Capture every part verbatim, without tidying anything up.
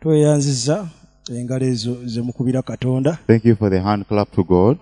Tweyanziza engalo ezo ze mukubira Katonda. Thank you for the hand clap to God.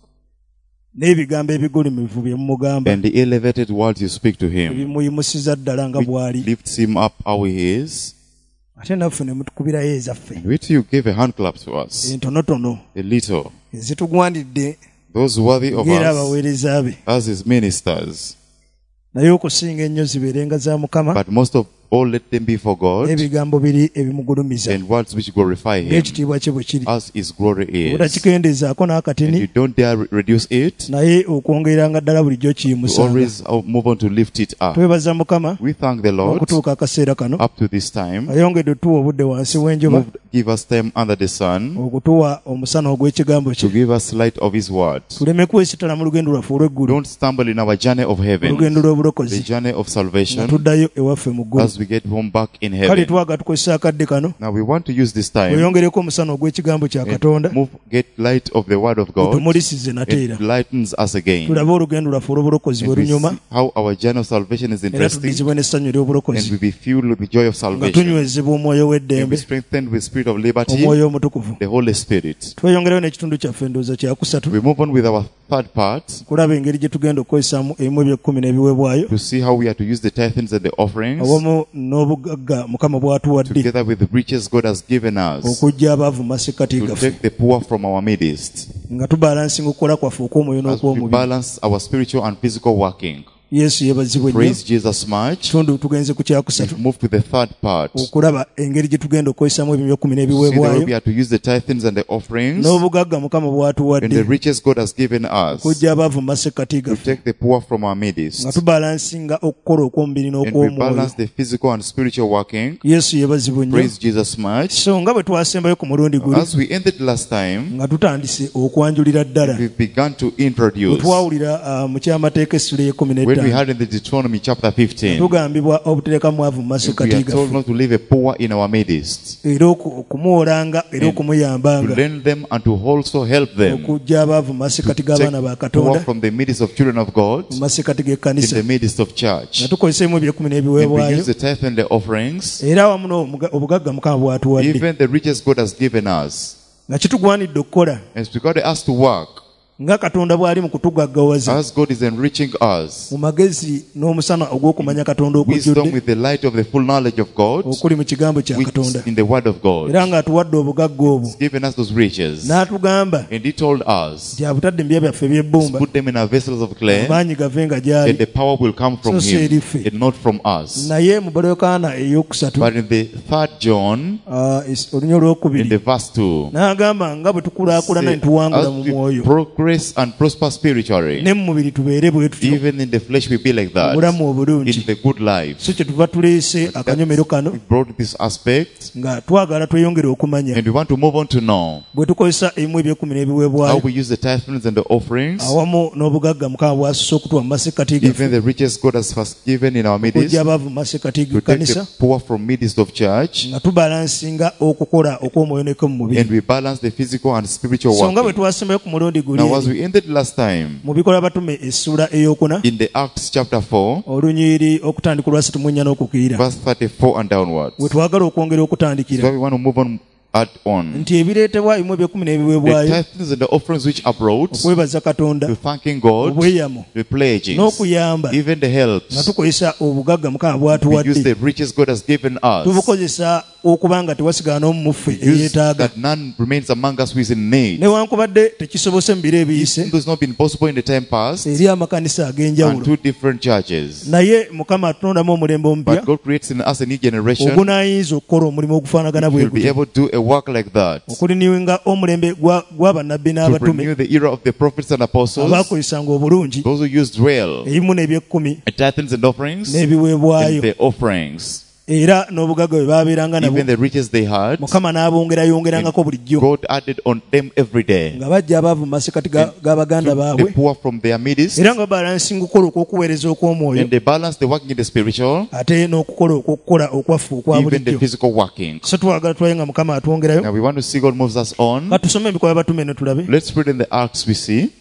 N'ebigambo ebigulumivu bye mumugamba. And the elevated words you speak to him. Bimuyimusiza ddala nga bw'ali. Lifts him up how he is. Ate naffe ne mutukubirayo ezaffe. Which you give a hand clap to us. Entonotono. A little. Ezitugwanidde. Those worthy of ng'era us abaweereza be. as his ministers. Naye okusinga ennyo zibeerenga za Mukama. But most of all let them be for God. Ebigambo biri ebimugulumiza. And words which glorify him. Ekitiibwa kye bwe kiri. As his glory is. Obutakikendeezaako n'akatini. And you don't dare reduce it. Naye okwongeranga ddala bulijjo kiyimusanga. Always move on to lift it up. Twebaza Mukama. We thank the Lord. Okutuuka akaseera kano. Up to this time. Ayongedde otuwa obudde wansi w'enjuba. Give us time under the sun. Okutuwa omusana ogw'ekigambo kye. To give us light of his word. Tuleme kwesittala mu lugendo lwaffe olw'eggulu. Don't stumble in our journey of heaven. Olugendo lw'obulokozi. The journey of salvation. Tuddayo ewaffe mu ggulu. As we get home back in heaven. Kale twaga tukozesa akadde kano. Now we want to use this time. Oyongereko omusana ogw'ekigambo kya Katonda. Move, get light of the word of God. Tumulisize nateera. It lightens us again. Tulabe olugendo lwaffe olw'obulokozi bwe lunyuma. How our journey of salvation is interesting. Era tudizibwe n'essanyu ly'obulokozi. And we be filled with the joy of salvation. Nga tunywezebwa omwoyo w'eddembe. And be strengthened with spirit of liberty. Omwoyo omutukuvu. The Holy Spirit. Tweyongerayo n'ekitundu kyaffe endowooza kya kusatu. We move on with our third part. Kulaba engeri gye tugenda okukozesaamu ebimu eby'ekkumi n'ebiweebwayo. To see how we are to use the tithes and the offerings. Awamu n'obugagga Mukama bw'atuwadde. Together with the riches God has given us. Okuggya abaavu mu masekkati gaffe. To take the poor from our midst. Nga tubalansinga okukola kwaffe okw'omwoyo n'okw'omubiri. As we balance our spiritual and physical working. Yesu yebazibwe nnyo. Praise Jesus much. Kitundu tugenze ku kyakusatu. Move to the third part. Okulaba engeri gye tugenda okukozesaamu ebyo eby'ekkumi n'ebiweebwayo. We are to use the tithes and the offerings. N'obugagga Mukama bw'atuwadde. And the riches God has given us. Okuggya abaavu mu masekkati gaffe. To take the poor from our midst. Nga tubalansinga okukola okw'omubiri n'okw'omwoyo. And we balance the physical and spiritual working. Yesu yebazibwe nnyo. Praise Jesus much. So nga bwe twasembayo ku mulundi guli. As we ended last time. Nga tutandise okwanjulira ddala. We began to introduce. Twawulira mu kyamateeka essula y'ekkumi n'ettaano. When we had in the Deuteronomy chapter fifteen. Tugambibwa obutereka mwavu mu masekkati gaffe. We are told not to leave a poor in our midst. Era okumuwoolanga era okumuyambanga. To lend them and to also help them. Okuggya abaavu mu masekkati g'abaana ba Katonda. Poor from the midst of children of God. Mu masekkati g'ekkanisa. In the midst of church. Nga tukozesa ebimu eby'ekkumi n'ebiweebwayo. And we use the tithe and the offerings. Era awamu n'obugagga Mukama bw'atuwadde. Even the riches God has given us. Nga kitugwanidde okukola. And it's because us to work. Nga Katonda bw'ali mu kutugaggawaza. As God is enriching us. Mu magezi n'omusana ogw'okumanya Katonda okujjudde. Wisdom with the light of the full knowledge of God. Okuli mu kigambo kya Katonda. In the word of God. Era ng'atuwadde obugagga obwo. He's given us those riches. N'atugamba. And he told us. Nti abutadde mu bya byaffe eby'ebbumba. Put them in our vessels of clay. Amaanyi gave nga gy'ali. And the power will come from so him. And not from us. Naye mu Balokaana ey'okusatu. But in the third John. Uh, olunya olwokubiri. In the verse two. N'agamba nga bwe tukulaakulana ne tuwangula mu mwoyo. Progress and prosper spiritually. Ne mu mubiri tubeere bwe tutyo. Even in the flesh we be like that. Obulamu obulungi. In the good life. So kye tuva tuleese akanyomero kano. We brought this aspect. Nga twagala tweyongere okumanya. And we want to move on to know. Bwe tukozesa ebimu eby'ekkumi n'ebiweebwayo. How we use the tithes and the offerings. Awamu n'obugagga Mukama bw'asusse okutuwa mu masekkati gaffe. Even the riches God has first given in our midst. Okuggya abaavu mu masekkati g'ekkanisa. To take the poor from midst of church. Nga tubalansinga okukola okw'omwoyo n'okw'omubiri. And we balance the physical and spiritual working. So nga bwe twasembayo ku mulundi guli. Now as we ended last time. Mu bikola batume essula ey'okuna. In the Acts chapter four. Olunyiri okutandika olwa ssatu mu nnya n'okukkirira. Verse thirty-four and downwards. We twagala okwongera okutandikira. So we want to move on. Add on. Nti ebireetebwa ebimu eby'ekkumi n'ebiweebwayo. The tithes and the offerings which are brought. Okwebaza Katonda. To thanking God. Obweyamo. The pledges. N'okuyamba. Even the helps. Nga tukozesa obugagga Mukama bw'atuwadde. We use the riches God has given us. Tubukozesa okubanga tewasigala n'omu mu ffe eyeetaaga. That none remains among us who is in need. Newankubadde tekisobose mu biro ebiyise. It has not been possible in the time past. Eri amakanisa ag'enjawulo. And two different churches. Naye Mukama atondamu omulembe omupya. But God creates in us a new generation. Ogunaayinza okukola omulimu ogufaanagana bwe gutyo. Will be able to do a work like that. Okulinyinga omulembe gw'abannabbi n'abatume. To renew the era of the prophets and apostles. Abaakozesanga obulungi. Those who used well. Ebimu n'eby'ekkumi. Tithes and offerings. N'ebiweebwayo. And the offerings. Era n'obugagga bwe baabeeranga nabo. Even the riches they had. Mukama n'abongerayongerangako bulijjo. God added on them every day. Nga bajja abaavu mu masekkati g'abaganda baabwe. The poor from their midst. Era nga babalansinga okukola okw'okuweereza okw'omwoyo. And they balance the working in the spiritual. Ate n'okukola okwokukola okwaffe okwa bulijjo. Even the physical working. So twagala tulabe nga Mukama atwongerayo. Now we want to see God moves us on. Katusome ebikola by'abatume ne tulabe. Let's read in the Acts we see.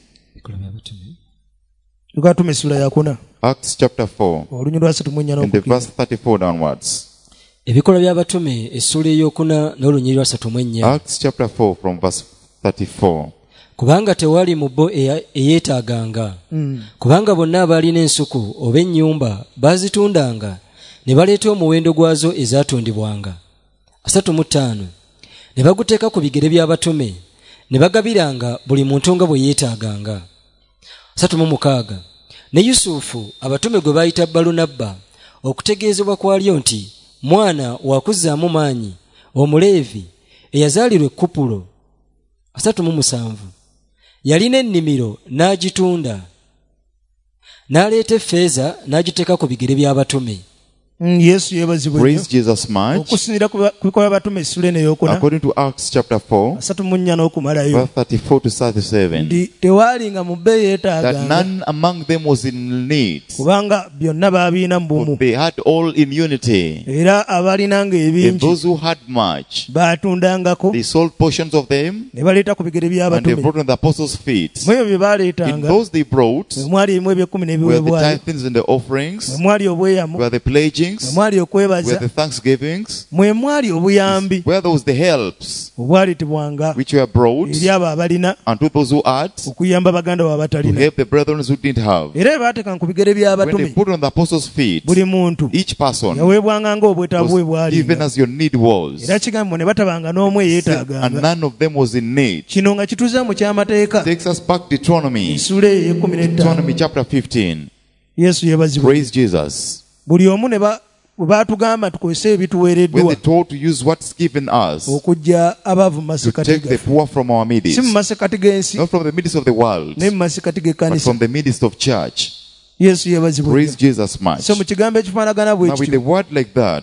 Tukatume essula ya kuna. Acts chapter four. Olunyiri lwa ssatu mu nnya n'okukkirira. And the verse thirty-four downwards. Ebikola by'abatume essula ey'okuna n'olunyiriri lwa ssatu mu ennya. Acts chapter four from verse thirty-four. Kubanga tewali mu bo eyeetaaganga. Mm. Kubanga bonna abaalina ensuku oba ennyumba baazitundanga ne baleeta omuwendo gwazo ezaatundibwanga. asatu mu ttaano. Ne baguteeka ku bigere by'abatume ne bagabiranga buli muntu nga bwe yeetaaganga. asatu mu mukaaga. Ne Yusufu abatume gwe baayita Balunabba okutegeezebwa kwalyo nti mwana wakuzzaamu maanyi omuleevi eyazaalirwa e Kupulo. asatu mu musanvu. Yalina ennimiro n'agitunda n'aleeta effeeza n'agiteeka ku bigere by'abatume. Yesu yebazibwe. Praise Jesus much. Okusinira ku bikola by'abatume essula eno ey'okuna. According to Acts chapter four, asatu mu nnya n'okumalayo. verse thirty-four to thirty-seven. Ndi tewaalinga mu bbe yeetaaganga. That none among them was in need. Kubanga byonna baabiina mu bumu. They had all in unity. Era abaalinanga ebingi. And those who had much, baatundangako. they sold portions of them. Ne baleeta ku bigere by'abatume. And they brought on the apostles' feet. Mu ebyo bye baaleetanga. In those they brought, mwali emu eby'ekkumi n'ebiweebwayo. were the tithings and the offerings. mwali obweyamu. Were the pledgings. mwali okwebaza. Were the thanksgivings. mwe mwali obuyambi. Where there was the helps. obwaleetebwanga. Which were brought. eri abo abalina. Unto those who had. okuyamba baganda bwe abatalina. To help the brethren who didn't have. era baatekanga ku bigere by'abatume. When they put on the apostles' feet. buli muntu. Each person. yaweebwanga ng'obwetaavu bwe bwali. Even as your need was. era kigambibwa ne batabanga n'omu eyeetaaganga. And none of them was in need. kino nga kituuza mu kyamateeka. Takes us back to Deuteronomy. essula ey'ekkumi n'ettaano. Deuteronomy chapter fifteen. Yesu yebazibwe. Praise Jesus. buli omu ne ba baatugamba tukozese ebituweereddwa. When they told to use what's given us. okujja abaavu mu masekati to take the poor from our midst. si mu masekati g'ensi. Not from the midst of the world. ne mu masekati g'ekkanisa. But from the midst of church. Yesu yebazibwe. Praise Jesus much. so mu kigambo ekifaanagana bwe Now with a word like that.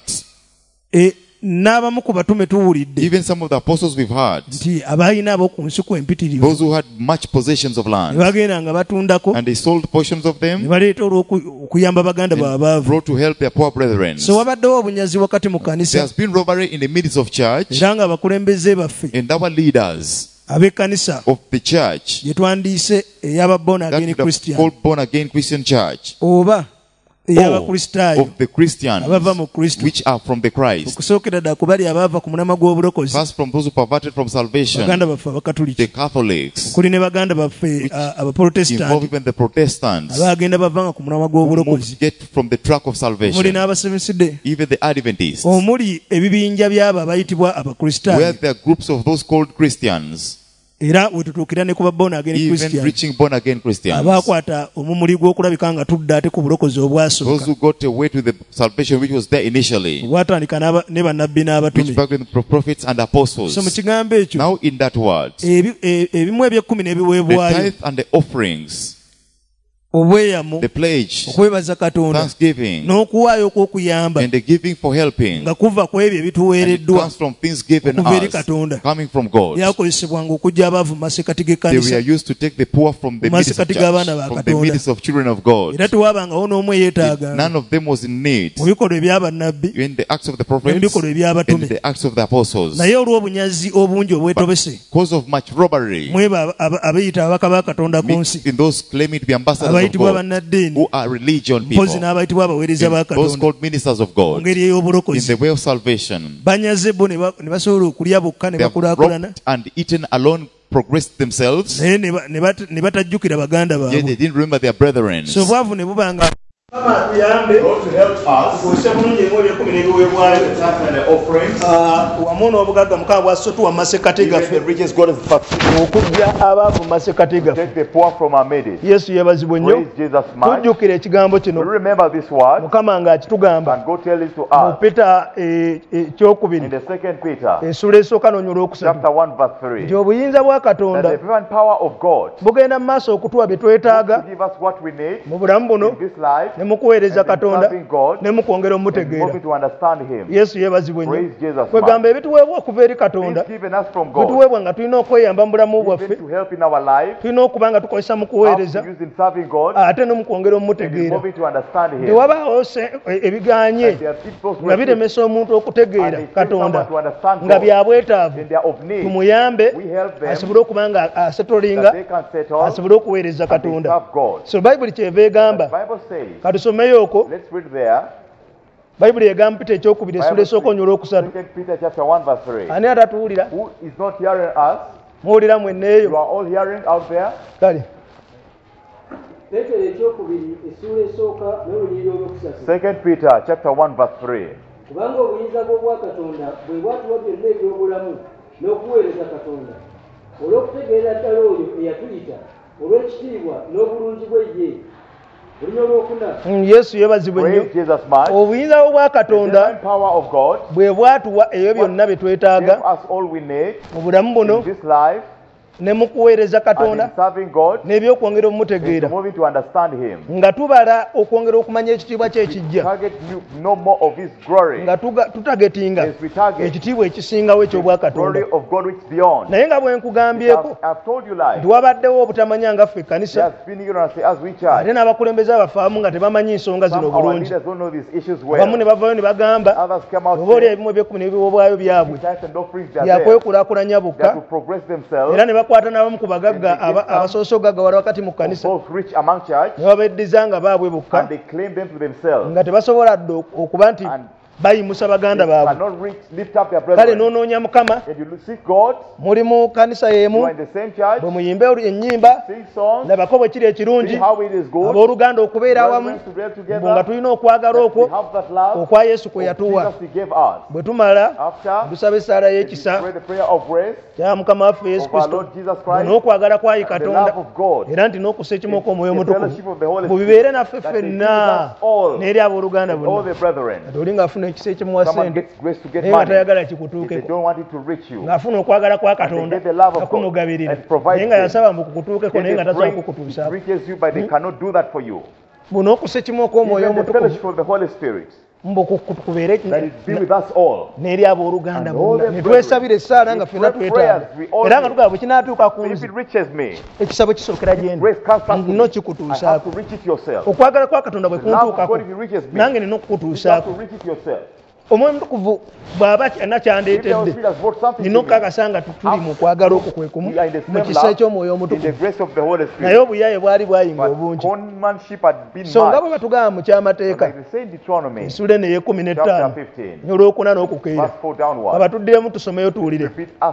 e n'abamu ku batume tuwulidde. Even some of the apostles we've heard. nti abalina abo ku nsi kwempitirivu. Those who had much possessions of land. ne bagenda nga batundako. And they sold portions of them. ne baleeta olw'okuyamba baganda baabwe abaavu. Brought to help their poor brethren. so wabaddewo obunyazi wakati mu kanisa. There has been robbery in the midst of church. era nga abakulembeze baffe. And our leaders. ab'ekkanisa. of the church. gye twandiise ey'aba born again Christian. called born again Christian church. oba ey'abakristaayo. of the Christians. abava mu Kristo. which are from the Christ. okusookera ddala ku bali abaava ku mulama gw'obulokozi. First from those who perverted from salvation. baganda baffe abakatuliki. the Catholics. kuli ne baganda baffe abaprotestant. involve even the Protestants. abaagenda bavanga ku mulama gw'obulokozi. get from the track of salvation. omuli n'Abaseventh Day. even the Adventists. omuli ebibinja by'abo abayitibwa abakristaayo. where there are groups of those called Christians. era wetutuukira ne kuba born again Christian. even reaching born again Christians. abaakwata omumuli gw'okulabika nga tudda ate ku bulokozi obwasooka. those who got away to the salvation which was there initially. bwatandika ne bannabbi n'abatume. which began with the prophets and apostles. so mu kigambo ekyo. now in that word. ebimu eby'ekkumi n'ebiweebwayo. the tithe and the offerings. obweyamu. the pledge. okwebaza Katonda. thanksgiving. n'okuwaayo okw'okuyamba. and the giving for helping. nga kuva ku ebyo ebituweereddwa. comes from things given okuva eri us. Katonda. coming from God. byakozesebwanga okujja abaavu mu masekati they g'ekkanisa. were used to take the poor from the midst of masekati church, g'abaana ba from the Katonda. midst of children of God. era tewabangawo n'omu eyeetaaganga. none of them was in need. mu bikolwa eby'abannabbi. in the acts of the prophets. ne mu bikolwa eby'abatume. and the acts of the apostles. naye olw'obunyazi obungi obwetobese. cause of much robbery. mweba abayita ababaka ba Katonda ku nsi. in those claiming to be ambassadors of abayitibwa God. bannaddiini. who are religion people. mpozi n'abayitibwa abaweereza ba those Katonda. called ministers of God. ngeri in ey'obulokozi. the way of salvation. banyaze bo ne basobola okulya bokka ne they have bakulaakulana. robbed and eaten alone. progressed themselves. naye ne batajjukira baganda yet they baabwe. didn't remember their brethren. so bwavu ne bubanga Mama tuyambe kukosa bulungi ebyo ekkumi n'ebiweebwayo wamu n'obugagga mukama bwassotu wa masekati gaffe okujja abaavu mu masekati gaffe. yesu yebazibwe nnyo. tujjukira ekigambo kino mukama ng'akitugamba mu Peter ekyokubiri essula esooka n'onywa olwokusatu nti obuyinza bwa Katonda bugenda mu maaso okutuwa bye twetaaga mu bulamu buno ne mu kuweereza Katonda ne mu kwongera omutegeera. yesu yeebazibwe nnyo. kwegamba ebituweebwa okuva eri Katonda bituweebwa nga tulina okweyamba mu bulamu bwaffe, tulina okuba nga tukozesa mu kuweereza ate ne mu kwongera omutegeera. tewabaawo ebiganye nga biremesa omuntu okutegeera Katonda nga byabwetaavu, tumuyambe asobole okuba nga asetolinga, asobole okuweereza Katonda. so Bayibuli kyeva egamba, katusomeyo okwo Bayibuli egamba Peter ekyokubiri essula esooka onyolo okusatu. Second Peter chapter one verse three. Ani atatuwulira? Who is not hearing us? Muwulira mwenneeyo. You are all hearing out there. Kale. Petero ekyokubiri essula esooka n'olunyiriri olwokusatu. Second Peter chapter one verse three. Kubanga obuyinza bw'obwa Katonda bwe bwatuwa byonna eby'obulamu n'okuweereza Katonda olw'okutegeera ddala oyo eyatuyita olw'ekitiibwa n'obulungi bwe ye. Yesu yebazibwe nnyo. Obuyinza bwa Katonda bwe bwatuwa ebyo byonna bye twetaaga mu bulamu buno ne mu kuweereza Katonda n'ebyokwongera omumutegeera nga tubala okwongera okumanya ekitiibwa kye ekijja nga tutagetinga ekitiibwa ekisingawo eky'obwa Katonda. Naye nga bwe nkugambyeko nti wabaddewo obutamanya nga ffe ekkanisa ate n'abakulembeze abafaamu nga tebamanyi nsonga zino bulungi. Abamu ne bavayo ne bagamba oba oli ebimu ebyekumi n'ebiwoobwayo byabwe byakwekulaakulanya bokka era ne bakwata n'abamu ku bagagga abasoosogagga wala wakati mu kkanisa ne babeddiza nga baabwe bokka nga tebasobola dde okuba nti bayimusa baganda baabwe. Kale n'onoonya Mukama muli mu kkanisa y'emu bwe muyimbe ennyimba labako bwe kiri ekirungi abooluganda okubeera awamu mbu nga tulina okwagala okwo okwa Yesu kwe yatuwa. Bwe tumala tusaba essaala y'ekisa kya Mukama waffe Yesu Kristo n'okwagala kwayi Katonda era nti n'okussa ekimu kw'Omwoyo Omutukuvu mubibeere naffe ffenna n'eri abooluganda bonna. Kati oli ng'afuna ekisa ekimuwa ssente naye nga tayagala kikutuukeko ng'afuna okwagala kwa Katonda nga kumugabirira naye nga yasaba mbu kukutuukeko naye nga tasobola kukutuusaako. Buno okussa ekimu okw'Omwoyo Omutukuvu mbu kubeere n'eri abooluganda bonna ne twesabira essaala nga ffenna twetaaga era nga tugaba bwe kinaatuuka ku nze ekisabo kisookera gye ndi nno kikutuusaako. Okwagala kwa Katonda bwe kuntuukako nange nina okukutuusaako. Omwoyo Omutukuvu bw'aba nakyandeetedde nina okukakasa nga tuli mu kwagala okwo kwe kumu mu kisa eky'Omwoyo Omutukuvu. Naye obuyaaye bwali bwayinga obungi so nga bwe batugamba mu kyamateeka ensula eno ey'ekkumi n'ettaano n'olwokuna n'okukeera abatuddiremu tusomeyo tuwulire.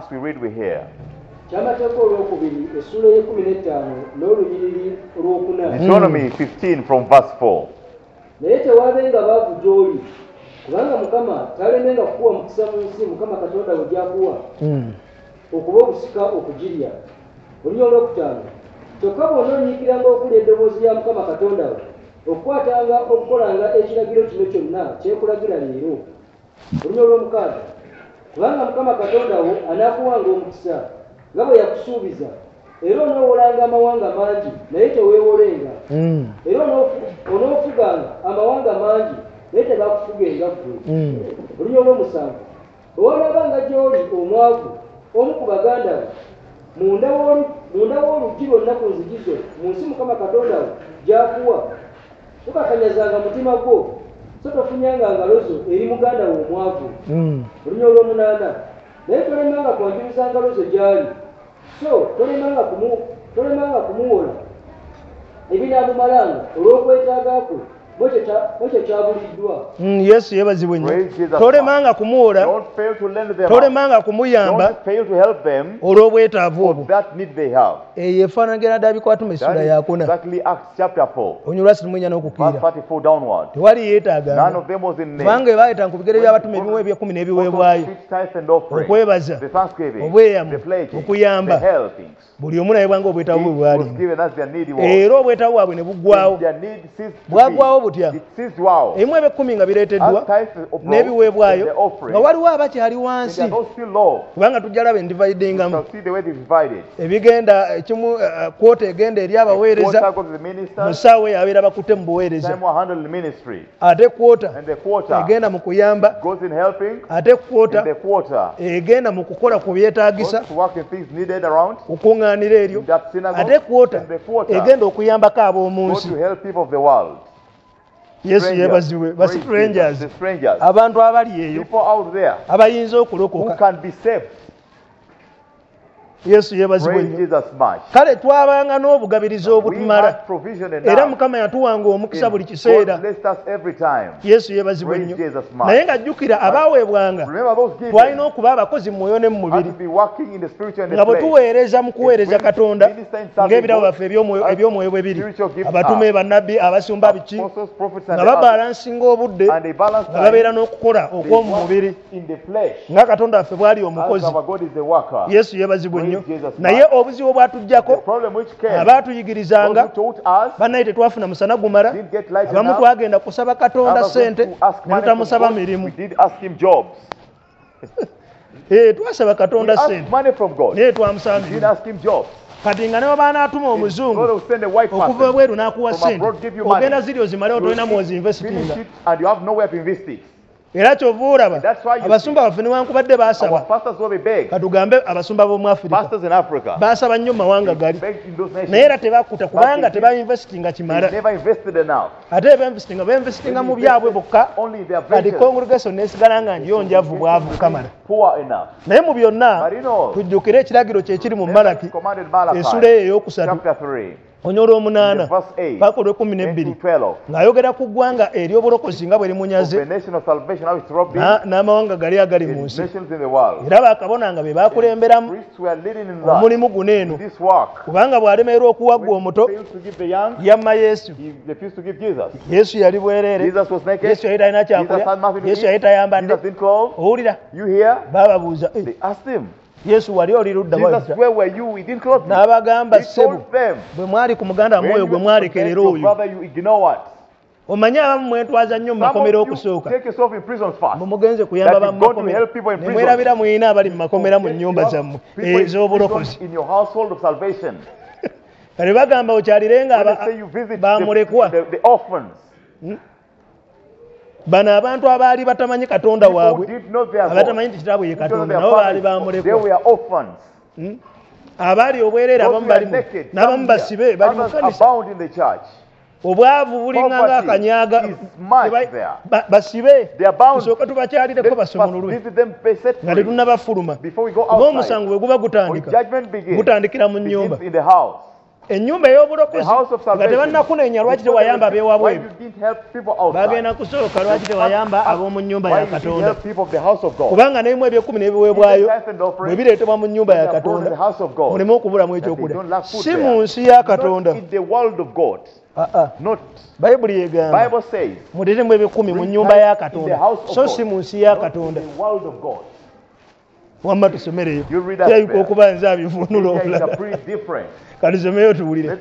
Kyamateeka olwokubiri essula ey'ekkumi n'ettaano n'olunyiriri olwokuna. Deuteronomy fifteen from verse four. Naye tewaabenga baavu gy'oli kubanga Mukama talemenga kukuwa mukisa mu nsi Mukama Katonda we gy'akuwa okuba obusika okugirya. Olunyiriri olwokutaano kyokka bw'onoonyiikiranga okulya eddoboozi lya Mukama Katonda we okukwatanga okukolanga ekiragiro kino kyonna kyekulagira leero. Olunyiriri olw'omukaaga kubanga Mukama Katonda wo anaakuwanga omukisa nga bwe yakusuubiza era onoowolanga amawanga mangi naye teweewolenga era onoofuganga amawanga mangi naye tebakufugenga ggwe. Olunyiriri olw'omusanvu owalabanga gy'oli omwavu omu ku baganda bo munda w'oluggi lwonna ku nzigi zo mu nsi Mukama Katonda wo gy'akuwa tokakanyazanga mutima gwo so tofunyanga ngalo zo eri muganda wo omwavu. Olunyiriri olw'omunaana naye tolemanga kwanjuluza ngalo zo gy'ali so tolemanga kumuwola ebinaamumalanga olw'okwetaaga kwe bwekyo kyabuliddwa. Yesu yebazibwe nnyo. Tolemanga kumuwola tolemanga kumuyamba olw'obwetaavu obwo. Eyo efaanagana ddala Bikwatuma essula yakuna onyolwasi tumwenya n'okukiira tewali yeetaaga kubanga bwe baayita ku bigere by'abatume ebimu ebyekumi n'ebiweebwayo okwebaza obweyamu okuyamba buli omu naye bwanga obwetaavu bwe bwali era obwetaavu bwabwe ne buggwawo bwagwawo butya ebimu ebyekumi nga bireeteddwa n'ebiweebwayo nga waliwo abakyali wansi kubanga tujja laba endividingamu ebigenda ekimu kwota egenda eri abaweereza mu ssaawa eyo abeera bakutte mu buweereza ate kwota egenda mu kuyamba ate kwota egenda mu kukola ku byetaagisa okuŋŋaanira eryo ate kwota egenda okuyambako ab'omu nsi. Yesu yebazibwe ba strangers abantu abali eyo abayinza okulokoka Yesu yebazibwe nnyo. Kale twabanga n'obugabirizi obutumala era Mukama yatuwanga omukisa buli kiseera. Yesu yebazibwe nnyo. Naye nga jjukira abaaweebwanga twalina okuba abakozi mu mwoyo ne mu mubiri nga bwe tuweereza mu kuweereza Katonda ng'ebirabo byaffe eby'omwoyo bwe biri, abatume, bannabbi, abasumba, biki nga babalansinga obudde nga babeera n'okukola okw'omu mubiri nga Katonda waffe bw'ali omukozi. Yesu yebazibwe nnyo. Naye obuzibu bwatujjako abaatuyigirizanga bannaye tetwafuna musana gumala, abamu twagenda kusaba Katonda ssente ne tutamusaba mirimu. Eh, twasaba Katonda ssente naye twamusaba mirimu. Kati nga ne banaatuma omuzungu okuva bweru n'akuwa ssente ogenda ziri ozimale otolina mwozinvestinga. Era kyova olaba abasumba baffe newankubadde baasaba katugambe abasumba b'omu Afirika baasaba nnyo mu mawanga gali naye era tebakuta kubanga tebainvestinga kimala. Ate bainvestinga bainvestinga mu byabwe bokka, kati congregation nesigala nga njo njavu bwavu kamala. Naye mu byonna tujjukire ekiragiro kye kiri mu Malaki essula eyo ey'okusatu onyola omunaana bakolwe kumi n'ebbiri ng'ayogera ku ggwanga ery'obulokozi nga bwe limunyaze n'amawanga gali agali mu nsi, era bakabona nga be baakulemberamu omulimu guno eno, kubanga bw'alemererwa okuwaggwa omuto yamma Yesu. Yesu yali bwereere, Yesu yali talina kyakulya, Yesu yali tayambadde. Owulira baababuuza Yesu wali oli ludda n'abagamba ssebo bwe mwali ku muganda mwoyo gwe mwalekerera oyo. Omanyi abamu mwetwaza nnyo mu makomera okusooka mumugenze kuyamba ba mumakomera ne mwerabira muyina abali mu makomera mu nnyumba zammwe ez'obulokozi. Kale bagamba okyalirenga bamulekwa bano abantu abaali batamanyi Katonda waabwe, abatamanyi nti kitaabwe ye Katonda, nabo baali bamulekwa. Abaali obwereere abamu balimu n'abamu basibe bali mu kkanisa. Obwavu bulinga ng'akanyaaga basibe tusooka tubakyalireko basumululwe nga tetunnabafuluma ng'omusango bwe guba gutandika gutandikira mu nnyumba. Ennyumba ey'obulokozi nga tebannakunenya lwaki tewayamba abeewabwe ebyo, bagenda kusooka lwaki tewayamba ab'omu nnyumba ya Katonda, kubanga n'ebimu eby'ekkumi n'ebiweebwayo bwe bireetebwa mu nnyumba ya Katonda muleme okubulamu ekyokulya. Si mu nsi ya Katonda. Bayibuli yegamba muteetemu eby'ekkumi mu nnyumba ya Katonda, so si mu nsi ya Katonda. Wamma tusomereyo kirabika okuba nze abivunula obulala. Katusomeyo tuwulire.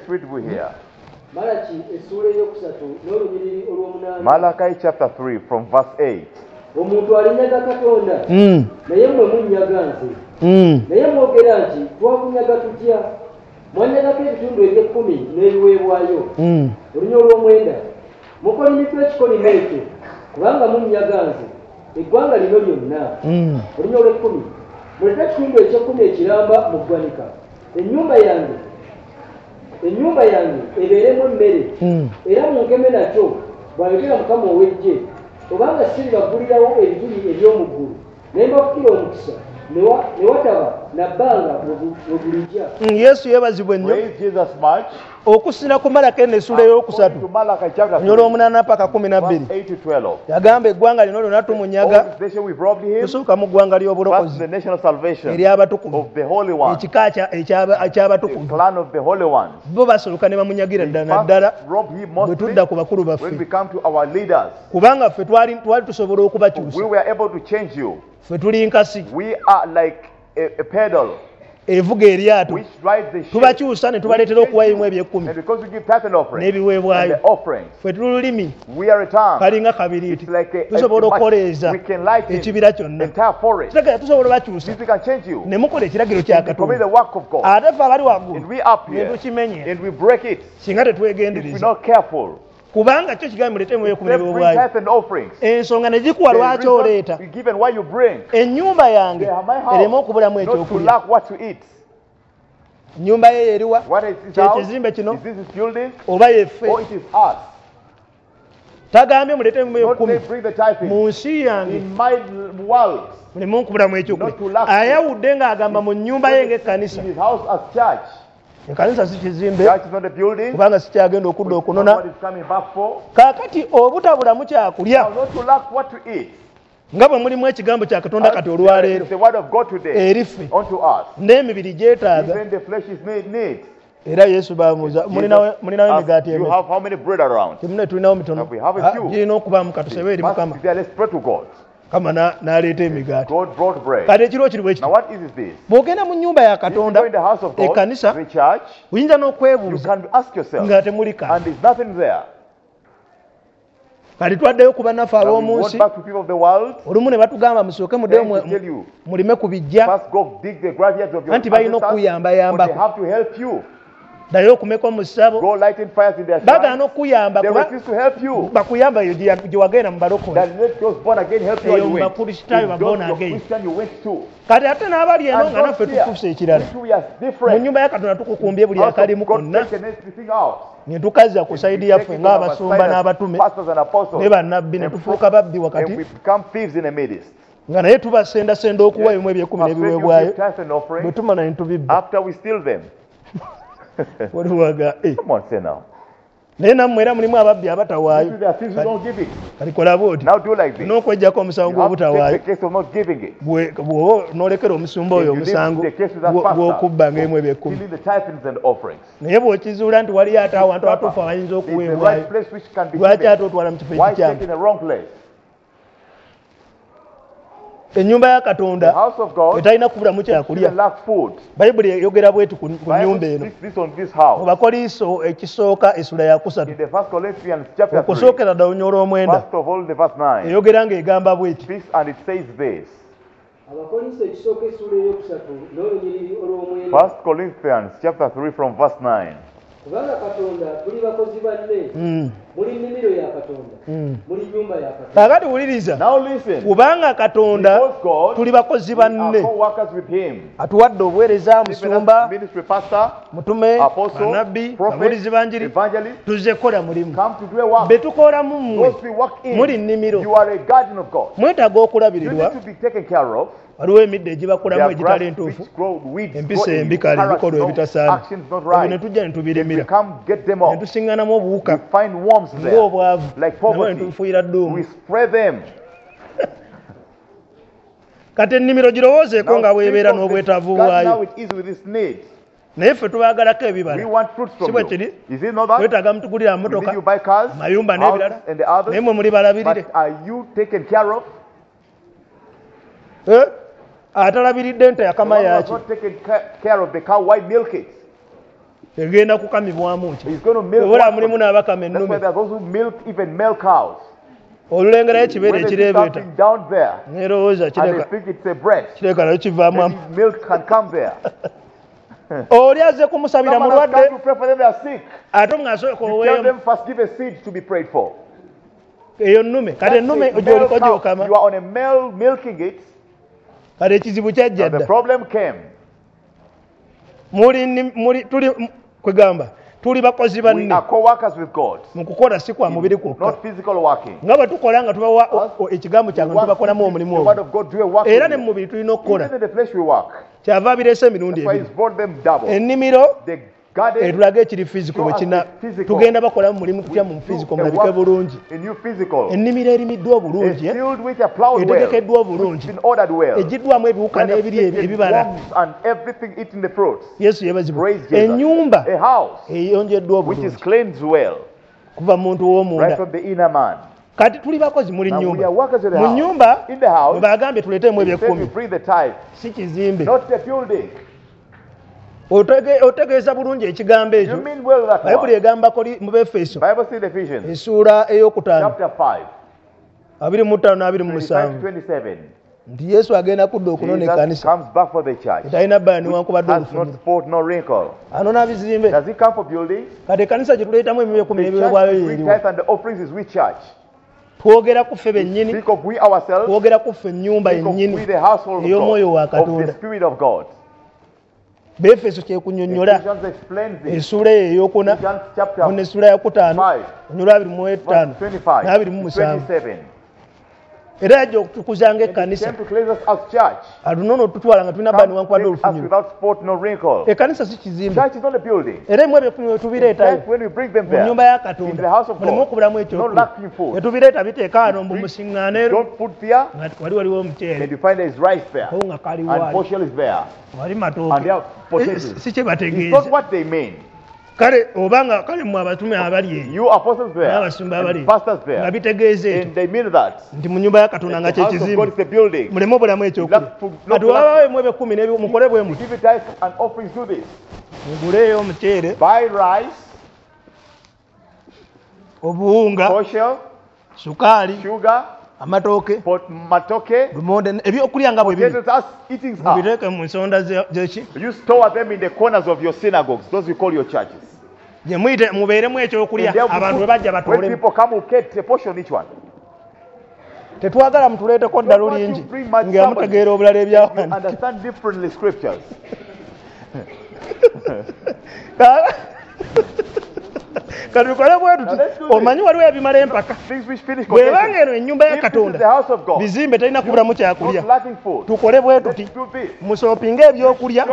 Malachi chapter three from verse eight. Omuntu alinyaga Katonda naye mmwe munyaga nze, naye mwogera nti twakunyaga tutya? Mwanyagako ebitundu eby'ekkumi n'ebiweebwayo. Olunya olw'omwenda mukolimiddwa ekikolimo ekyo kubanga munyaga nze eggwanga lino lyonna. Olunya olw'ekkumi mulete ekitundu eky'ekkumi ekiramba mu ggwanika, ennyumba yange ennyumba yange ebeeremu emmere era munkeme nakyo, bw'ayogera Mukama ow'Eggye, obanga siribagulirawo ebituli eby'omu ggulu ne mbafukira omukisa ne wataba na bbanga we bulijja. Yesu yeebazibwe nnyo okusina ku Malaki eno essula ey'okusatu onyola omunaana paka kumi na bbiri yagamba eggwanga lino lyonna tumunyaga, tusooka mu ggwanga ly'obulokozi ery'abatukuvu, ekika eky'abatukuvu, bo basooka ne bamunyagira ddala naddala bwe tudda ku bakulu baffe, kubanga ffe twali tusobola okubakyusa. Ffe tuli nkasi evuga eryato tubakyusa ne tubaleetera okuwayimu eby'ekkumi n'ebiweebwayo. Ffe tuli lulimi kalinga kabiriiti, tusobola okukoleeza ekibira kyonna. Kitegera tusobola bakyusa ne mukola ekiragiro kya Katonda, ate ffe abali waggulu ne tukimenye singa tetwegendereza, kubanga kyo kigambo muleetemu eby'ekkumi n'ebiweebwayo. Ensonga ne gikuwa lwaki oleeta ennyumba yange ereme okubulamu ekyokulya. Ennyumba ye eriwa? Kyekizimbe kino oba yeffe? Tagambye mulete mu Not ekumi say bring the tithe in. mu nsi yange In my world, mulimu nkubulamu ekyokulya ayawudde ng'agamba mu nnyumba ye ng'ekkanisa in his house as church. ekkanisa si kizimbe Church is not a building. kubanga sikyagenda okudda okunona What is coming back for? kaakati obutabulamu kyakulya Now, not to lack what to eat. nga bwe mulimu ekigambo kya katonda kati olwaleero It's the word of God today eriffe unto us. n'emibiri gyetaaga Even the flesh is made need. era yesu baamuuza mulinawo mulinawo emigaati You emi have how many bread around? temune tulinawo mitono We have a few. girina okubaamu katusebe eri Must mukama be there. Let's pray to God. kama na- n'aleeta emigaati God brought bread. kati ekiro kiri bwe Now, kiti what is this? bw'ogenda mu nnyumba ya If you katonda go in the house of God, ekkanisa the church, oyinza you n'okwebuuza can ask yourself, nga temuli kantu and there's nothing there. kati twaddeyo ku bannaffe Now, we ab'omu went nsi back to people of the world. olumu ne batugamba musooke muddeyo Then to tell you, mulime ku bijja first go dig the graveyards of your anti balina ancestors, but they okuyambayambako have to help you. ddayo okumeka mu ssabo Go lighting fires in their bagaana shrines. okuyamba They kuba refuse to help you. bakuyamba eyo gye gye wagenda mu balokole That let those born again help you Eyo and you mu went. bakristaayo If born those your again. Christian you went to. kati ate n'abali eno And nga don't naffe fear. tufuuse ekirala We too, we are mu different. nnyumba ya katonda tukukumbye buli House of akalimu God konna taken everything out. ne tukaza ku sayidi yaffe Taking on our ng'abasumba side as n'abatume pastors and apostles. ne bannabbi ne And tufuuka babbi And wakati we become thieves in the midst. nga naye tubasendasenda okuwa ebimu ebyekumi After you n'ebiweebwayo give tithe and bwe offering, tumala ne tubibba after we steal them. waliwaga eh. Come on, say now. naye nammwe era mulimu ababbi You abatawaayo do the things you don't give it. kati kola bwoti Now do like this. n'okwejjako omusango You have to take gw'obutawaayo the case of not giving it. Bwe- bw'oba n'olekera omusumba oyo You leave omusango the case with that gwo- pastor. gw'okubba ng'emu ebyekumi Stealing the tithes and offerings. naye bw'okizuula nti waliyo ate awantu abatuufu abayinza It's the okuweebwayo right place which can be lwaki ate given. otwala mu kifo Why take ekikyamu in the wrong place? ennyumba ya The katonda house of God etalina kubulamu doesn't kyakulya lack food. bayibuli eyogera bweti ku ku Bible nnyumba eno speaks this on this mu house. bakoliiso ekisooka essula ya kusatu In the first Corinthians chapter three, okusookera ddala olunya olw'omwenda first of all, the verse nine, eyogera ng'egamba bweti speaks and it says this. abakolinso ekisooka essula eyokusatu n'olunyiriri olw'omwenda First Corinthians chapter three from verse nine. kubanga katonda tuli bakozi banne Mm. muli nnimiro ya katonda Mm. muli nnyumba ya katonda kaakati wuliriza Now listen. kubanga katonda Because God, tuli bakozi we are banne co-workers with Him. atuwadde obuweereza Even musumba as ministry pastor, mutume apostle, banabbi prophet, ababuulizi banjiri evangelist, tuzze kukola mulimu come to do a work. be tukoolamu mmwe Those we work in, muli nnimiro you are a guardian of God. mwetaaga You okulabirirwa need to be taken care of. waliwo emidde egibakulamu There are egitali grass entuufu which grow, weeds empisa grow in embi you, kale character, ebikolwa no, ebitasaana actions not ebyo ne right. tujja ne If tubirimira we come get them ne off, tusiŋŋanamu obuwuka we find worms there, ng'obwavu like nabwe ne poverty. tubufuuyira dduumu We spray them. kati ennimiro girowoozeeko Now, nga think bw'ebeera of this n'obwetaavu garden bwayo how it is with its needs. naye ffe tubaagalako We ebibala want fruits si from bwe you. kiri Is it not that? twetaaga mutugulira You motoka need you buy cars, amayumba houses, n'ebirala and the others. naye mwe muli balabirire But are you taken care of? Eh? atalabiridde nte The yakama one who has yaki not taken ca- care of the cow, why milk it? egenda kukamibwamu ki He's going to milk obula one mulimu from- n'abakama That's why ennume there are those who milk even male cows. olulengerayo ekibeere When they see ekireebeeta something down there, nerowooza and they kireka think it's a breast, kireka nayo kivaamu then amu his milk can come there. oli azze kumusabira Someone has come mulwadde to pray for them, they are sick. ate omwasooka You tell oweemu them first give a seed to be prayed for. eyo nnume kati That's ennume a male gyoliko cow. gyokama You are on a male milking it, kati ekizibu kyajja and the dda problem came. muli nni- muli tuli m- kwegamba tuli bakozi We banne are co-workers with God, mu kukola si kwa mubiri kwokka not physical working. nga bwe tukola nga tubawa o- o- ekigambo We kyange work tubakolamu with omulimu the ogwo word of God, do a work era with ne mu you. mubiri tulina okukola Even in the flesh we work. kyava abireese emirundi That's why ebiri He's brought them double. ennimiro The garden etulaga ekiri fiziko bwe kina Show us the physical. tugenda bakolamu mulimu tutya mu do fiziko the mulabike work bulungi in you physical. ennimiro erimiddwa A obulungi eh? field which are plowed well, etegekeddwa which obulungi been ordered well. egiddwamu ebiwuka Where the n'ebiri ebi- chicken, ebibala worms and everything eating the fruits. yesu yebazibwa Praise Jesus. ennyumba A house eyonjeddwa which is obulungi cleansed well, kuva mu muntu right w'omunda from the inner man. kati tuli bakozi muli Now we nnyumba are workers in the mu house. nnyumba In the house, bwe bagambye tuleeteemu he said we ebyekumi bring the tithe, si kizimbe not the building. Otege- otegeeza bulungi ekigambo You ekyo mean well that bayibuli one? egamba koli- mu befeso Bible says Ephesians essuula ey'okutaano chapter five, abiri mu ttaano n'abiri mu twenty-five to musanvu twenty-seven. nti yesu agenda kudda okunona Jesus ekkanisa comes back for the church. etalina bbala newankubadde Has not olufuniro sport nor wrinkle. anona bizimbe Does he come for building? kati ekkanisa gye tuleetamu emimu ekumi The n'ebiweebwayo church we yeriwo tithe and the offerings is which church? twogera ku ffe bennyini Speak of we ourselves. twogera ku ffe ennyumba Speak of we yennyini the household of ey'omwoyo God, wa of the katonda Spirit of God. Befeso kye kunyonnyola essula ey'okuna mu essula ya kutaano onyolwa abiri mu etaano n'abiri mu musanvu era yajja okutukuza ng'ekkanisa alunono otutwala nga tulina bani wankwadde olufunyiro ekkanisa si kizimbe era emu ebyofunyiro tubireetayo mu nnyumba ya Katonda mulimu okubulamu ekyokulya etubireeta biteeka wano mbu musiŋŋaaneero nga wali waliwo omuceere ko nga kaliwaayo wali matooke si kye bategeeza kale obanga kale mu abatume abali eyo n'abasumba abali nga bitegeeza ekyo nti mu nnyumba ya Katonda nga kye kizimbe muleme obulamu ekyokulya kati wabawo emu ebekumi mukole bwe muti muguleeyo omuceere obuwunga sukaali amatooke lumonde ebyokulya nga bwe biri mubiteeke mu nsonda zeki gye muyite mubeeremu ekyokulya abantu bwe bajja batoolemu tetwagala mutuleeteko ddalu lingi nga mutegeera obulala ebyawandiika kati tukole bwe tuti omanyi waliwo ebimala empaka bwebanga eno ennyumba ya Katonda bizimbe talina kubulamu kyakulya tukole bwe tuti musoopinga ebyokulya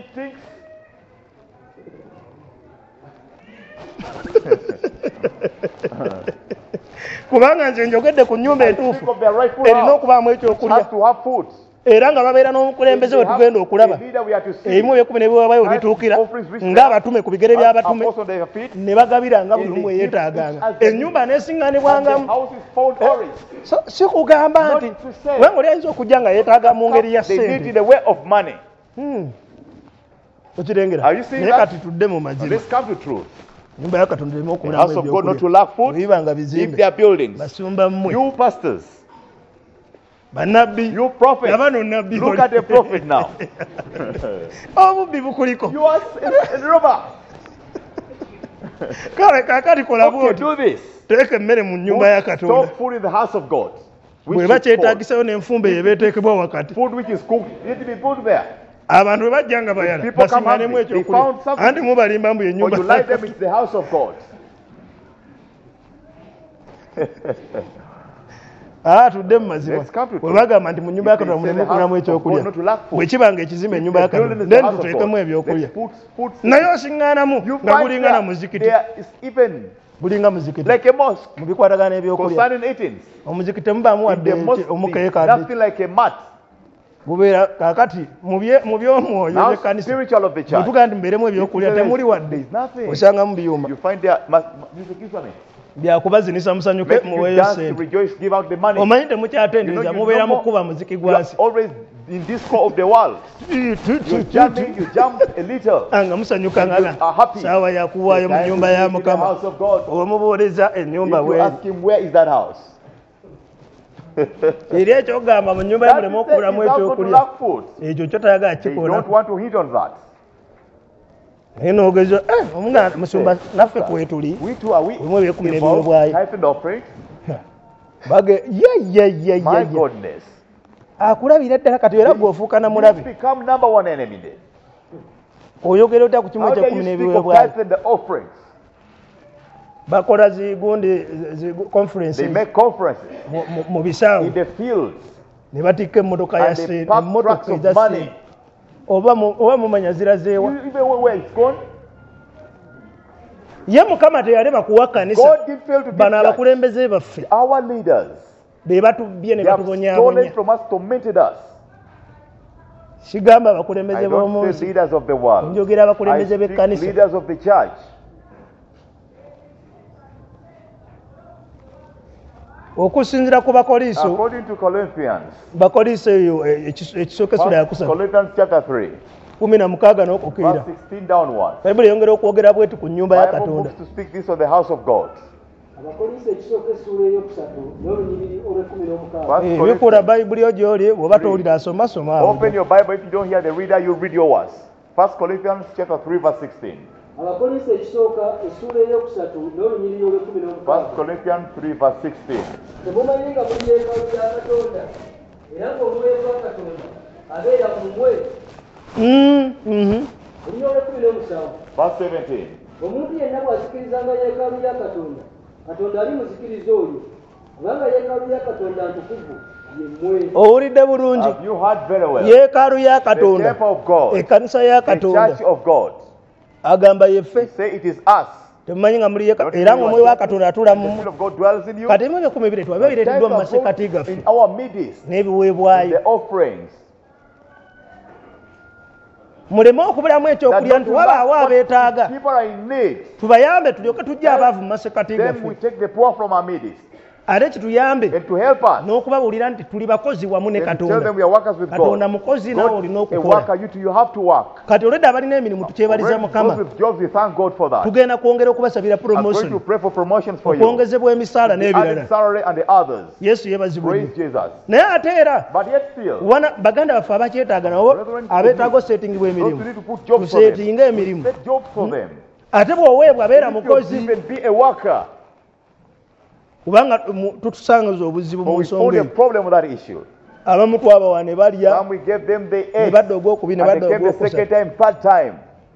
kubanga nze njogedde ku nnyumba entuufu erina okubaamu ekyokulya era nga babeera n'omukulembeze we tugenda okulaba ebimu ebyekumi nebiwabayo webituukira ng'abatume ku bigere by'abatume ne bagabira nga buli omu eyeetaaganga ennyumba neesiŋŋaanibwangamu si kugamba nti wenga oli ayinza okujja nga yeetaaga mu ngeri ya ssente okirengera naye kati tudde mu mazima nyumba ya Katonda erina okubulamu ebyokulya biba nga bizimbe basumba mmwe banabbi abano nabbi obubbi bukuliko kale kaakati kola bwoti teeka emmere mu nnyumba ya Katonda bwe bakyetaagisayo n'enfumba eyo beeteekebwa wakati abantu bwe bajja nga bayala basiŋŋaanemu ekyokulya anti mubalimba mbu ennyumba Ah, tudde mu mazima bwe bagamba nti mu nnyumba ya Katonda muleme okulamu ekyokulya bwe kiba nga ekizimba ennyumba ya Katonda then tuteekemu ebyokulya naye osiŋŋaanamu nga bulinga na muzikiti bulinga muzikiti mu bikwatagana ebyokulya omuzikiti temubaamu wadde omukeekadde gubeera kaakati mu by'omwoyo by'ekkanisa bwe tugaa nti mubeeremu ebyokulya temuli wadde osangamu biyumba byakubazinisa musanyuke muweeyo ssente omanyi temukyatendereza mubeera mu kkuba muziki gwasi nga musanyuka ngala saawa yakuwaayo mu nnyumba ya Mukama omubuuliza ennyumba bweri eri ekyogamba mu nnyumba yamulemu okubulamu ekyokulya ekyo kyotayagala kikola naye n'ogeza omuganda musumba naffe kwetuli omu ebyekumi n'ebiweebwayo bage yeyeyeyeye akulabira ddala kati era gweofuuka na mulabe oyogera otya ku kimu ekyekumi n'ebiweebwayo bakola zigundi conferences mu bisawo ne batikka emmotoka ya emmotoka eza ssente oba mumanya zirazeewa ye Mukama teyaleba kuwakkanisa bano abakulembeze baffe be batubbye ne batubonyaabonya kigamba abakulembeze b'omu nsi njogera abakulembeze b'ekkanisa okusinziira ku bakoliiso bakoliiso eyo ekisooka essula ya kusatu kumi na mukaaga n'okukirira bayibuli eyongera okwogera bwetu ku nnyumba ya Katonda bikula bayibuli yo gy'oli bw'oba towulira asoma soma First Corinthians chapter three verse sixteen. Abakolinso ekisooka essula eyokusatu n'olunyiriri olw'ekkumi n'omukaaga. First Corinthians three verse sixteen. Temumanyi nga muli yeekaalu ya Katonda era ng'omwoyo gwa Katonda abeera mu mmwe. Verse seventeen. Omuntu yenna bw'azikirizanga yeekaalu ya Katonda, Katonda alimuzikiriza oyo, kubanga yeekaalu ya Katonda ntukuvu ye mmwe. Owulidde bulungi? Have you heard very well? Yeekaalu ya The Katonda, temple of God, ekkanisa ya the Katonda, church of God. agamba yeffe. Say it is us. Temumanyi nga muli yeekaalu era ng'omwoyo wa Katonda atula mu The Spirit of God dwells in you. kati ebyo ebikumi biri twabiba bireeteddwa mu masekkati In gaffe our midst, n'ebiweebwayo. the offerings. Muleme okubulamu ekyokulya nti wabaawo abeetaaga People are in need. tubayambe tulyoke tujje abaavu mu masekkati Then we gaffe take the poor from our midst. ate kituyambe And to help us, n'okubabuulira nti tuli bakozi wamu ne then to tell Katonda. them we are workers with Katonda God. mukozi naawe olina God, a okukola. worker, you too, you have to work. Kati olwedde abalina emirimu tukyebaliza Already Mukama. those with jobs, we thank God for that. Tugenda kwongera okubasabira I'm going to promotion, pray for promotions for you. okwongezebwa emisaala The n'ebirala. added salary and the others. Yesu yeebazibwe Praise nnyo. Jesus. Naye ate era But yet still, wana baganda baffe abakyetaaga nabo abeetaaga osetingibwa those who emirimu need to put jobs for them, tuseetinga emirimu. set jobs for them. Ate bw'oweebwa beera If you mukozi even be a worker, kubanga mu- tutusangiza obuzibu but mu we nsonga found a eyo. problem with that issue. Abamu twabawa ne balya Some we gave them the ne eggs, badda ogwokubiri ne and badda they came the second ogwokusatu. time, third time.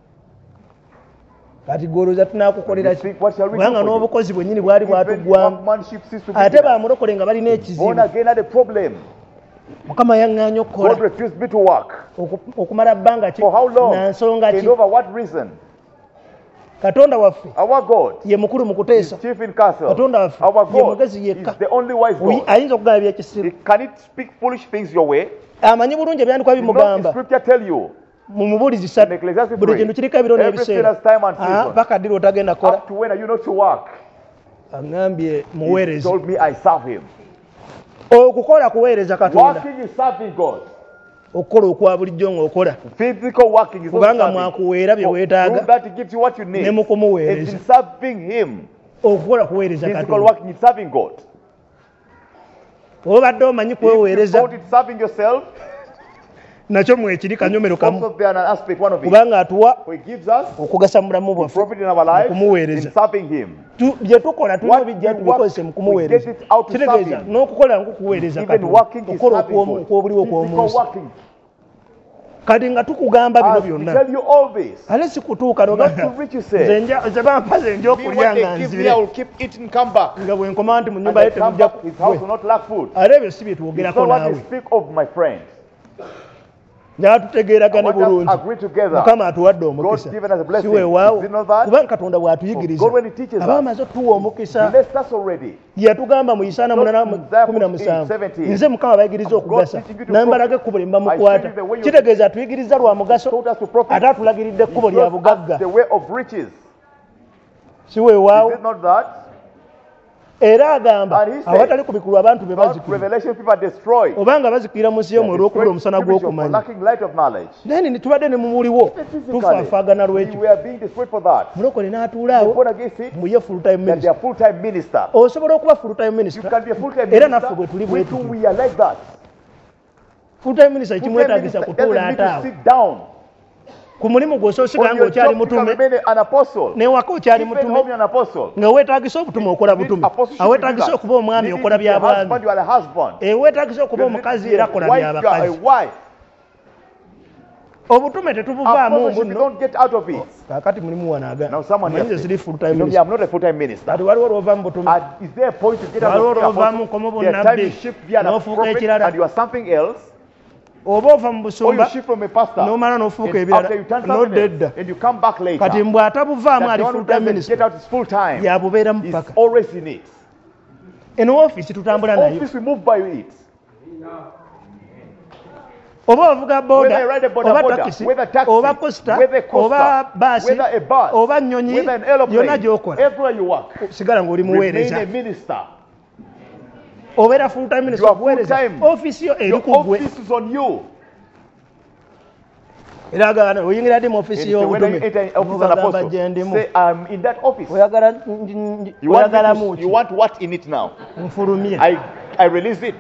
Kati gwolooza tunaakukolera You ki? think, what shall we do Kubanga for you? n'obukozi bwennyini bwali Even bwatuggwamu. workmanship ceased to be Ate given. bamulokole nga balina Born ekizibu. again had a problem. Mukama yaŋŋaanya God okukola refused me to work. oku- okumala bbanga ki For how long? na nsonga And ki. over what reason? Katonda waffe Our God ye mukulu mu is kuteesa. chief in castle. Katonda waffe Our ye God mugezi is yekka. the only wise Oyi- God. ayinza okugamba byekisiru. He can it speak foolish things your way? Amanyi bulungi ebyandikwa Did not the bimugamba scripture tell you? mu mubulizi In ssatu. Ecclesiastes Buli three, kintu kiriko ebiro everything n'ebiseera. has time and Ah, season. paka ddiri otagenda kola. Up to when are you not to work? Aŋŋambye He muweereze. told me I serve him. Okukola kuweereza Katonda. Working is serving God. Okukola okwa bulijjo ng'okola. Physical working is also Kubanga serving. mwakuweera bye For weetaaga prove that he gives you what you need. ne mu It's kumuweereza. in serving him. Okukola kuweereza Physical Katonda. working is serving God. Obadde omanyi If you kweweereza thought it's serving yourself, nakyo mwekiri kanyomero kamu. also there an aspect, one of it. Kubanga atuwa He gives us okugasa mu bulamu bwaffe. profit in our lives Okumuweereza. in serving him. Tu- bye tukola tulina What bijja we tubikozese mu work, kumuweereza. we get it out to Kitegeeza serve him. n'okukola nkukuweereza Even Katonda. working is Okukola serving okw'omu- God. okw'obuliwo Physical okw'omunsi. working. Kati nga tukugamba bino As we byonna tell you all this, ate si kutuuka not noga- to reach you nze say, nja- nze bampa ze nja me okulya what nga they give me, nzibire I will keep eating, come back. nga bwe nkoma nti mu And nnyumba I ye come temujja back, his house will not lack food. ate ebyo si bye It's twogerako not what they naawe speak of, my friend. natutegeeragane Let us bulungi agree together. mukama atuwadde God's omukisa given us a blessing. si weewaawo Is it not that? kubanga katonda bw'atuyigiriza God when he teaches aba us, amaze otuwa omukisa blessed us already. yatugamba mu isaana munana mu Isaiah kumi na fourteen, musanvu seventeen. nze mukama bayigiriza okugasa teaching you to nambalaga profit. ekkubo lye I mbamukwata showed you the way you- kitegeeza atuyigiriza lwa mugaso Taught us to profit. ate atulagiridde ekkubo He lya shows us bugagga the way of riches. si weewaawo Is it not that? era agamba And he said, awatali kubikulwa abantu be God's bazikula revelation people are destroyed. obanga bazikira mu nsi y'omwe olw'okubula omusana Destroyed for gw'okumanya lacking light of knowledge. then nitubadde ne mumuliwo tufaafaagana We lwekyo were being destroyed for that. mulokole They n'atuulaawo fought against it, muye full time that they minister are full-time minister. osobola okuba full time You minister can be a full-time era minister. naffe bwe tuli We bwe too, tuti we are like that. full time minister Full-time kimwetaagisa minister kutuula doesn't need to ate awo sit down. ku mulimu gw'osoosigala On your ng'okyali job, you can mutume remain an apostle. newaka okyali Even mutume home, you're an apostle. nga weetaagisa obutuma okola You need butume apostleship to do aweetaagisa that. okuba omwami You need okola to be a byabwami husband, you are a husband. eweetaagisa okuba You need omukazi to be era a kola wife, you are a byabakazi wife. obutume tetubuvaamu Apostleship, you mbuno don't get out of it. kaakati mulimu wanaaga Now someone manyize else ziri says, full you time know me, minister I'm not a full-time minister. kati waliwo lwova mu butume And is there a point to get out waliwo of being lwova mu apostle? nkomo There are times you bonnabbi shift be an n'ofuuka prophet ekirala and you are something else, oba ova mu or you busumba shift from a pastor. n'omala n'ofuuka And after you ebirala turn something n'odda else, edda and you come back later. kati mbw atabuvaamu That ali the one full who time doesn't get minister out his full time yabubeeramu is paka always in it. eno ofiisi tutambula nayo Office, we move by it. oba ovuga Whether I boda ride a boda oba boda, takisi whether taxi, oba costa whether a coaster, oba baasi whether a bus, oba nnyonyi whether an yonna aeroplane, gy'okola everywhere you work, sigala ng'oli remain muweereza a minister. obeera full time minister You are okuweereza full time. ofiisi yo eri Your ku ggwe office is on you. era agamba oyingira ddi mu ofiisi And so when you y'obutume enter an office an bagamba apostle, gye ndimu say, I'm in that office. oyagala You want, me oyagalamu to, ki you want what in it now? nfulumye I, I release it.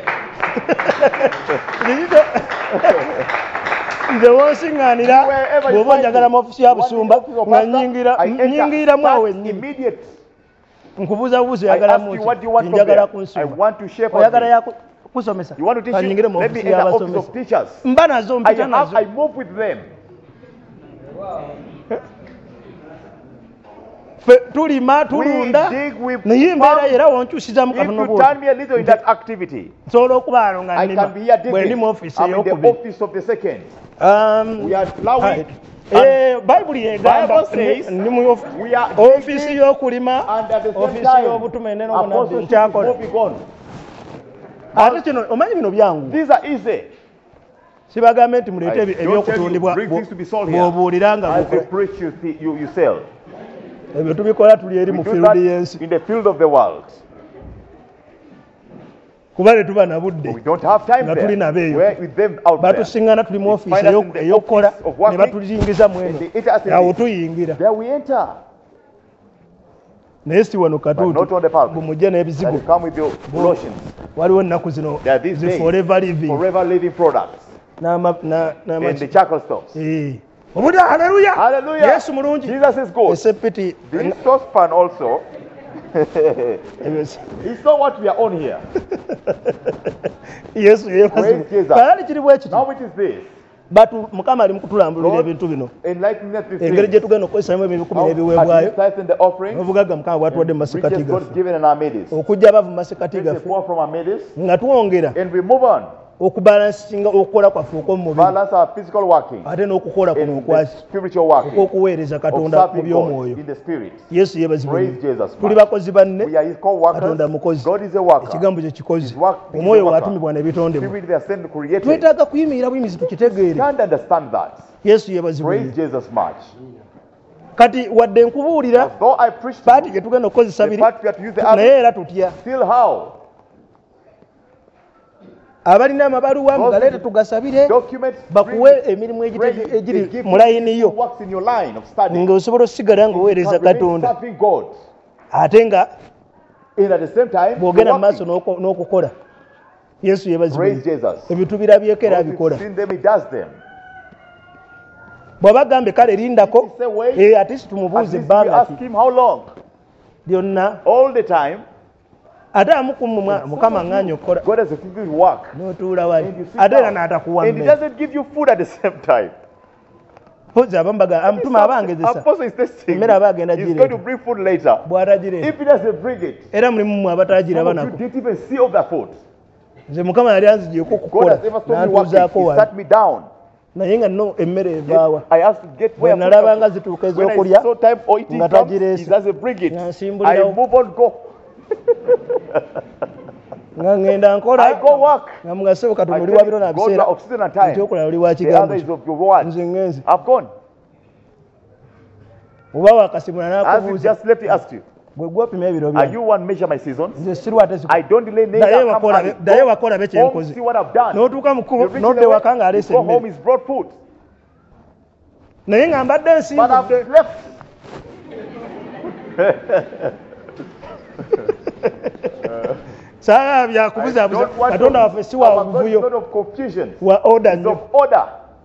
nze wonsiŋŋaanira Wherever you bw'oba find onjagala it. mu ofiisi ya You want busumba the office of nga pastor, nyingira I enter. nyingiramu awo Start ennyini immediate. nkubuuza buuzi I ask oyagalamu you, ki what do you want from njagala there? I kunsumba want to share for oyagala you. yaku- kusomesa You want to teach kanyingire you? mu Let me ofiisi enter office y'abasomesa of teachers. mba nazo I, mpita have, nazo I move with them. tulima tulunda We dig, we naye embeera farm. era wonkyusizamu If katono you turn me a little in that activity, nsobola okubaano nga I can be here nnima bwe ndi digging. mu ofiisi I'm in the ey'okubiri office of the second. Um, We are plowing. eh, bayibuli egamba Bible says ndi mu ofi- we are ofiisi digging, y'okulima and at the same ofiisi time, y'obutume ne n'obunabbi apostleship is nkyakola moving on. ate kino omanyi bino byangu These are easy. sibagambe nti muleete I ebi- don't tell you, ebyokutundibwa bring things to be sold here. bw'obuulira nga As you bukole. preach, you, see, you, you sell. ebyo tubikola tuli eri We mu do field that y'ensi in the field of the world. kuba tetuba na budde We don't have time nga there. tuli nabo eyo We're with them out there. batusiŋŋana tuli mu ofiisi find us eyo- in the ey'okukola office of ne working, batuyingiza mu eno and they enter us in awo this. tuyingira There we enter. naye si wano But not on katuuti the pulpit. bumujje That n'ebizigo you come with your lotions. waliwo ennaku zino There are these zi days, forever living forever living products. n'ama- na- n'ama- In the charcoal stores. Eh. obuda haleluya Hallelujah. yesu mulungi Jesus is good. esepiti This saucepan also. It's not what we are on here. yesu Praise Jesus. yebazibaali kiri bwe kiti Now it is this. batu mukama ali mu kutulambulira Lord, ebintu bino enlighten us this engeri thing. gye tugenda okukozesaamu ebikumi How n'ebiweebwayo at this tithe and the offering, n'obugagga mukama bwatuwadde mu masekati riches God gaffe given in our midst. okujja abava mu masekati Take the gaffe poor from our midst, nga twongera and we move on. okubalansinga okukola kwaffe okw'omubiri Balance our physical working ate n'okukola kuno and the okwaki spiritual working okw'okuweereza of katonda mu serving God by'omwoyo in the spirit. yesu yeebazibwa Praise nnyo. Jesus. tuli bakozi banne We are His co-workers. katonda mukozi God is a worker. ekigambo kye kikozi His work is a omwoyo worker. waatumibwa ne bitondebwa Spirit they are sent created. twetaaga kuyimirira buyimizi tukitegeere Can't understand that. yesu yeebazibwa Praise nnyo. Jesus much. kati wadde nkubuulira Though I preach to paati you, gye tugenda okukozesa the biri part we have to use the naye other, era tutya still how? abalina amabaluwa Those mugaleete tugasabire Documents, bakuwe bring it. emirimu egite- Pray, they egiri give mu you layini yo works in your line of study. ng'osobola osigala ng'oweereza You can remain katonda serving God. ate nga And at the same time, bw'ogenda mu you're maaso working. n'oko- n'okukola yesu yeebazibwa Praise nnyo. Jesus. ebintu birabyeko era Those abikola who've seen them, He does them. bw'aba gambe kale lindako He said, wait. eh, ate si At tumubuuze least we ebbanga ask ki Him how long? byonna All the time. ate amukumu mukama ng'anya okukola God has given you work. n'otuula wali And you sit ate era down. n'atakuwa And He mmere doesn't give you food at the same time. pozi abamu baga amutuma aba angezesa Apostle is testing. Emmere aba agenda He's gireeta. going to bring food later. bw'atagireeta If He doesn't bring it, era mulimu mmwe abatagiraba some of you nako didn't even see of that food. nze mukama yali anzigyeko God okukola has never told me working. n'antuuzaako He wali sat me down. naye nga nno emmere evaawa I asked to get bwe where food nalaba comes nga from. zituuka When I ez'okulya saw time or eating nga comes, tagireese. He doesn't bring it. Nga I nsimbulirawo. move on, go. nga ngenda I nkola go work. nga mugasebo I katonda oli tell wabiro you, na go to biseera off season and time. ekyokulala oli wa The kigambo other is kyo of your words. nze ngenze I've gone. oba wakasimula As you n'akubuuza just let me ask you, gwe gwopima ebiro are byange you one measure my seasons? nze sirwate I don't delay names. Daye I come wakola early. be- daye Go wakola be home, kyenkoze. see what I've done. n'otuuka mu You kkubo reach n'odda the way, ewaka ng'aleese you go home, emmere he's brought food. naye nga mbadde But nsimbudde I've left. saala I byakubuzaabuza don't want katonda to- waffe si wa our God is buvuyo not of confusion. wa oda It's nnyo of order.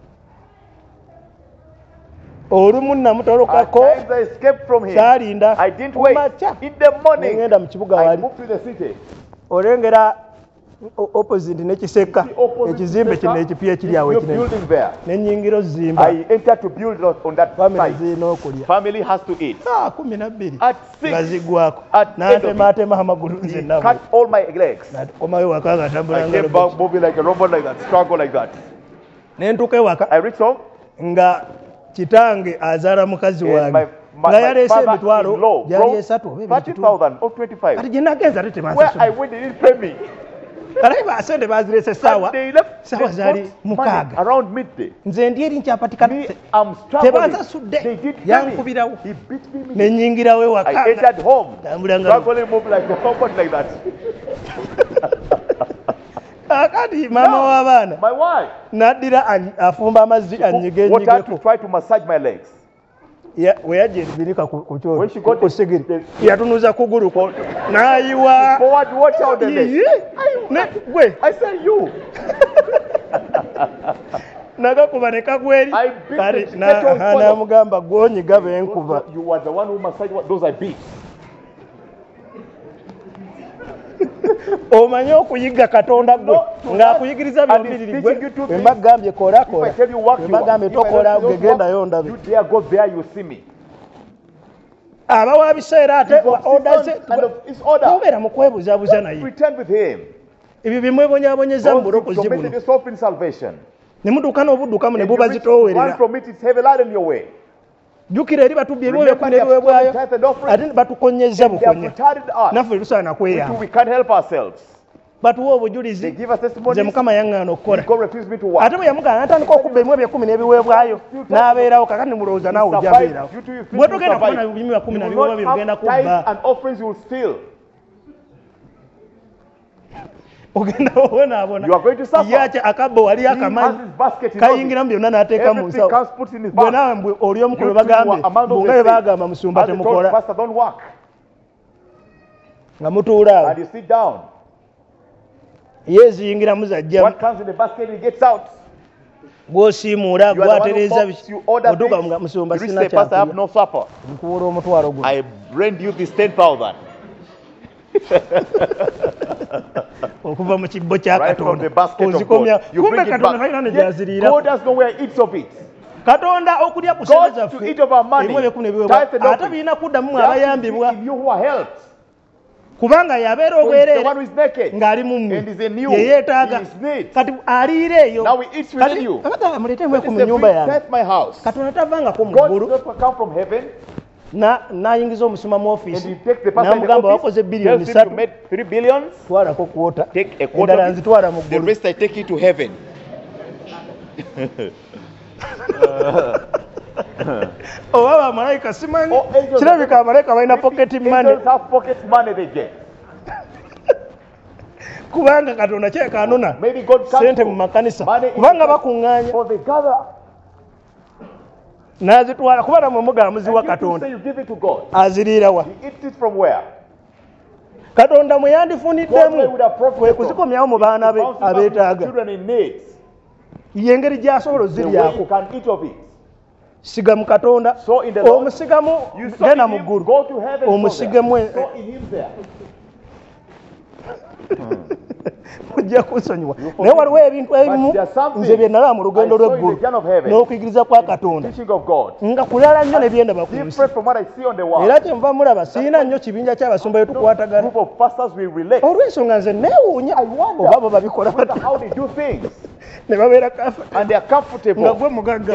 olumu At namutalukako times I escaped from him. saalinda I didn't wait. kumakya In the morning, nengenda mu kibuga I wali moved to the city. olengera o- opposite n'ekiseka The opposite ekizimbe kino sector, ekipya ekiri awo new ekinene building there. n'ennyingiro zimba I entered to build on on that famire site. zirina okulya Family has to eat. saa kumi nabbiri At six, nga ziggwako At end of it, n'atemaatema amagulu nze he nabo cut all my legs. komayo waka nga atambula I nga came robot. back moving like a robot like that, struggle like that. ne ntuuka ewaka I reached home. nga kitange azaala mukazi And my, wange my, nga my yaleese emitwalo father-in-law gyali brought esatu oba ebiri thirty kitundu. thousand or twenty-five. kati gye nagenza ate Where I tebasasula went, they didn't pay me. alaye basente bazireese And essaawa they left Sawa they zali got money mukaaga. around midday. nze ndi eri nkyapatikana Me, I'm struggling. Tebansasudde. They did pay me. Yankubirawo. He beat me. ne nnyingirawo ewaka I entered home. tambula nga Struggling, move like a robot like that. kakati maama w'abaana My wife. n'addira any- afumba amazzi Water to anyigenyigeko try to massage my legs. we yajja ebirika ku ku When she kyoto got ku the- sigiri the- yatunuza kugulu ko n'ayiwa Forward, watch out the leg. Iye. Ne- gwe I said you. nagakuba ne kagweri I beat kale the na- petrol aha, funnel. n'amugamba gwonyiga benkuba You were the one who massaged what- those I beat. omanyi okuyiga katonda gwe ng'akuyigiriza byombiriri gwe bwe mbagambye kola kola bwe mbagambye tokola gegendayo ndabe abawa biseera ate obeera mu kwebuzabuza naye ebyo bimwebonyabonyeza mu bulokozi buno ne muduuka n'obuddukamu ne buba zitoowerera jjukira eri batubbi ebyo byekumi n'ebiweebwayo ate batukonyeza bukonya naffe tusaana kweyamba batuwa obujulizi nze mukama yaŋŋaana okukola ate bwe yamugaana natandika okubba emu ebyekumi n'ebiweebwayo n'abeerawo kakati nemulowooza naawe ojja abeerawo bwe togenda kubona bimu byakumi na biweebwa byogenda kubba ogenda obonaabona yaca akabbo wali akamanyi kayingiramu byonna n'ateeka mu nsawo gwe naawe mbwe oli omukulu bagambe bunga bwe bagamba musumba temukola nga mutuula awo yeziyingiramu zajjamu gw'osiimuula gwatereeza biki otuuka nga musumba sina nkuwula omutwalo guno okuva mu kibbo kya katonda ozikomya kumbe katonda talina ne gyaziriira katonda okulya ku sente zaffe erimu ebyekumi n'ebiweebwa ate birina kuddamu abayambibwa kubanga yabeera obwereere ng'ali mu mmwe yeyeetaaga kati aliira eyo abagamba muleetemu eku mu nnyumba yange katonda tavangako mu ggulu n'ayingiza omusuma mu ofiisi n'amugamba wakoze biliyoni ssatu twalako kwota endala nzitwala mu ggulu oba bamalayika simanyi kirabika abamalayika balina pocket money kubanga katonda kyekanona sente mu makanisa kubanga bakuŋŋaanya n'azitwala kuba namwe mugamba muziwa katonda aziriira wa katonda mwe yandifuniddemu kwe kuzikomyawo mu baana be abeetaaga y'engeri gy'asobola oziryako siga mu katonda omusigamu genda mu ggulu omusigemu ojja kunsonyiwa naye waliwo ebintu ebimu nze bye nalaba mu lugendo lw'eggulu n'okuyigiriza kwa katonda nga kulala nnyo ne byendaba ku nsi era kyenva mulaba sirina nnyo kibinja ky'abasumba bye tukwatagana olw'ensonga nze neewuunya oba bo babikola bata ne babeera nga gwe mugagga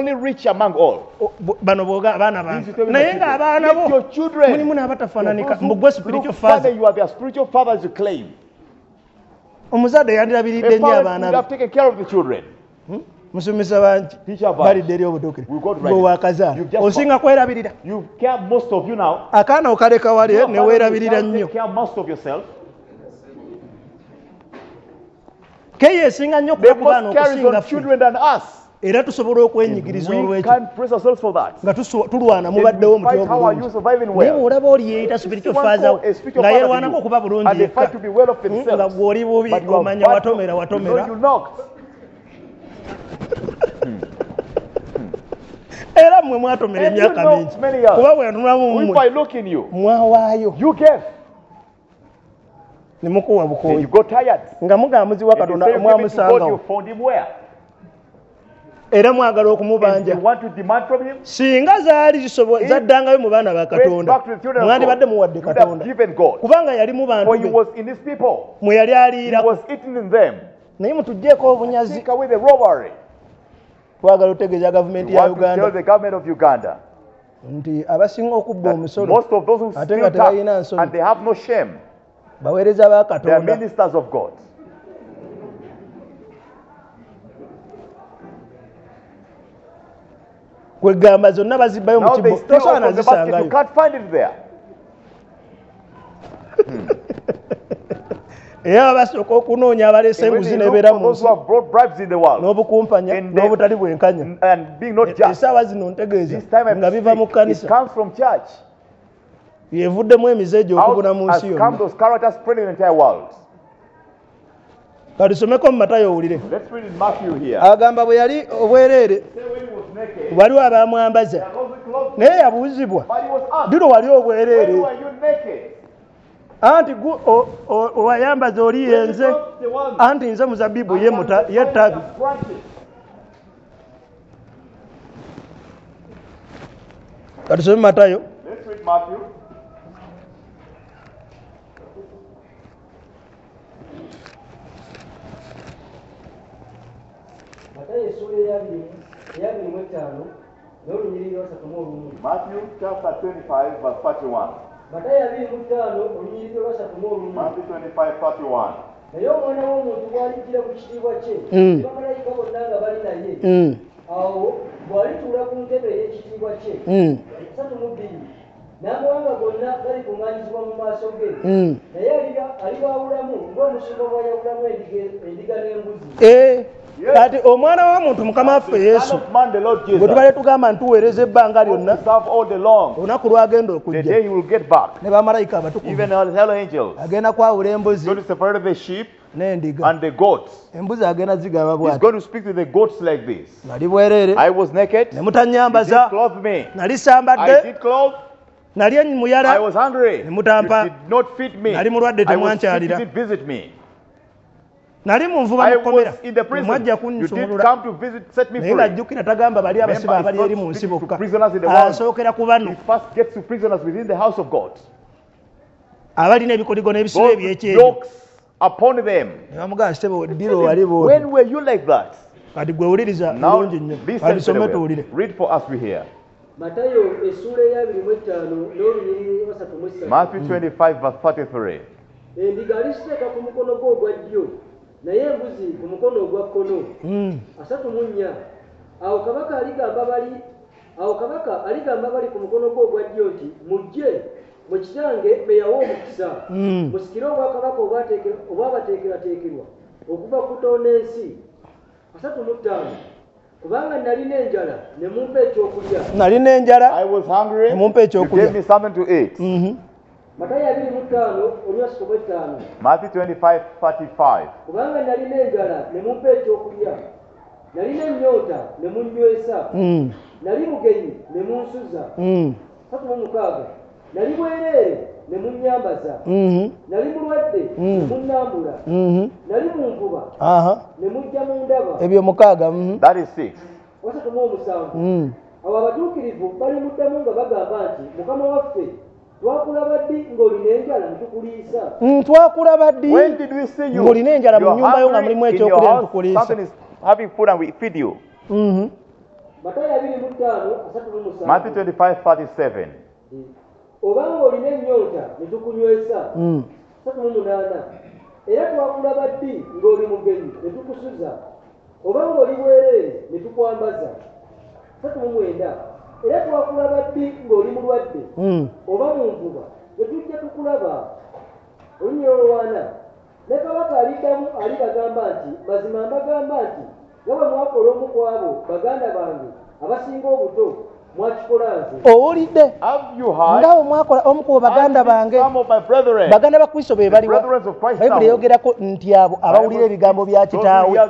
bano booga abaana bange naye ng'abaana bo mulimu n'abatafaananika mbu gwe spiritual father omuzadde yandirabiridde nnyo abaana be musomesa bangi balidde eri obutuukire bwewakazaala osinga kwerabirira akaana okaleka wali neweerabirira nnyo keyeesinga nnyo kubaana okusinga era tusobola okwenyigiriza olwekyo nga tulwana mubaddewo omuti obulungi naye bw'olaba oli yeeyita spiritual father nga yeerwanako okuba bulungi yekka nga gw'oli bubi omanya watomera watomera era mmwe mwatomera emyaka mingi kuba bwe ntunulamu mmwe mwawaayo ne mukuwa bukooyi nga mugamba muziwa katonda mwamusangawo era mwagala okumubanja singa zaali zaddangayo mu baana ba katonda mwandibadde muwadde katonda kubanga yali mu bantu be mwe yali aliirako naye mutugjeeko obunyazi twagala otegeeza gavumenti ya uganda nti abasinga okubba omusolo ate nga tebalina nsoni baweereza ba katonda kwegamba zonna bazibbayo mu kibbo tosobola nazisangayo era basooka okunoonya abaleese embuzi nebeera mu nsi n'obukumpanya n'obutali bwenkanya essaawa zino ntegeeza nga biva mu kkanisa yevuddemu emizeejo okubuna mu nsi yonna katusomeko mu Matayo owulire agamba bwe yali obwereere waliwo abamwambaza naye yabuuzibwa dino wali obwereere anti owayambaza oli yenze anti nze muzabibu ye ttabi. Katusome Matayo. Let's read Matthew. Matthew chapter twenty-five verse thirty-one. Matthew twenty-five thirty-one. naye omwana w'omuntu bw'alijjira ku kitiibwa kye bamalayika bonna nga bali naye awo bw'alituula ku ntebe ey'ekitiibwa kye esatu mu bbiri n'amawanga gonna galikuŋŋaanyizibwa mu maaso ge naye alibaawulamu ng'omusumba bw'ayawulamu endiga n'embuzi. Kati omwana w'omuntu mukama waffe Yesu bwe tubale tugamba ntuweereza ebbanga lyonna olunaku lwagenda okujja ne bamalayika abatukuvu agenda kwawula embuzi n'endiga. Embuzi agenda zigamba bw'ati nali bwereere ne mutanyambaza nali sambadde nali muyala ne mutampa nali mulwadde temwankyalira nali munvuba mukomera mwajja kunnsumulula naye ng'ajjukira tagamba bali abasibe abali eri mu nsi bokka asookera ku bano abalina ebikoligo n'ebisibo ebyekyejo ne bamugamba kitebe weddiro wali booti kati gwe wuliriza bulungi nnyo kabisome tuwulire. Matayo essuula ey'abiri mu etaano n'olunyiriri basatu mu ssatu. Matthew twenty-five verse thirty-three. Endiga alisiteeka ku mukono gwe ogwa ddyo naye embuzi ku mukono ogwa kkono. asatu mu nnya. Awo kabaka aligamba bali awo kabaka aligamba bali ku mukono gwe ogwa ddyo nti mujje mu kitange be yawa omukisa musikire obwakabaka obwabateekerateekerwa okuva ku tonda ensi. asatu mu ttaano. kubanga nalina enjala ne mumpa ekyokulya. Nalina enjala ne mumpa ekyokulya. Matayo abiri mu ttaano olunaku lwa ttaano. Matthew twenty-five thirty-five. kubanga nalina enjala ne mumpa ekyokulya, nalina ennyota ne munnywesa, nali mugenyi ne munsuza. asatu mu mukaaga. nali bwereere ne munnyambaza, nali mulwadde ne munnambula, nali mu nvuba ne mujja mu ndaba. Ebyo mukaaga. That is six. asatu mu omusanvu. Awo abatuukirivu balimuddamu nga bagamba nti mukama waffe twakulaba ddi ng'olina enjala ne tukuliisa. Twakulaba ddi ng'olina enjala mu nnyumba yo nga mulimu ekyokulya ne tukuliisa. Matayo abiri mu ttaano asatu mu musanvu. Matthew twenty-five thirty-seven. obanga olina ennyonta ne tukunywesa. asatu mu munaana. Era twakulaba ddi ng'oli mugenyi ne tukusuza, obanga oli bwereere ne tukwambaza. asatu mu mwenda. Era twakulaba ddi ng'oli mulwadde oba mu nvuba ne tujja tukulaba. olunyiro olwana. Ne kabaka aliddamu alibagamba nti mazima mbagamba nti nga bwe mwakola omu ku abo baganda bange abasinga obuto mwakikola nze. Owulidde nga bwe mwakola omu ku baganda bange baganda ba Kristo be baliwa. Bayibuli eyogerako nti abo abawulira ebigambo bya kitaawe.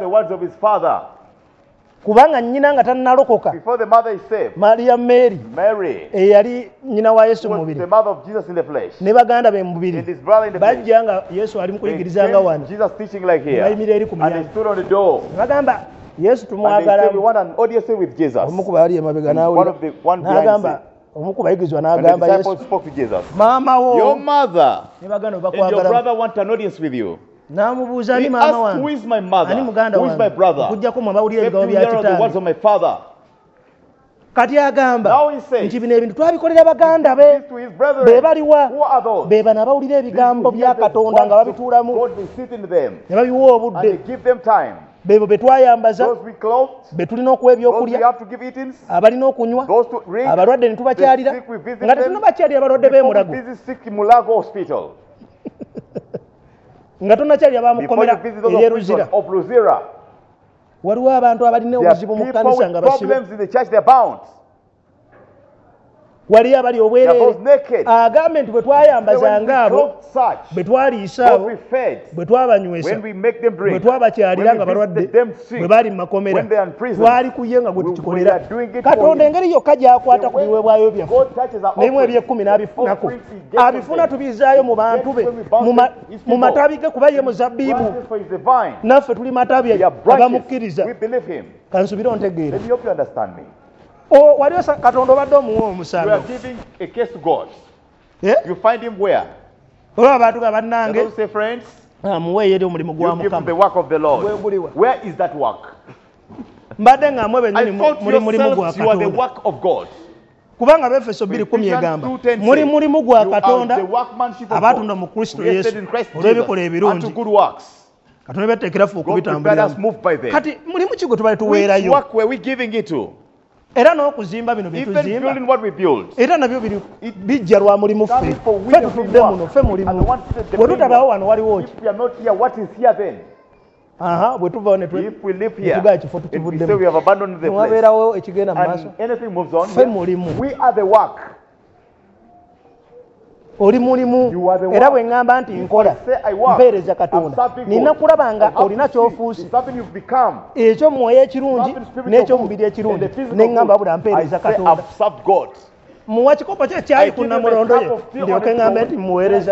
Kubanga nnyina nga tannalokoka Maria Mary eyali nnyina wa Yesu mu mubiri ne baganda be mu mubiri bajja nga Yesu ali mu kuyigirizanga wano bayimirira eri ku mulyango bagamba Yesu tumwagala. Omu ku baali emabega n'agamba omu ku bayigirizwa n'agamba Yesu maama wo ne baganda bakwagala. N'amubuuza ani maama wange ani muganda wange okuggyako mu abawulira ebigambo bya kitange. Kati agamba nti bino ebintu twabikolera baganda be be baliwa be bano abawulira ebigambo bya Katonda nga babituulamu ne babiwa obudde bebo be twayambaza be tulina okuwa ebyokulya abalina okunywa abalwadde ne tubakyalira nga tetunabakyalira abalwadde b'emulago nga tonakyalira bamukomera eryeruzira. Waliwo abantu abalina obuzibu mu kkanisa nga basibe wali abali obwerere agambe nti bwe twayambazanga abo bwe twaliisa abo bwe twabanywesa bwe twabakyalira nga balwadde bwe bali mu makomera twali kuye nga gwe tukikolera katonda engeri yokka gyakwata ku biweebwayo byaffe nebimu ebyekkumi n'abifunako abifuna tubizaayo mu bantu be mu matabi ge kuba ye muzabbiibu naffe tuli matabi abamukkiriza kansubire ontegeera wali katonda obadde omuwa omusango olaba abantu ga bannange amuweeyo eri omulimu gwa mukama mbadde nga mwe bennyini muli mulimu gwa katonda kubanga befeso bbiri kumi egamba muli mulimu gwa katonda abatunda mu kristo yesu olw'ebikola ebirungi katonda byateekerafu okubitambuliramu kati mulimu ki gwe tubale tuweerayo era n'okuzimba bino byetuzimba era nabyo bijja lwa mulimu ffe ffe tutudde muno ffe mulimu bwe tutabaawo wano waliwo ki aha bwe tuvawo netugaa ekifo tukivuddemu wabeerawo ekigenda mu maaso ffe mulimu oli mulimu era bwe ŋŋamba nti nkola mpeereza katonda nina kulaba nga olina kyofuuse ekyomwoyo ekirungi n'ekyomubiri ekirungi ne ŋŋamba wabula mpeereza katonda muwa kikopo kye ekyayi ku namulondo ye ndyoke ŋŋambe nti muweereza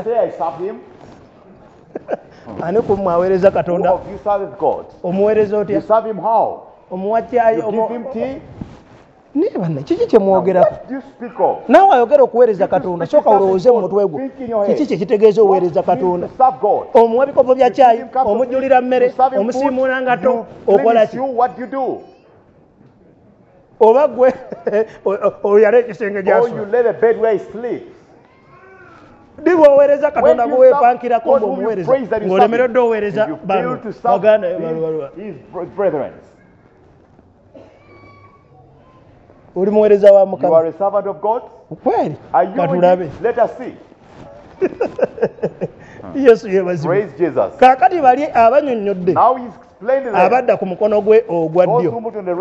ani kumwaweereza katonda omuweereza otya omuwa kyayi nibanna kiki kyemwogerako naawe ayogera okuweereza katonda sooka olowooze mu mutwe gwo kiki kyekitegeeza oweereza katonda omuwa bikopo bya kyayi omujjulira mmere omusiimuula ngato okola ki oba gwe oyala ekisenge gyasula dibwa oweereza katonda gweweepankirako ng'omuweereza ng'olemeredde oweereza bano baganda uli muweereza wa mukama kweli katulabe yesu yebazibwe kaakati bali abanyonnyodde abadda ku mukono gwe ogwa ddyo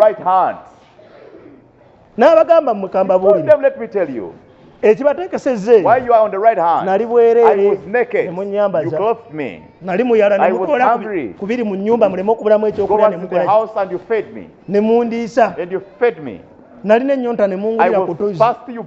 n'abagamba mukamba buulire ekibateekesezze nali bwereere ne munnyambaza nali muyala ne mukola ku biri mu nnyumba muleme okubulamu ekyokulya ne mukola ne mundiisa nalina ennyonta ne mungulira ku tuzzi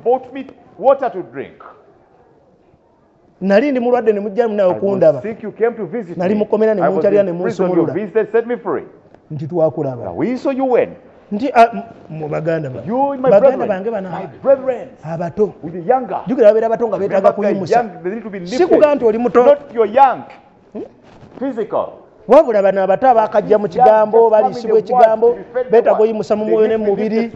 nali ndi mulwadde ne mujja munawe okundaba nali mukomera ne munkyalira ne munsumulula nti twakulaba nti mu baganda baganda bange bana abato jukira babeera abato nga beetaaga kuyimusa si kugaa nti oli muto wabula bano abato abaakajja mu kigambo baliisibwa ekigambo beetaaga oyimusa mu mwoyo ne mu mubiri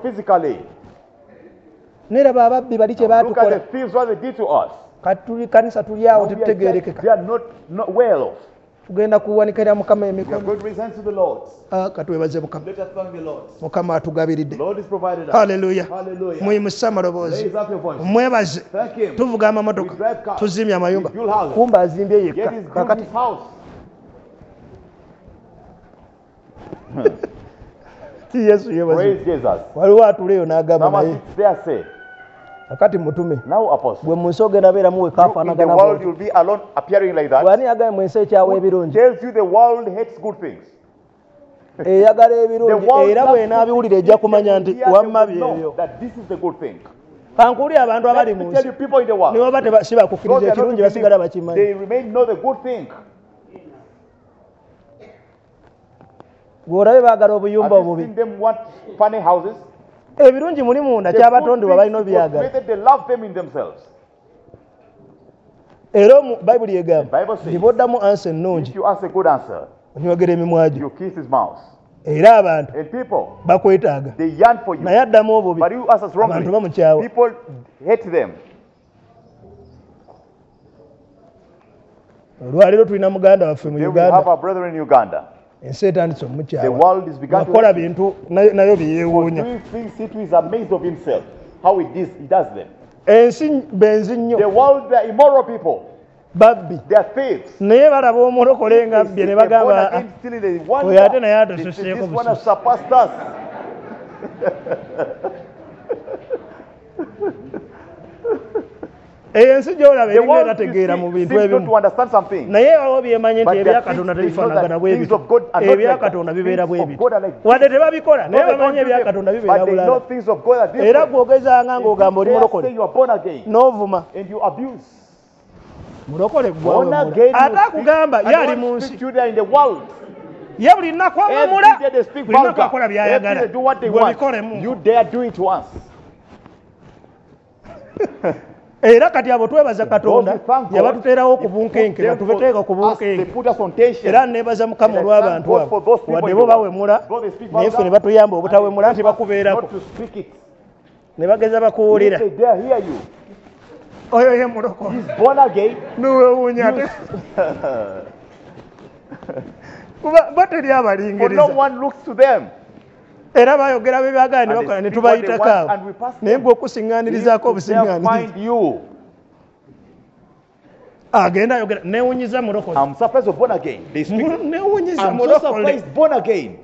neraba ababbi bali kye baatukola kati kanisa tuli awo tetutegeerekeka tugenda kuwanikira mukama emikono katwebaze mukama mukama atugabiridde haleluya muyimusa amaloboozi mwebaze tuvuga amamotoka tuzimya amayumba kumba azimbye yekka kakati yesu yebaze waliwo atuleyo n'agamba naye akati mutume gwe mu nsi ogenda beeramu we kaafaanagana bw'ani yagambye mu nsi ekyawa ebirungi eyagala ebirungi era bw'enaabiwulira ejja kumanya nti wamma byebyo kankuuli abantu abali mu nsi niwe baba si bakukkiriza ekirungi basigala bakimanyi gweorabe baagala obuyumba obubi ebirungi muli munda kyabatondebwa balina obyagala era bayibuli egamba nti boddamu ansa ennungi onyogera emimwa gyo era abantu bakwetaaga naye addamu obubi abantu bamukyawa olwaleero tulina muganda waffe mu uganda ensi etandise omukyawakola bintu nayo byeyeewuunya ensi benzi nnyo babbi naye balaba omulokole nga bye ne bagamba oyo ate naye atosuseeko bususi ensi gy'olaba The eringa world erategeera mu seems bintu not to ebimu understand something. naye abo byemanyi nti But ebya there are katonda things they know tebifaanagana that bwe things bityo of God are not ebya like that. katonda bibeera bwe Things of bityo God are like wadde tebabikola No, naye they don't bamanyi do ebya them, katonda but bibeera they know bulala things of God are era different. gw'ogezanga ng'ogamba oli If you dare say mulokole you are born again n'ovuma and you abuse, mulokole born gwawe again ate you speak, akugamba ye ali and mu don't nsi speak to you there in the world. ye buli lunaku awamula Every day they speak buli lunaku vulgar. akola Every day by'ayagala they do what they gwe want. bikolemu You dare do it once. era kati abo twebaza katonda Those who thank God, yabatuteerawo ku He bunkenke put them batuteeka ku for us, they bunkenke put us on tension. era neebaza mukama And I olw'abantu thank God for abo those people wadde in bo the world. bawemula Though they speak naye ffe vulgar, ne batuyamba and obutawemula they nti help us bakubeerako not to speak it. ne bageza If bakuwulira they dare hear you, oyo ye mulokole he's born again. niweewuunya ate kuba bo teri For no abalingiriza one looks to them. era bayogera bye baagala ne And bakola they ne speak what they tubayitako want, abo and we pass naye them. gwe okusiŋŋaanirizaako If they dare obusiŋŋaaniriza find you, agenda ayogera neewunyiza mulokole I'm surprised you're born again. They speak. neewunyiza I'm so mulokole surprised born again.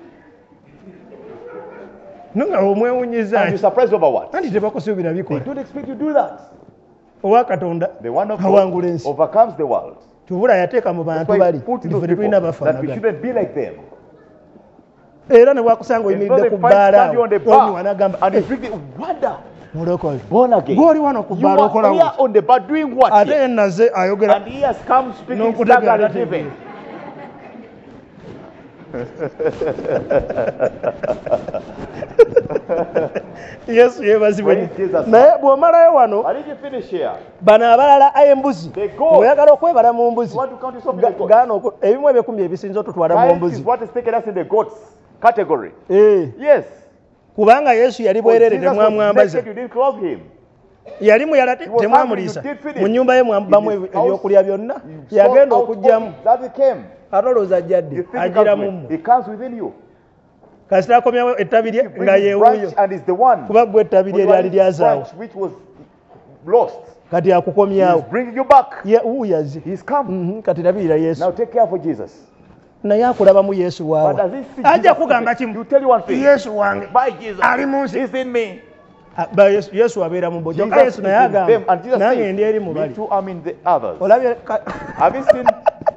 nonga omwewunyiza And you're surprised over what? anti tebakusuubira They bikola don't expect you to do that. owa katonda The one of awangula God ensi overcomes the world. tubula yateeka mu That's bantu why bali he put nti those ffe people tetulina that we bafaanagana shouldn't be like them. era ne bwakusanga And so oyimiridde they ku find bbaala stand you awo on the omi bar wanagamba and you bring the wonder. mulokole Born again. gwoli wano ku You bbaala are okola here buti on the bar doing what? ate Here? enaze ayogera And he has come speaking n'okutegeera staggering tategeera. even. yesu yeebazibwe Praise Jesus. naye bw'omalayo wano Why did you finish here? bano abalala embuzi They go. oyagala okwebala mu mbuzi You want to count yourself in Ga- the goats? gaana oku- ebimu ebikumi ebisinza otutwala mu Tithe is mbuzi what is taken us in the goats category. Eh, Yes. kubanga yesu yali For bwerere Jesus was temwamwambaza naked, you didn't clothe him. yali muyala te- He was temwamuliisa hungry, you did feed him. mu nnyumba ye mwambamu In his ebi- ebyokulya byonna You yagenda sought out okugyamu all that he came. ate olowooza ajja You dde think he agira comes mu with- he comes within you. kasita akomyawo ettabi lye He brings nga his yeewuuyo branch and is the one. kuba gwe ettabi lye For you are lyali his lyazaawo branch which was lost. kati He akukomyawo is bringing you back. Ye- wuuyazi He's come. Mhm, kati labirira yesu Now take care for Jesus. naye akulabamu yesu But waawa does he see ajja Jesus kugamba today? kimu You tell you one thing. yesu wange By Jesus. ali mu nsi He's in me. Ah, ba yesu yesu abeera mu bo Jesus kyokka is yesu in naye them. agamba And Jesus nange says, ndi eri mu me bali too am in the others. olabye ka- Have you seen?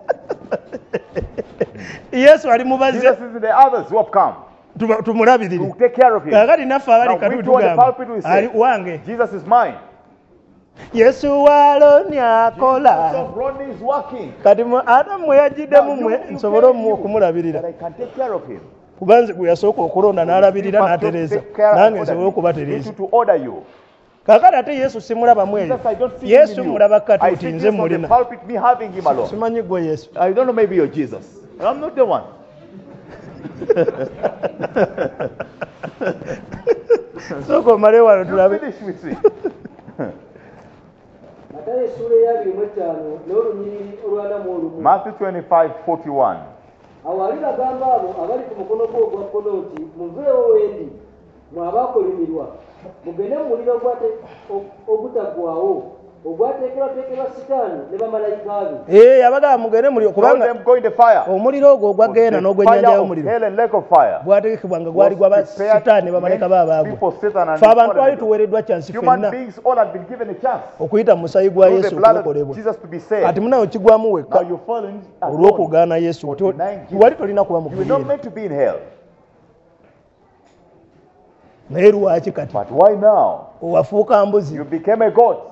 yesu ali mubaze Jesus is in the others who have come tuba- tumulabirire to take care of him. kakati naffe abali Now, katu we two on the tugamba pulpit we say, ali wange Jesus is mine. yesu waloni akola So Ronnie is working. kati mwe- ate mweyagiddemu Now, mwe you- you nsobole tell omu you okumulabirira that I can take care of him. kuba nze gwe yasooka okulonda n'alabirira You must n'atereeza take care nange and nsobole order me. okubatereeza Need to order you. kakati ate yesu simulabamu eyo Jesus, I don't see him yesu in you. mulaba kati I oti see nze Jesus on the mulina pulpit, me having him alone. simanyi gwe yesu I don't know, maybe you're Jesus. I'm not the one. sooka omale wano You tulabe finish with me. matayo essuula eyabiri mu etaano n'olunyiriri olwana mu olumu Matthew twenty-five forty-one. awo ali bagamba abo abali ku mukono gwe ogwa kkono nti muveewo wendi mwe abaakolimirwa mugende mu muliro ogwate- o- ogutaggwaawo ogwateekerwateekerwa sitaani ne bamalayika be Eh, abagamba mugende muliro Told kubanga them go in the fire. omuliro ogwo ogwagenda The n'ogwennyanja fire of y'omuliro hell and lake of fire. gwategekebwanga gwali gwa Was prepared basitaani ne bamalayika meant baabagwa people, Satan and fe his abantu bali followers. tuweereddwa kyansi Human ffenna beings all had been given a chance okuyita mu musaayi gwa through the yesu blood of okulokolebwa Jesus to be ati saved. munawe kigwamu Now wekka you're falling alone. olw'okugaana yesu For Ti- denying Jesus. wali tolina kuba mu You were not kuyeera meant to be in hell. naye lwaki kati But why now? owafuuka mbuzi You became a goat.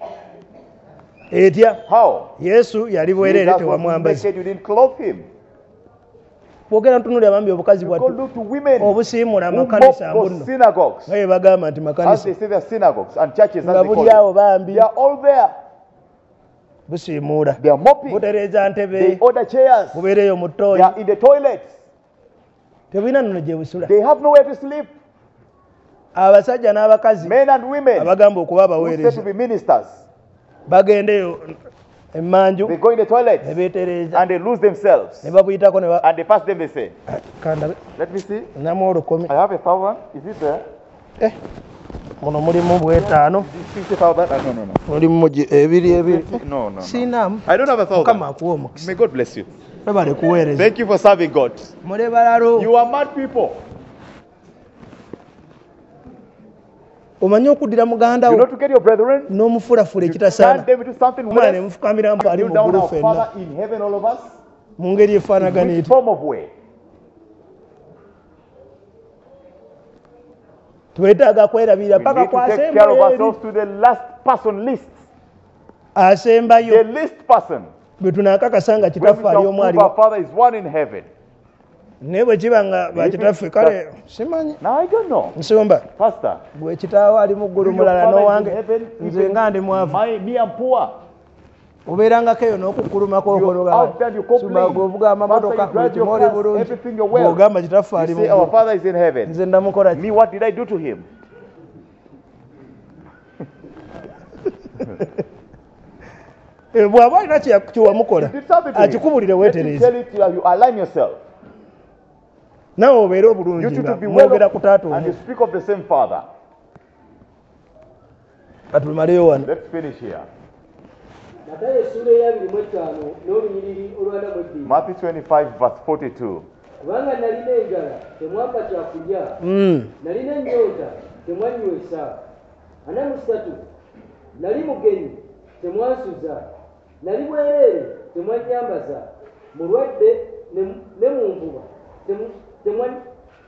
etya How? yesu yali bwereere Jesus was tewamwambaza naked, you didn't clothe him. bwogera ntunulira bambi obukazi You go bwattu look to women obusiimula who mock amakanisa those mbuno synagogues. nga bye bagamba nti As makanisa they say, they're synagogues and churches, nga as they buli call awo it. bambi They are all there. busiimuula They are mopping. butereeza They ntebe order chairs. bubeereyo mu They ttooyi are in the toilets. tebulina nnono gye busula They have nowhere to sleep. abasajja n'abakazi Men and women abagamba okuba who say to abaweereza be ministers. bagendeyo emmanju They go in the ne toilets beetereeza and they lose themselves. ne babuyitako ne ba- And they pass them, they say, kandabe let me see. namu olukumi I have a thousand. Is it there? Eh, muno mulimu bwetaano Is it fifty thousand? Uh, no, no, no. mulimu gi- ebiri ebiri No, no, no. siinaamu I don't have a mukama thousand. akuwa omukisa May God bless you. webale kuweereza Thank you for serving God. mule balalo You are mad people. omanyi okuddira muganda You wo know to get your brethren, n'omufulafula turn ekitasaana them into something omwana worse. ne mufukamira mbu ali You mu down ggulu our ffenna Father in heaven, all of us. mu ngeri efaanagana Which eti form of way? twetaaga kwerabirira We paka need to take care of kwasembayo eri ourselves to the last person list. asembayo The least person. bwe tunaakakasa nga When we kitaffe ali shall omu prove aliwo our Father is one in heaven. naye bwe kiba nga bakitaffe kale simanyi Now I don't know. nsomba Pastor, bwe kitaawo ali mu ggulu your mulala Father is in n'owange heaven, nze even nga ndi mwavu my, me am poor. obeerangako eyo n'okukulumako You're out there, you complain. ovuga amamotoka Pastor, you drive your ekimoli cars, bulungi everything you're well. bw'ogamba kitaffe ali You mu say our ggulu Father is in heaven. nze ndamukola ki Me, what did I do to him? Eh, bw'aba alina kye- kyewamukola You did something to him. akikubulire Let him weetereeze tell it to you, you align yourself. nawe obeere You obulungi two nga to be well mwogera off, ku taata and you omu speak of the same Father. katumaleyo wano Let's finish here. matayo essula eyabiri mu etaano n'olunyiriri olwana mu ebbiri Matthew twenty-five, verse forty-two. kubanga nalina enjala temwampa kyakulya Mm. nalina ennyonta temwanywesa ana mu ssatu nali mugenyi temwansuza nali bwereere temwannyambaza mulwadde ne- ne mu nvuba temu- temwan-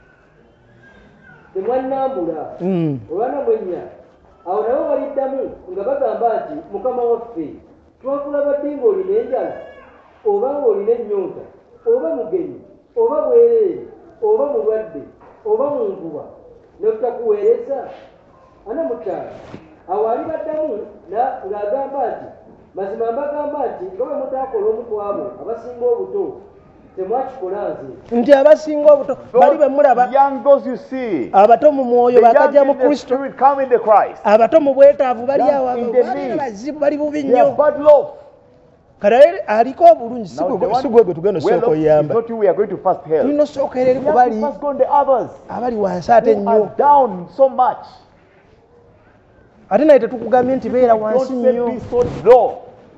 temwannambula Mm. olwana mwennya awo nabo baliddamu nga bagamba nti mukama waffe twakulaba ddi ng'olina enjala oba ng'olina ennyonta oba mugenyi oba bwereere oba mulwadde oba mu nvuba ne tutakuweereza ana mutaano awo alibaddamu na- ng'agamba nti mazima mbagamba nti nga bwe mutaakola omu ku abo abasinga obuto temwakikola nze nti abasinga obuto bali be mulaba Young those you see, abato mu mwoyo the bakajja young mu in the kristo spirit come into Christ. abato mu bwetaavu bali Young awo in the bali need. bazibu bali bubi They are nnyo bad loaf. kale aliko obulungi si Now, gwe- the one si gwe gwe tugenda well osooka off is oyamba not you, we are going to first help. tulina osookerera eri We ku have to bali first go on the others abali wansi ate who nnyo are down so much. ate naye tetukugambye nti beera Don't wansi say nnyo be so low.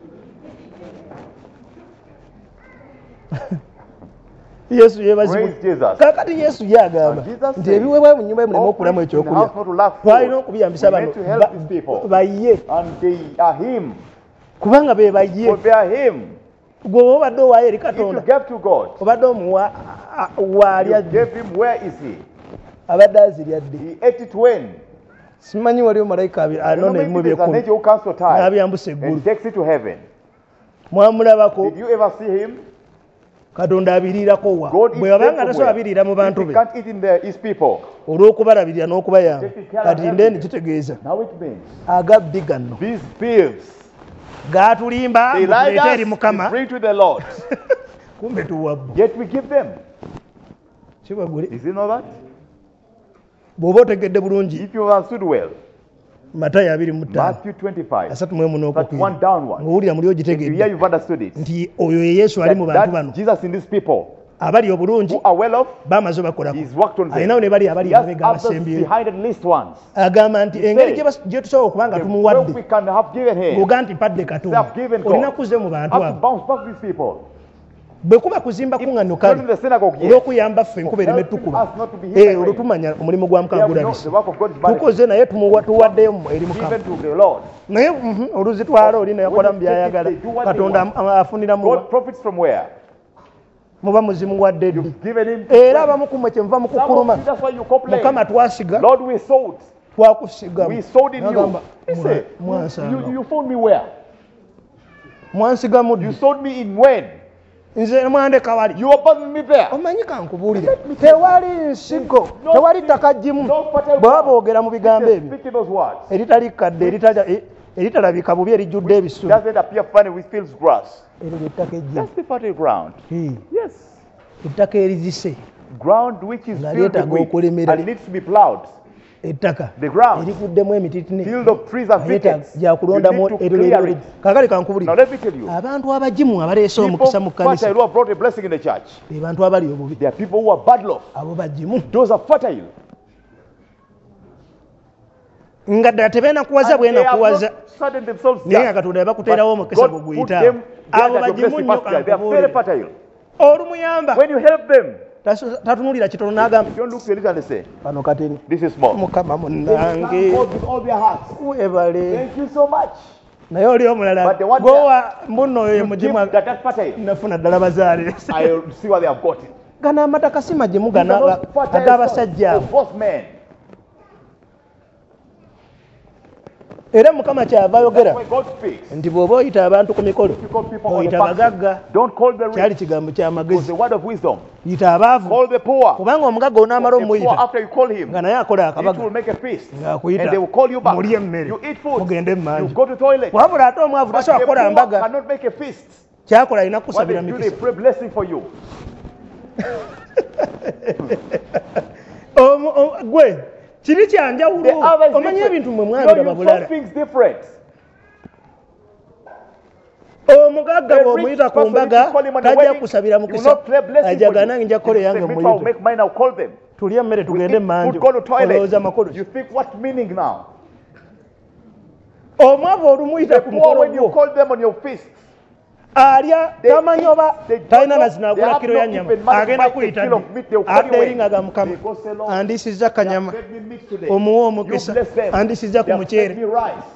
yesu yeebazibwe Praise Jesus. kakati yesu yagamba And Jesus nti said, ebiweebwa mu nnyumba ye muleme okulamu Offerings in the ekyokulya house not to lack twalina food. okubiyambisa We bano need to help ba- these people. baye And they are Him. kubanga be baye For they are Him. gwe oba obadde owaayo eri If you katonda gave to God, obadde omuwa a- a- waali you addi gave Him, where is He? abadde azirya ddi He ate it when? simanyi waliwo malayika abi- You know, anona maybe ebimu there's an ebyekumi angel who comes to time n'abyambusa eggulu and takes it to heaven. mwamulabako Did you ever see Him? katonda abiriirako wa God bwe is abanga there tasobola abiriira mu If bantu He be can't eat in the, His people, olw'okubalabirira n'okubayamba Taking care of kati everything. ndeeni kitegeeza now it means agabbi gano these thieves, gaatulimba they lied tuleete eri us, mukama we bring to the Lord, kumbe tuwabbu yet we give them. kibagule Is it not that? bw'oba otegedde bulungi If you have understood well, matayo abiri mu ttaano Matthew twenty-five, asatu mu emu that one n'okukiri downward. ng'owulira muli If you hear ogitegedde you've understood it, nti oyo ye yesu ali mu that, bantu bano that Jesus in these people abali obulungi who are well off, bamaze bakolako He's worked on them. alinawo ne bali abali He has ababega others abasembyeyo behind at least ones. agamba nti He engeri said, gye bas- gye tusobola okuba nga The tumuwadde wealth we can have given Him, ng'oga nti mpadde katonda have given God. olina kuze mu bantu have to abo bounce back these people. bwe kuba kuzimba kuŋŋanyo Not kale in the synagogue yet. olw'okuyamba ffe enkuba ereme Helping tukuba us not to be hypocrites. olwo tumanya omulimu gwa They mukama have no- gulabise the work of God is manifest. tukoze naye tumuwa- tuwaddeyo mu- eri mukama Given to the Lord. naye mhm, oluzitwala oli nayakola mu byayagala They do what they katonda want. am- afunira muwa God profits from where? muba muzimuwadde ddi You've given Him. era abamu kumwe kyemuva mu Some of kukuluma you, that's why you complain. mukama twasiga Lord, we sold. twakusigamu We sold in you. N'agamba, He "Mwa- said, mwansanga you, you found me where? mwansigamu You ddi sold me in when? nze mwandeka wali You abandoned me there. omanyi kankubuulire tewali nsigo No tewali seed, ttaka ggimu no fertile bwaba ground. boogera mu bigambo Just ebyo speaking those words. eritali kadde eritalya- e- eritalabika bubi erijjudde ebisubi Doesn't appear funny with fields grass. eryo ly'ettaka ejjimu That's the fertile ground. Hii, Yes. ettaka erizise Ground which is Nga filled with lyetaaga wheat okulemerera. and needs to be plowed. ettaka The ground erikuddemu emititine filled of trees and thickets. You gyakulondamu need to eryo clear eryo it. kakale Now kankubulire let me tell you. abantu abagimu abaleese omukisa mu People kkanisa fertile who have brought a blessing in the church. be bantu abali obubi There are people who are bad loaf. abo bagimu Those are fertile. nga ddala tebeenakuwaza And they have bwenakuwaza not saddened themselves naye nga just. katonda yabakuteerawo But omukisa God gwe put guyita them there abo that your bagimu blessing nnyo must be. They are very kankubuulire fertile. olumuyamba When you help them, tatunulira kitono n'agamba Don't look to your little and say, bano kateri this is small. mukama Thank munnange God with all their hearts. webale Thank you so much. naye oli omulala But the one gowa mbuno oyo You give mugimu that, that fertile. nafuna ddala bazaale I see what they have gotten. gana amataka si magimu These are gana not fertile ag'abasajja sons abo of both men. era mukama kyava ayogera That's why God speaks. nti bw'oba oyita abantu ku mikolo If you call people on the oyita function, abagagga don't call the kyali rich. kigambo It was ky'amagezi the word of wisdom. yita abaavu Call the poor. kubanga omugagga onaamala The poor, omuyita after you call him, nga naye akola it will akabaga make a feast. And ng'akuyita they will call you back. mulye emmere You eat food. mugende You mmanju go to toilet. wabula ate omwavu But tasobola the kukola poor mbaga cannot make a feast. kyakola alina What they kusabira do, they mikisa pray blessing for you. Omu- omu- gwe kiri The kyanjawulo other is omanye different. ebintu mwe No, mwabira you babulala saw things different. omugagga The rich bw'omuyita ku person, if mbaga you call him on the tajja wedding, kusabira you will mukisa not pray blessing for ajagana you. nja kole You yange say, "Me too, I'll muyite make mine, I'll call them." tulye emmere We tugende eat mmanju food, go to toilet. olowooza makulu You think what meaning now? omwavu olumuyita The ku poor, mukolo when you gwo call them on your feast, alya They tamanyi eat, oba they don't talina know, they nazinagula have kiro not ya nyama even money to agenda buy a kuyita kilo of meat, they will call you adde away. eringa ga mukama They go say, "Lord, andisiza they have kanyama fed me meat today. omuwa You omukisa bless them. andisiza They ku have fed muceere me rice."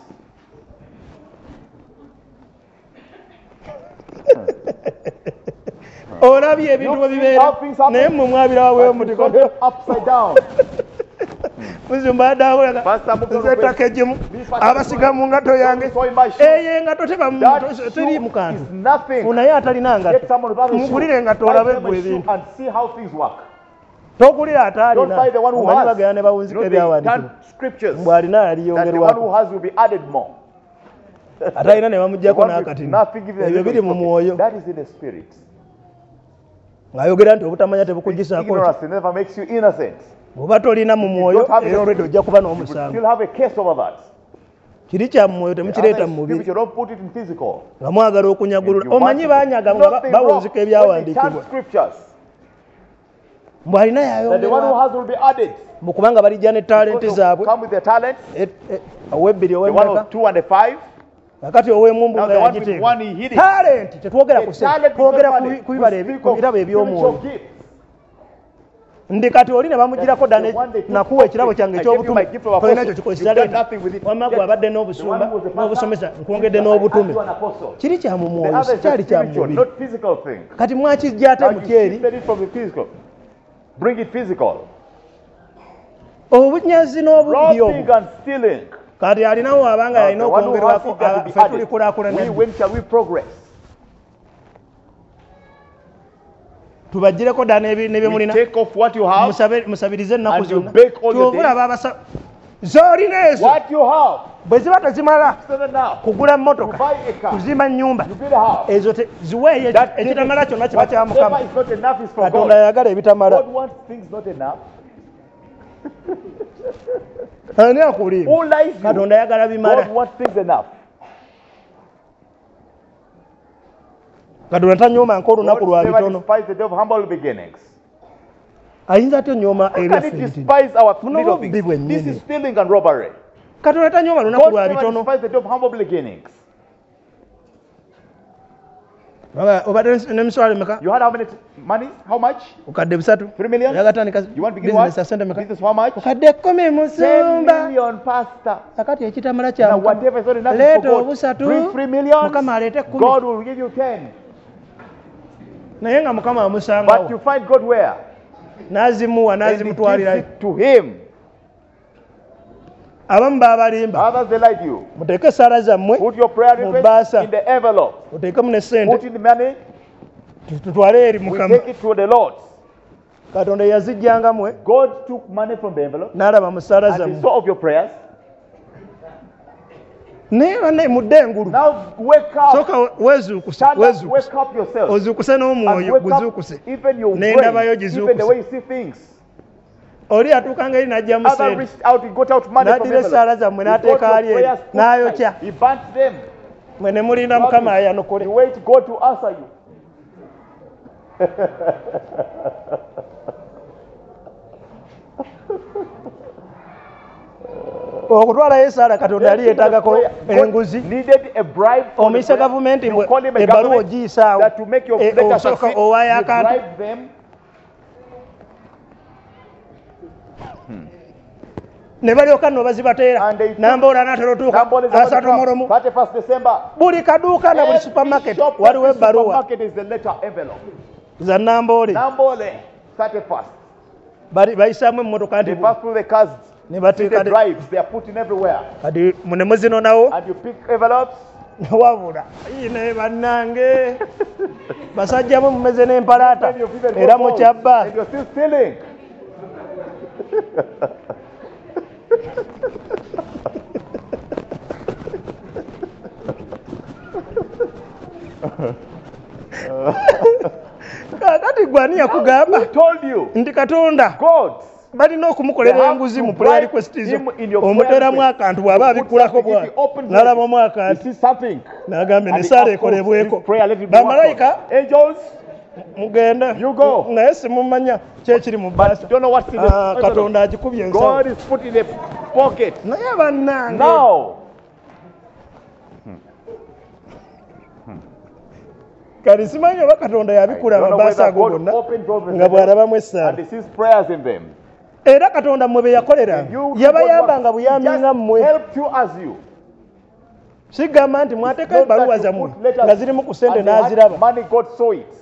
olabye ebintu bwe You see bibeera how things happen? naye mmwe mwabirawo But you bwemutiko turn them upside down. muzimba addaawulaga Pastor Mugabe, nze ettaka egimu Pastor abasiga mu ngato yange Soy my shoe. eyo engato tebamu- That shoe teri mu kantu is nothing. funaye atalina Get ngato someone without a shoe. mugulire engato Buy olabe them a gwe shoe ebintu and see how things work. tokulira ate Don't buy the one who omanyi has. bagenda ne You bawunzika know, they ebyawandiikibwa turn scriptures mbw alina that the one who yaliyongerwako has will be added more. ate alina ne The bamugjako one with n'akatini nothing given ebyo biri mu mwoyo that is in the spirit. ng'ayogera nti obutamanya tebukugisaako Ignorance never makes you innocent. bw'oba tolina mu mwoyo don't have era the- olwedde ojja kuba You will n'omusango still have a case over that. kiri kya mu mwoyo The temukireeta other mu is mubiri spiritual, don't put it in physical. nga mwagala If okunyagulula you want omanyi to- banyaga nga ba- nothing bawunzika wrong when they turn ebyawandiikibwa scriptures. mbw alina That the one who yayongerwa has will be added. mu kubanga balijja ne talenti Because of- zaabwe come with their talent. E- e- ow'ebbiri The one ow'emmeka of two and a five. kakati ow'emumbu Now nga the one with yagiteeka one he hid it. talenti tetwogera ku The se talent is twogera not ku money. bi- ku bibala We ebi- speak ku of birabo spiritual eby'omwoyo gifts. ndi kati oli ne bamugirako dda ne- The one they took nakuwa off ekirabo the- kyange I gave you ekyobutume my gift of tolina apostle. ekyo kikozesa You've done leeta nothing with it. wamma gwe Yet, abadde the n'obusumba one who was a pastor, n'obusomesa nkwongedde I n'obutume add you an apostle. kiri kya mu The mwoyo other is a sikyali kya mu spiritual, mubiri not physical thing. kati mwakijja ate Now mu you kyeri shifted it from the physical. Bring it physical. obunyazi n'obubbi Robbing obwo and stealing. kati alinawo abanga Now, yalina the one who has okwongerwako it that will be ffe tuli added. kulaakulana We, when shall we progress? tubagireko dda n'ebi- n'ebyo We mulina take off what you have, musabe- musabirize ennaku and you zonna bake all your kyovula days. babasa z'olina ezo what you have. bwe ziba tezimala It's not enough. kugula You mmotoka buy a car. kuzimba nnyumba You build a house. ezo te- ziweeyo That ekitamala kyonna kiba kya whatever mukama is not enough is for katonda God. yagala ebitamala God wants things not enough. ani akulimba Who lies you? katonda yagala bimala God wants things enough. katonda tanyooma nka olunaku lwa God never bitono despises the day of humble beginnings. ayinza atya onyooma How can he ebyaffe despise our Muno little bubbi things? bwennyini. This is stealing and robbery. katonda tanyooma lunaku God lwa never bitono despises the day of humble beginnings. Oba- obadde n'emiswalo meka You had how many t- money? How much? okadde busatu Three million? yagatandika You want to begin what? bizinesi asente meka This is how much? okadde kkumi Ten musumba million, pastor. kakati ekitamala kya Now Mukama. whatever is not enough is leeta for God. obusatu Bring three million. mukama aleete kkumi God will give you ten. naye nga mukama But you amusangawo find God where? n'azimuwa And he gives n'azimutwalirayo it to him. abamu baabalimba Others they like you. muteeke essaala zammwe Put your prayer Mu request bbaasa. in the envelope. muteekemu ne Put ssente in the money. tutwale eri We mukama take it to the Lord. katonda yazijjangamwe God took money from the envelope n'alaba mu ssaala and he zammwe saw of your prayers. naye banne mudde engulu Now wake up. sooka weezuukuse Stand up, weezuukuse wake up yourself. ozuukuse And n'omwoyo wake guzuukuse up even your N'endabayo brain, even gizuukuse. the way you see things. oli atuukanga eri n'ajjamu Other sente reached out, he got out money from the n'addira essaala envelope. zammwe He got n'ateeka your ali eri prayers put n'ayokya aside. He burnt them. mwe ne mulinda mukama ayanukule You wait God to answer you. okutwalayo essaala katonda yali yeetaagako enguzi needed a bribe from the omuyisa prayer. gavumenti You call him a ebbaluwa government ogiyisaawo that to make your Eh, letter osooka succeed, owaayo you akantu bribe them. ne balyoka no bazibateera nambola natalotuuka asatu moromu thirty-first December. buli kaduuka na buli supermarket waliwo ebbaluwa za Nambole Nambole thirty-first. bali bayisaamu emmotoka nti They pass through the cars. ne See the bateeka drives. They are put in everywhere. kati munemu zino nawo And you pick envelopes. wabula ine bannange basajja bwe mumeze n'empalaata Then you've even era got balls, mukyabba and you're still stealing. kakati gwani yakugamba Who told you? nti Katonda God. balina okumukolera enguzi mu prayer request zo omuteramu akantu bw'aba abikulako bwa nalabamu You akantu see something. n'agambye And ne he saala asks ekolebweko this prayer, let it be bamalayika worked on. Angels, mugenda You go. naye simumanya kyekiri mu but baasa you don't know what's in the Ah, envelope. Katonda agikubye ensawo God is put in a pocket. naye bannange Now, kati simanyi oba Katonda yabikula I don't know amabaasa whether ago God gonna opened doors with nga bw'alabamu and essaala he sees prayers in them. era Katonda mmwe be yakolera You yabayambanga buyambi nga just mmwe helped you as you. sigamba nti mwateeka Not ebbaluwa that you zammwe put letters nga zirimu ku sente and you had n'aziraba money, God saw it.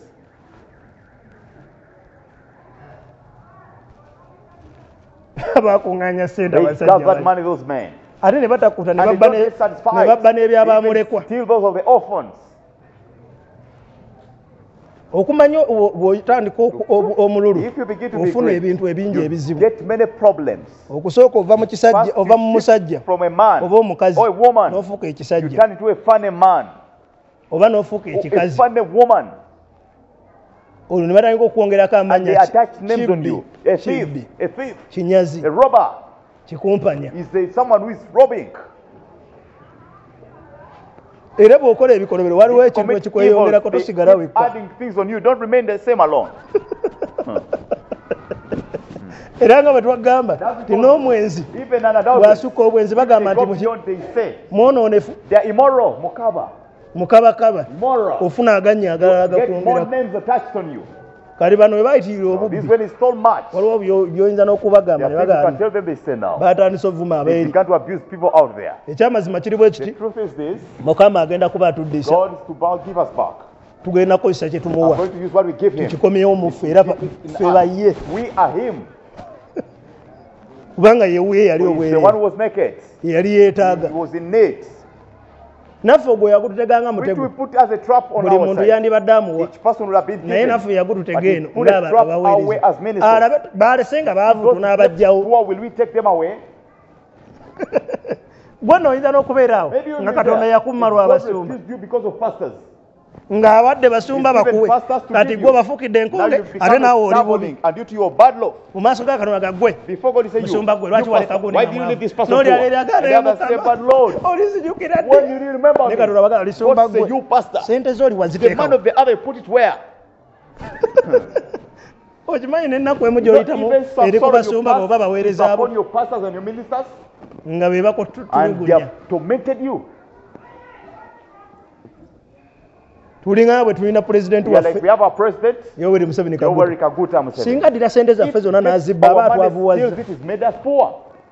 bakuŋŋaanya sente They abasajja gathered bali. money, those men. ate ne batakuta ne And they babba don't ne- get satisfied. ne babba n'ebyabamulekwa They steal those of the orphans. okumanya o- bw'otandika oku- obu- omululu If you begin to be ofuna great, ebintu ebingi you ebizibu get many problems. okusooka ova mu kisajja First, ova mu you musajja shift from a man oba omukazi or a woman, n'ofuuka you ekisajja turn into a funny man oba n'ofuuka or a ekikazi funny woman, olwo ne batandika okwongerako and they amannya attach names on Kibbi, you. A thief, Kibbi, a thief, kinyazi a robber kikumpanya is a, someone who is robbing. era bw'okola ebikolobero waliwo You ekintu commit ekikweyongerako evil, they tosigala keep wekka adding things on you. Don't remain the same alone. era nga bwe twagamba ti n'omwenzi Even an adult, bw'asukka obwenzi bagamba they nti go muki- beyond, they say mwononefu they are immoral, mukaba, mukabakaba moral. ofuna agannya agalala Get more gakwongerako names attached on you. kali bano we bayitiriira This obubbi when it's told much. waliwo byo- by'oyinza n'okubagamba There ne are things you can bagaana tell them, they say now. batandise ovuma They abeeri began to abuse people out there. ekyamazima kiri bwe The kiti truth is this: mukama agenda kuba atuddisa God is to bow, give us back. tugenda kukozesa kye I'm tumuwa going to use what we give Him. tukikomyewo mu ffe era In ffe baye us. We are Him. kubanga yewuye yali He is the one obwereere who was naked. yali He yeetaaga was in need. naffe ogwo yagututeganga Which we mutego put as a trap on buli our muntu side. yandibadde amuwa Each person would have been naye given. naffe yagututega But he eno put a ng'aba- trap our way abaweereza as ministers. alabe balese nga baavu Those tunaabajjawo poor, will we take them away? gwonna oyinza n'okubeera awo Maybe you'll nga be katonda there. yakuma lwa God basumba refused you because of pastors. ng'abadde basumba He's given bakuwe pastors to kati give gwe you. bafukidde Now enkonde you've ate become naawe oli bubi stubborn, and due to your bad luck, mu maaso ga katonda gaggwe before God is saying you, musumba gwe you lwaki waleka pastor, gundi why do you leave this person poor? n'olyala And eryagala the other say, but Lord, olizijukira when dde you really remember ne me, katonda bagala lisumba God say, gwe you pastor, sente z'oli the man waziteekawo of the other, put it where? okimanyi n'ennaku emu You don't gy'oyitamu even some eri ku sorrow your basumba bwe oba past- baweereza abo upon your pastors and your ministers, nga be and they bakutulugunya have tormented you. tulinga bwe tulina pulezidenti We are like, waffe we have our president, yoweri museveni Yoweri kaguta Kaguta Museveni. singa addira sente zaffe zonna n'azibba aba Our money atwavuwaza steals, it has made us poor.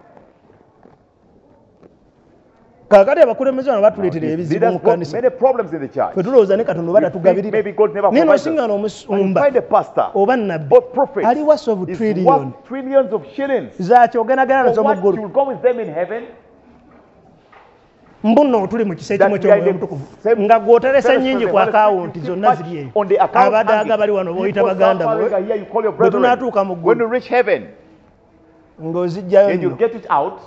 kaakati abakulembeze bano batuleetera ebizibu Leaders mu got kanisa many problems in the church. ffe tulowooza ne katonda oba We think tatugabirira maybe God never naye provides us. nosinga And you n'omusumba find a pastor oba nabbi or prophet ali wasa obu is trillion worth trillions of shillings. zaaki ogendagenda For nazo mu what ggulu you'll go with them in heaven? mbuno tuli mu kisa That ekimu we are in ky'omwoyo the mutukuvu same nga gw'oteresa fellowship nnyingi of ku the Holy Spirit, akawunti you zonna keep ziri eyo much on the account abadaaga handy. bali wano boyita People baganda suffering, bo here you call your bwe brethren. tunaatuuka mu When ggulu you reach heaven ng'ozijjayo and you nno get it out,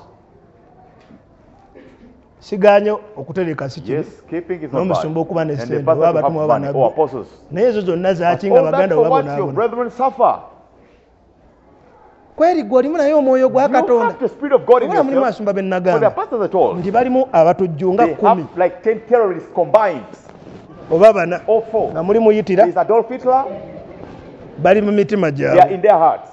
sigaanye okutereka si kibi yes, keeping is not n'omusumba bad. okuba ne And the sente pastors oba will have abatumwa money or banabbi apostles. naye ezo zonna zaaki nga All that baganda for what your babonaabona brethren suffer. kweri gwe olimu naye omwoyo gwa You katonda have the Spirit of God in obula mulimu yourself. asumba be But the nnagamba pastors at all, nti balimu abatujju nga they kkumi have like ten terrorists combined. oba bana Or four. nga muli muyitira There's Adolf Hitler, bali mu mitima they are gyabwe in their hearts.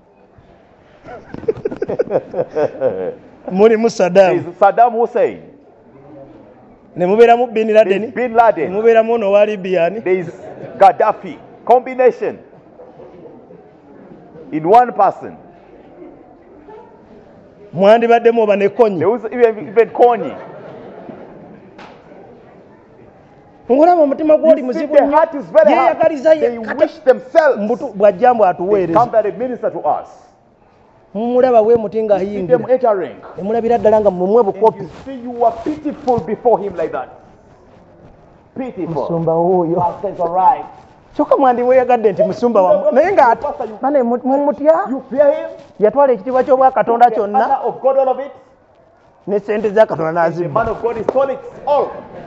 mulimu There's sadaamu Saddam Hussein, ne mubeeramu bin there's ladeni Bin ne Laden, mubeeramu ono wa libiyani there's Gaddafi. Combination in one person. Mwandibaddemu oba ne konyi. There was even, even konyi. Ngolaba omutima gw'oli You see, muzibu their heart is very hard. yeeyagaliza They ye wish themselves. mbutu bw'ajjambu They atuweereza. come that they minister to us. Mumulaba bwe muti nga See them ayingira entering. emulabira ddala nga mumwe And bukopi. you see you are pitiful before him like that. Pitiful. Musumba wuuyo. I said, all right. Kyokka mwandimweyagadde nti musumba wamu naye nga ati mane mumutya You fear him? yatwala ekitiibwa ky'obwakatonda The kyonna honor of God, all of it. ne ssente za katonda The man n'azibba. of God is solid, all.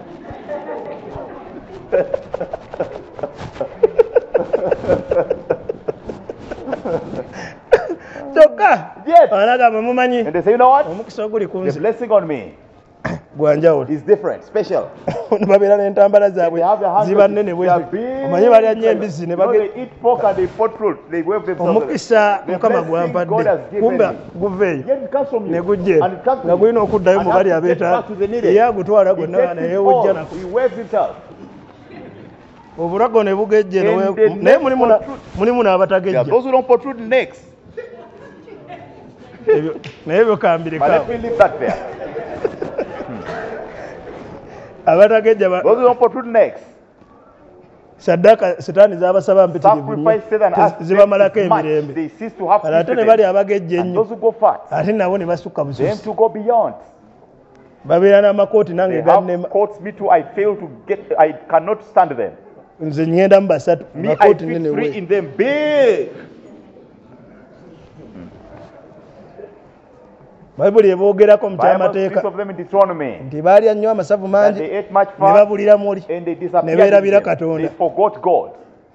Kyokka Yes. anagamba mumanyi And they say, you know what? omukisa oguli ku The nze blessing on me gwanjawulo. is different, special. Babeera n'entambala zaabwe They have their hands ziba on it. nnene They are bwe big. omanyi balya nnyo embizzi ne You know, bage they eat pork and they put fruit. They wave themselves. omukisa The mukama blessing God gwampadde has given kumba me. guveeyo Yet it comes from ne you. gujja And it comes to nga you. gulina okuddayo And mu has bali to get abeetaaga back to the needed. ye agutwala He gonna gets ne it yeewujja all. nako He waves himself. obulago ne bugejje And ne they we- naye make mulimu na- protrude. mulimu There are n'abatagejja those who don't protrude necks. Ebyo- naye byo But let kambireka me leave that there. abatagejja ba- Those who don't protrude necks. saddaaka sitaani z'abasaba mpitirivu nnyo Sacrifice Satan as zibamalako much. emirembe They cease to have kale ate ne peace bali with them. abagejja And ennyo those who go fat, ate nabo ne basukka them bususi to go beyond. babeera n'amakooti nange They gannema have coats, me too, I fail to get, I cannot stand them. nze ngenda mu basatu Me, I makooti fit nene three we in them, big. bayibuli eboogerako mu Bible kyamateeka speaks of them in Deuteronomy. nti baalya nnyo amasavu That mangi they ate much ne fat babulira muli and they ne disappeared. beerabira in them. Katonda. They forgot God.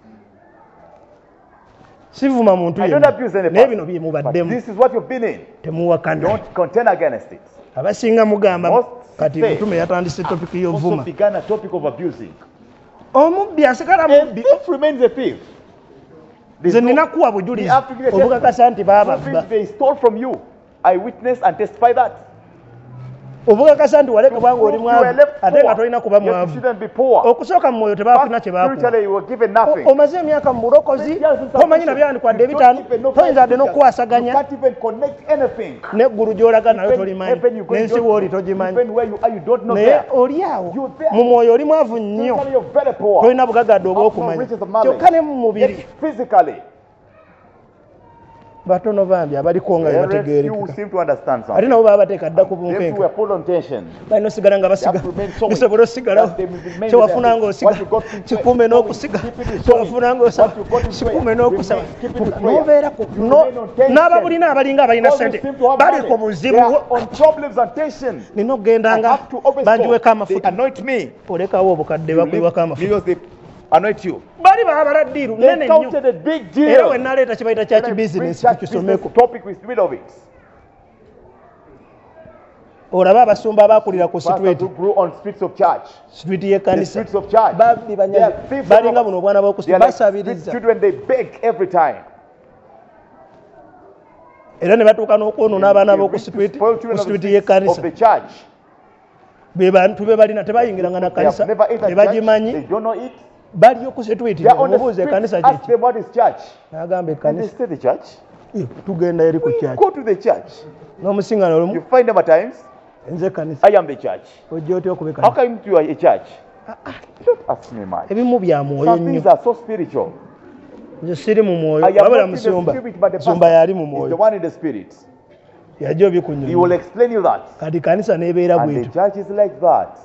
sivuma muntu I don't abuse yenna any naye part. bino bye But mubaddemu this is what you've been in. temuwakana Don't contend against it. abasinga mugamba Most kati say- mutume yatandise topiki Also y'ovuma began a topic of abusing. omubbi asigala A mubbi thief remains a thief. There's nze no- nina kuwa you bujulizi have to give a obukakasa nti baababba Something they stole from you. I witness and testify that. obukakasa nti wale kubanga oli You were mwavu left ate nga poor. tolina kuba Yet you mwavu shouldn't be poor. okusooka mu mwoyo tebaafuna kye First, baakuwa spiritually, you were given O- nothing. omaze emyaka mu bulokozi Yes, yes, tomanyi nabyandikwadde you don't ebitaano even know toyinza wadde you n'okukwasaganya can't even connect anything. neggulu gy'olaga nayo Even tolimanyi heaven you go, you n'ensi don't wooli know. togimanyi Even where you are, you don't know naye there. oli awo You're there. mu mwoyo oli mwavu nnyo Physically, you're very poor. tolina bugagadde Have no obw'okumanya riches of knowledge. kyokka ne mu mubiri Yet physically, batono bambi abaliko nga very few bebategeerekeka seem to understand ate something. nabo baba bateeka dda ku Them two bunkenke were put on tension. balina osigala nga basiga They have to remain so bisobola osigalawo that they will remain kyewafuna there. ng'osiga What you got to kikuume pray, n'okusiga keep it in kyewafuna sowing. ng'osaba What you got to pray, kikuume n'okusaba remain, keep it in prayer. n'obeera ku You no- remain on tension. n'ababulina abalinga abalina All sente they seem to have bali money. ku They buzibu are on problems and tension. nina I okugendanga have to always banjiweko go. They amafuta anoint me. olekawo obukadde bakuliwako amafuta Millions they anoint you. bali baabala ddiiru They nene nnyo counted a big era deal. we naleeta kye bayita kya kibizinesi That tukisomeko business topic with rid of it. olabe abasumba abaakulira ku Pastors situweti who grew on streets of church. situwiti The y'ekkanisa streets of church. babbi They banyazi are thieves balinga and buno obwana They bw'okusiba are like street basabiriza children, they beg every time. era ne batuuka n'okwonoona abaana They b'oku reach to situwiti spoil ku children of the situwiti streets y'ekkanisa of the church. be bantu be balina tebayingiranga na They have kkanisa never ate at church. tebagimanyi They don't know it. baliyo ku situwiti They are on the omubuuza street. ekkanisa Ask kyeki them what is church. n'agamba And they ekkanisa say the church. "Eh, tugenda eri ku kyaki Go to the church. n'omusiŋŋana olumu You find them at times. nze ekkanisa I am the church. ojja otya okuba How ekkanisa come you are a church? Don't ask me much. ebimu bya mwoyo Some nnyo things are so spiritual. nze siri mu mwoyo I am wabula not in the musumba spirit, but the musumba yali mu pastor is mwoyo the one in the spirit. yajja He will obikunyonyola explain you that. kati kanisa n'ebeera And the bwetu church is like that.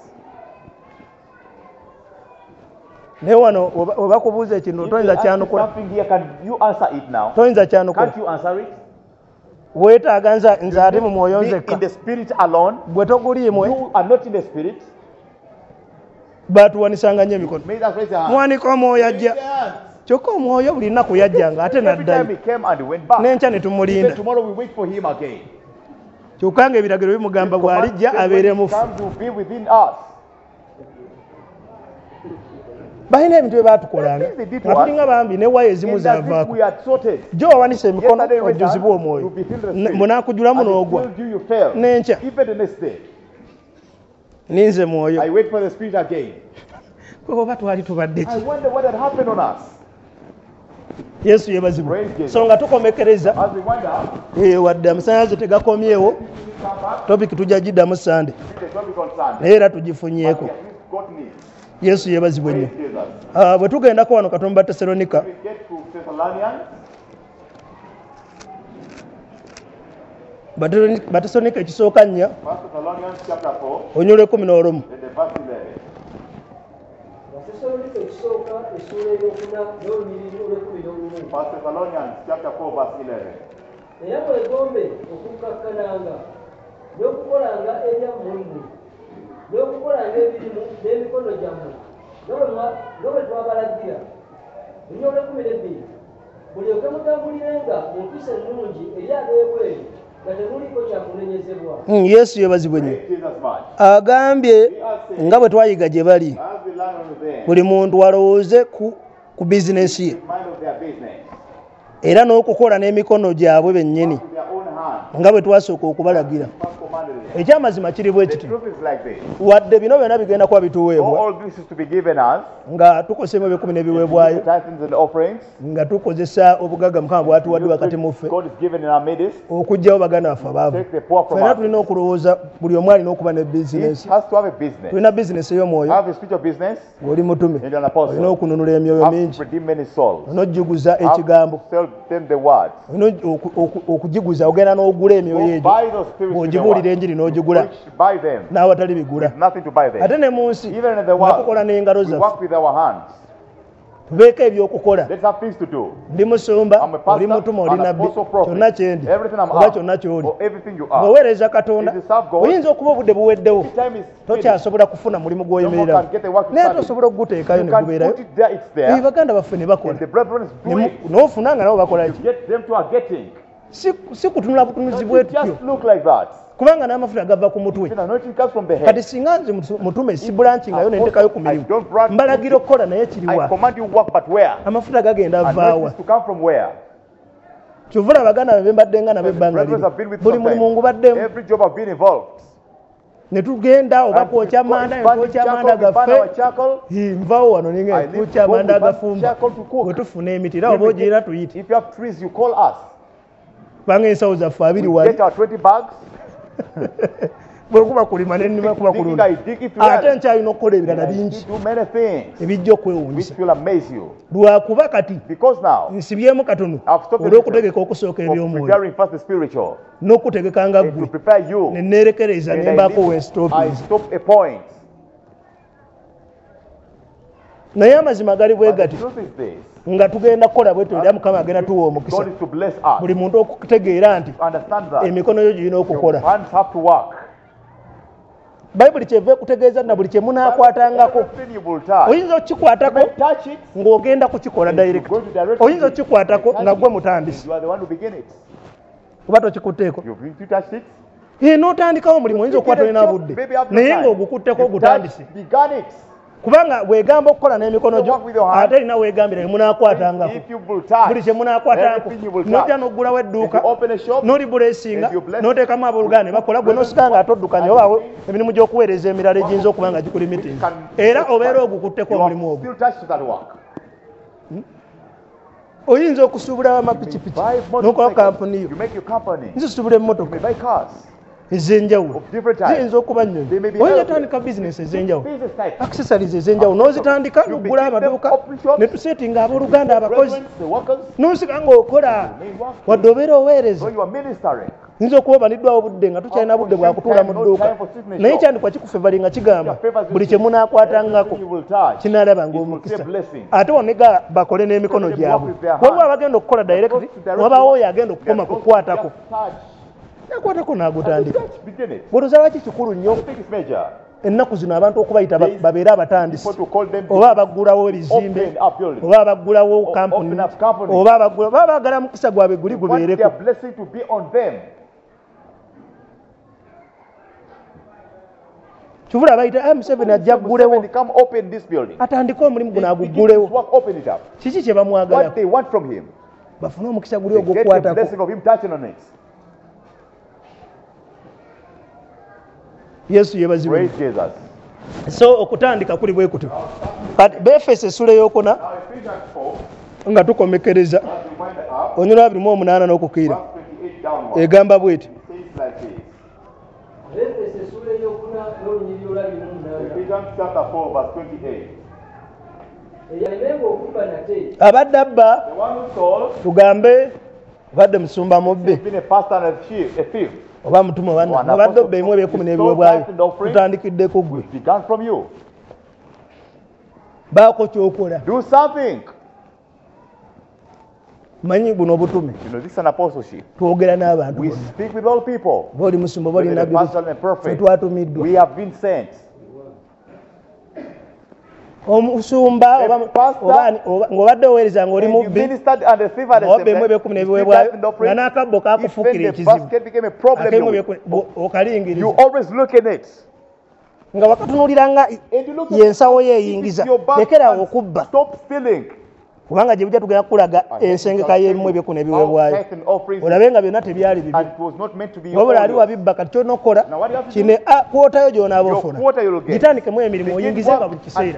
naye wano oba- oba kubuuza ekintu If toyinza they ask you kyanukula something here, can you answer it now? toyinza kyanukula Can't you answer it? weetaaga nza nze ate mu mwoyo Be nzekka in the spirit alone. gwe toguliimwe You are not in the spirit. baatuwanisanga nnyo emikono May that raise your hand. mwanika omwoyo ajja Raise your hand. kyokka omwoyo buli nnaku yajjanga ate Every time n'addayo he came and he went back. n'enkya ne Even tumulinda tomorrow we wait for him again. kyokka ng'ebiragiro bimugamba bw'alijja Command, abeere when he mufu comes, he will be within us. balina ebintu bye baatukolanga Things they did to nga us. tulinga bambi ne waya ezimu In that if zaavaako we had sorted. jo wawanisa emikono Yesterday we ojjuzibwa done, omwoyo you'll be filled with the Ne- spirit. munaakujjulamu And he n'ogwa filled you, you fell. n'enkya Even the next day. ninze mwoyo I wait for the spirit again. oba twali tubadde I ki wonder what had happened on us. Yesu yebazibwe. So nga tukomekereza eh wadde amasannyalaze tegakomyewo topic tujja giddamu Sunday naye era tugifunyeeko. Yesu yebazibwe nnyo. Ah, bwe tugendako wano Katonda Batesalonika Batesalonika ekisooka nnya onyole kumi n'olumu. Era mwegombe okukakkananga n'okukolanga ebyammwe n'okukolanga ebirimu n'emikono gyammwe nga bwe twabalagira. Lunyolo kumi n'ebbiri mulyoke mutambulirenga mu mpisa ennungi eri ab'ebweru nga temuliko kyakunenyezebwa. Yesu yebazibwe nnyo. Agambye nga bwe twayiga gye bali buli muntu alowooze ku ku bizinesi ye era n'okukola n'emikono gyabwe bennyini nga bwe twasooka okubalagira. Ekyamazima kiri bwe kiti wadde bino byonna bigenda kuba bituweebwa nga tukosemu ebyekumi n'ebiweebwayo nga tukozesa obugagga Mukama bw'atuwadde wakati mu ffe okuggyawo baganda baffe abaavu. Ffenna tulina okulowooza buli omu alina okuba ne bizinesi. Tulina bizinesi ey'omwoyo ng'oli mutume olina okununula emyoyo mingi, olina ojjuguza ekigambo, olina okugiguza ogenda n'ogula emyoyo egyo bw'ogibuulira enjiri n'ogigula n'awatali bigula. Ate ne mu nsi nakukola n'engalo zaffe tubeeko ebyokukola. Ndi musumba, oli mutuma, oli nabbi, kyonna kyendi oba kyonna ky'oli ng'oweereza Katonda oyinza okuba obudde buweddewo tokyasobola kufuna mulimu gw'oyimiriramu naye tosobola okuguteekayo ne gubeerayo. Baganda baffe ne bakola n'ofuna nga nabo bakola ki? Si kutunula butunuzi bwe tutyo kubanga n'amafuta gava ku mutwe. Kati singa nze mutume si bulankingayo ne ntekayo ku mirimu mbalagira okukola naye kiriwa amafuta gagenda avaawa. Kyovula abaganda be mbadde nga nabo ebbanga liri buli mulimu ngubaddemu ne tugenda oba kwokya amanda ne twokya amanda gaffe nvawo wano ninga twokya amanda agafumba bwe tufuna emiti era oba ogirina tuyite banga ensawo zaffe abiri wali bwekuba kulima nenima kuba kulunda ate nkyalina okukola ebirala bingi ebijja okwewuunyisa lwakuba kati nsibyemu katono olw'okutegeka okusooka eby'omwoyo n'okutegeka nga ggwe neneerekereza ne mbaako wenstopinze. Naye amazima gali bwe gati nga tugenda kukola bwe era Mukama agenda tuwa omukisa buli muntu okutegeera nti emikono yo girina okukola. Bayibuli kyeva kutegeeza na buli kye munaakwatangako oyinza okukikwatako ng'ogenda kukikola direct, oyinza okukikwatako nga gwe mutandisi kuba tokikutteeko n'otandikawo omulimu oyinza okukwata olina budde naye ng'ogukutteko ogutandise kubanga bwegamba okukola n'emikono gyo ate erina weegambira munaakwatangako buli kye munaakwatangako nojja n'oggulawo edduuka n'olibuleesinga n'oteekamu abooluganda ne bakola gwe n'osikanga ate oddukanya obaawo emirimu gy'okuweereza emirala egiyinza okuba nga gikuli mitingi era obeera ogukutteko omulimu ogwo. Oyinza okusuubula amapikipiki n'okola kampuniyo nzisuubula emmotoka ez'enjawulo ziyinza okuba nnyonyi. Oyinza tandika bizinesi ez'enjawulo accessories ez'enjawulo n'ozitandika n'oggula amaduuka ne tuseetinga abooluganda abakozi n'osika ng'okola wadde obeera oweereza. Nze okuba obaniddwawo obudde nga tukyalina budde bwa kutuula mu dduuka naye kyandikwa kikufevali nga kigamba buli kye munaakwatangako kinaalaba ng'omukisa ate wonega bakole n'emikono gyabwe. Waliwo abagenda okukola direct wabaawo oyo agenda okukoma kukwatako yakwatako n'agutandika. Bw'otoza lwaki kikulu nnyo ennaku zino abantu okubayita babeere abatandisi oba abaggulawo ebizimbe oba abaggulawo kampuni oba abaggula baba baagala mukisa gwabwe guli gubeereko. Kivula bayita Museveni ajja ggulewo atandike omulimu guno aguggulewo. Kiki kye bamwagala bafune omukisa guli ogwokukwatako. Yesu yebazibwe. So okutandika kuli bwe kutyo. Kati Befeso essula ey'okuna nga tukomekereza onyula abiri mu omunaana n'okukiira egamba bweti abadde abba tugambe obadde musumba mubbi oba mutuma wanna obadde obba emu ebyekumi n'ebiwe bwayo tutandikiddeko ggwe baako kyokola manyi buno obutume twogera n'abantu boli musumba boli nabbi twatumiddwa omusumba ng'obadde oweereza ng'oli mubbi obbaemu ebyekumi n'ebiweebwayo nga n'akabbo kakufukira ekizibu okalingiriza nga wakatunulira nga yensawo yeeyingiza lekerawo okubba kubanga gye bujja tugenda kukulaga ensengeka y'ebimu ebyekumi n'ebiweebwayo olabe nga byonna tebyali bibi wabula ali wabibba kati kyonna okukola kine kwotayo gy'onaaba ofuna gitandikemu emirimu oyingizenga buli kiseera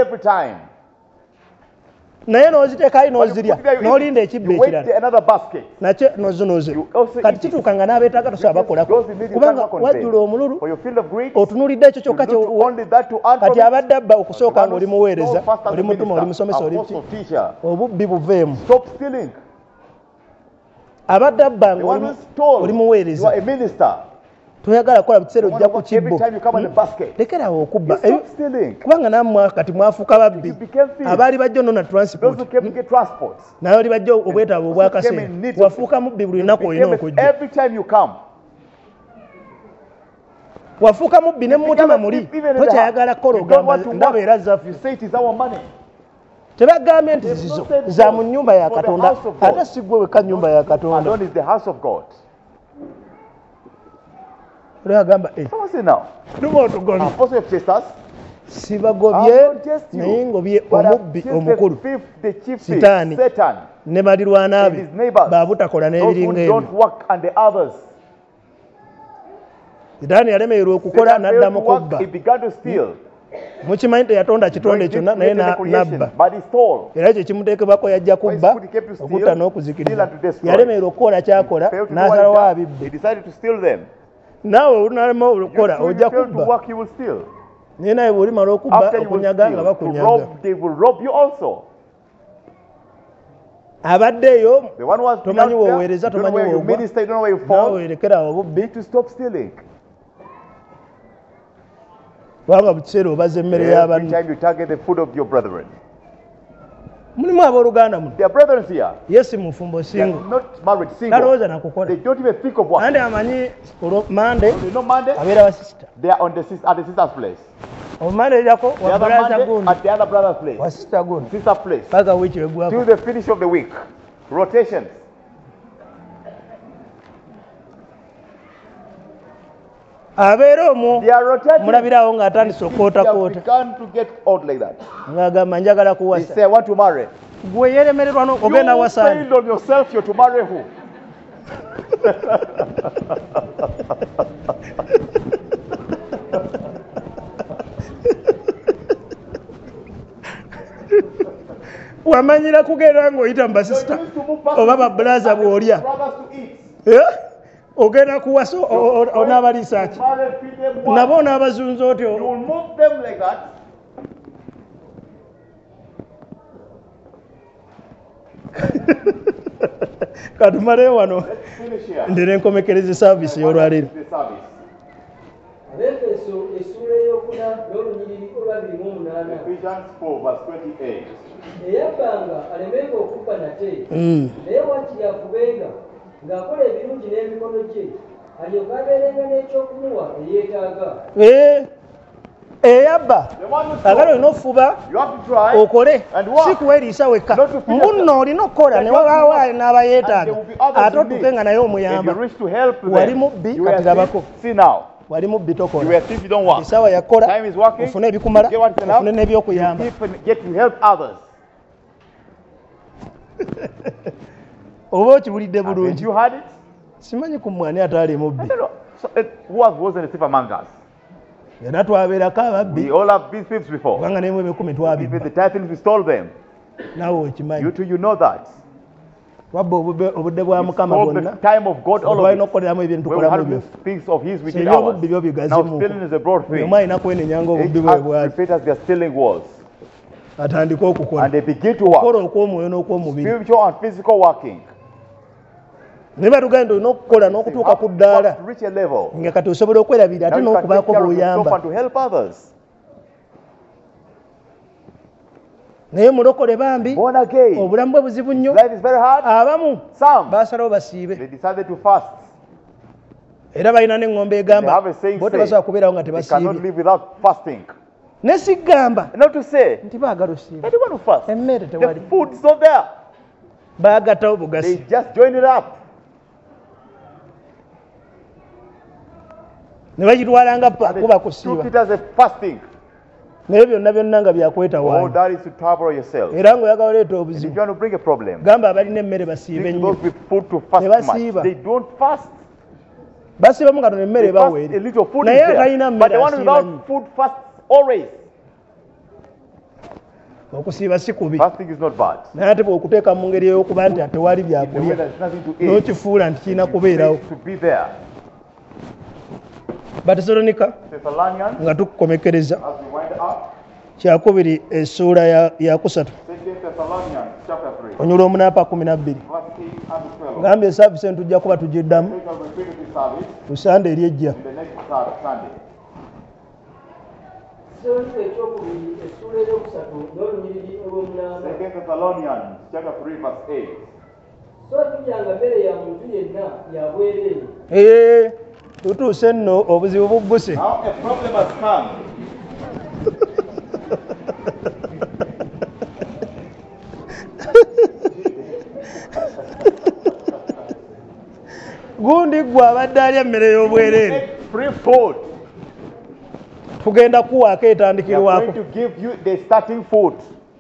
naye n'oziteekayo n'ozirya n'olinda ekibba ekirala nakyo nozinooze kati kituuka nga n'abeetaaga tosobola bakolako kubanga wajjula omululu otunulidde ekyo kyokka kati abadde abba okusooka nga oli muweereza oli mutuma oli musomesa oli ki obubbi buveemu abadde abba nga oli muweereza toyagala kukola biseera ojja ku kibbo lekerawo okubba kubanga nammwe kati mwafuuka babbi abaali bajja onona transport naye oli bajja obwetaavu obwakaseera wafuuka mubbi buli lunaku olina okujja wafuuka mubbi ne mumutima muli tokyayagala kukola ogamba ndaba era zaffe tebagambye nti zizo za mu nnyumba ya Katonda ate si ggwe wekka nnyumba ya Katonda agamba sibagobye naye ngobye omubbi omukulu sitaani ne balirwana be babutakola n'ebiringa ebyo sitaani yalemererwa okukola n'addamu kubba mukimanyi teyatonda kitonde kyonna naye nabba era ekyo kimuteekebwako yajja kubba okutta n'okuzikiriza yalemererwa okukola kyakola n'asalawo abibbe naawe olunalema olukola ojja kubba naye naye bw'olimala okubba okunyaga nga bakunyaga abaddeeyo tomanyi woweereza tomanyi woogwa naawe lekerawo obubbi kubanga bukiseera obaza emmere y'abantu mulimu abooluganda muno yesi mufumbo singo talowooza nakukola andi amanyi mande abeera wa sisita omumande ejako wa bulaza gundi wa sisita gundi paka wiiki wegwako abeera omwo mulabirawo ng'atandise okootakoota ng'agamba njagala kuwasa gwe yeeremererwa ogenda wasaani wamanyira kugenda ng'oyita mu basisita oba babulaza bw'olya ogenda kuwasa onaabaliisa ki nabo onaabazunza otyo katumaleyo wano ndira enkomekereza saavisi y'olwaleero Abefeso essula ey'okuna n'olunyiriri olwabiri mu omunaana eyabbanga alemenga okubba nate naye wakiri akubenga ng'akola ebirungi n'emikono gye alyoka abeerenga n'ekyokumuwa eyeetaaga eyabba agala olina ofuba okole si kuweeriisa wekka mbuno olina okukola ne wabaawo n'abayeetaaga ate otuuke nga naye omuyamba wali mubbi kati labako wali mubbi tokola esaawa yakola ofune ebikumala ofune n'ebyokuyamba oba okibulidde bulungi simanyi ku mwani ataali mubbi era twabeerako ababbi kubanga nemu ebikumi twabibba nawe okimanyi. You too, you know that. Wabba obudde bwa Mukama It's called bwonna. the time of God, all of Olwalina it. okukoleramu ebintu Where we tukolamu have byo. to things of His within Seebya ours. obubbi byo Now bigazimuuko. stealing is a broad Buli thing. omu alina kwenenyanga obubbi Each bwe has bwali. repeat as their stealing was. Atandika okukola. And they begin to work. Okukola okw'omwoyo n'okw'omubiri. Spiritual and physical working. Ne batugenda olina okukola n'okutuuka ku To ddaala. reach a level. Nga kati osobola okwerabira ate Now you can take n'okubaako care of yourself bw'oyamba. and to help others. Naye mulokole bambi Born again. obulamu bwe buzibu nnyo. Life is very hard. Abamu Some, baasalawo basiibe. they decided to fast. Era balina n'eŋŋombe They egamba have a saying, bo say, tebasobola kubeerawo nga they cannot tebasiibye. live without fasting. Ne sigamba Not to say, nti baagala osiiba. they want to fast. Emmere The tewali. food is not there. Baagattawo They bugasi. just join it up. Ne bagitwala nga pa- And kuba they kusiiba. took it as a fasting. Naye byonna byonna nga All byakwetawaanya. that is to trouble yourself. Era ng'oyagala oleeta And if obuzibu you want to bring a problem, gamba abalina emmere basiibe think nnyo. those with food to fast Tebasiiba. much. They don't fast. Basiibamu katono emmere They fast baweere. a little food is Naye there. atalina But mmere the one asiiba nnyo. without food fasts always. Okusiiba si kubi. Fasting is not bad. Naye ate bw'okuteeka mu ngeri ey'okuba nti tewali In the way byakulya there's nothing to eat, n'okifuula nti kirina kubeerawo. to be there. Batesalonika Thessalonians, nga tukukomekereza as we wind up, kyakubiri essuula ya- yakusatu Second Thessalonians chapter three, onyula omunaapa kumi na bbiri verse eight and twelve. gambye esaavisi eno tujja kuba tugiddamu We shall repeat this service ku sande eri ejja. in the next Sat- Sunday. Thessalonike ekyokubiri essuula eyokusatu n'olunyiriri olw'omunaana. Second Thessalonians chapter three, verse eight. So tulyanga mmere ya muntu yenna ya bwereere. Ee, tutuuse nno obuzibu bugguse. Now a problem has come. Gundi gwe abadde alya emmere y'obwereere Take free food. tugenda kuwaako They are etandikirwako going to give you the starting food.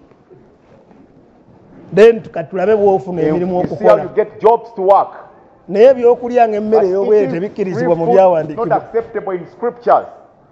then kati tulabe bw'ofuna You, emirimu you see how you okukola. get jobs to work. Naye ebyokulya ng'emmere But y'obwereere eating tebikkirizibwa mu free food is not byawandiikibwa. acceptable in scriptures.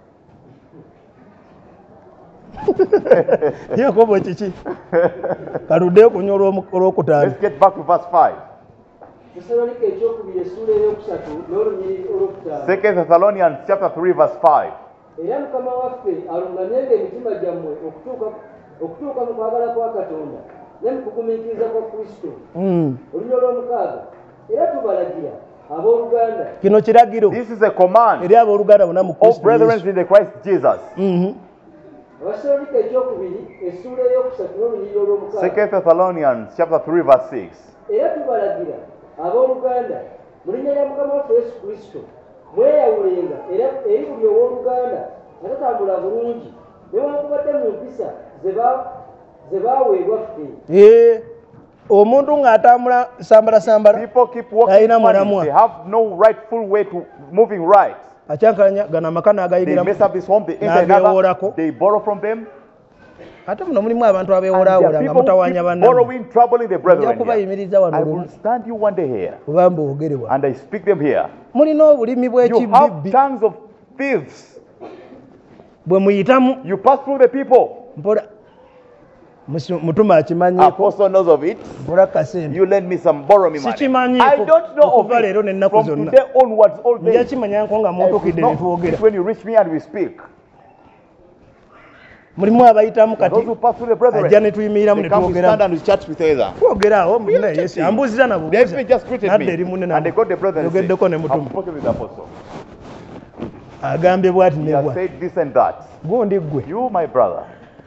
Yakobo kiki katuddeyo kunywa olw'omu- olwokutaano. Let's get back to verse five. Thessalonike ekyokubiri essuula eyokusatu n'olunyiriri olwokutaano. Second Thessalonians chapter three, verse five. Era Mukama waffe alungamyenga emitima gyammwe okutuuka okutuuka mu kwagala kwa Katonda ne mu kugumiikiriza kwa Kristo. Mm. Olunya olw'omukaaga. Era tubalagira abooluganda Kino kiragiro This is a command eri abooluganda bonna mu of Kristo brethren Yesu. in the Christ Jesus. Mhm. Abasalonike ekyokubiri essuula eyokusatu n'olunyiriri olw'omukaaga. Second Thessalonians chapter three, verse six. Era tubalagira abooluganda mu linnya lya Mukama waffe Yesu Kristo mweyawulenga era eri buli owooluganda atatambula bulungi newankubadde mu mpisa ze ba- ze baaweebwa ffe. Ee, omuntu ng'atambula sambala sambala People keep walking Taina funny. mulamwa. They have no rightful way to moving right. acyankalanya gano amaka They n'agayigiramu. mess up this home, they enter N'abeewoolako. another, they borrow from them. Ate muno mulimu abantu And there abeewoolaawoola are nga people who mutawaanya keep bannammwe. borrowing, troubling the Nja brethren here. kubayimiriza wano I lumu will stand you one day here kuba mboogere wano. and I speak them here. Mulina obulimi You have bw'ekibibbi tongues of thieves. bwe muyitamu You pass through the people. mpola Musi- mutuma akimanyiiko Apostle knows of it. mpola kasente. You lend me some, borrow me money. Sikimanyiiko I don't know of okuva leero it. n'ennaku From zonna. today onwards, all Nja day. kimanyako nga I muntukidde know ne twogera. it's when you reach me and we speak. Mulimu abayitamu Those kati who pass through the brethren, ajja ne tuyimiriramu they ne come, we stand twogera. and we chat with either. Twogerawo We are munne Yesu chatting. ambuuziza na They bubuuza. just greeted Nadda me. eri munne And they got the brethren and yogeddeko ne said, mutumu. I've spoken with the apostle. Agambye bw'ati He ne has bwa. said this and that. Gundi ggwe. You, my brother,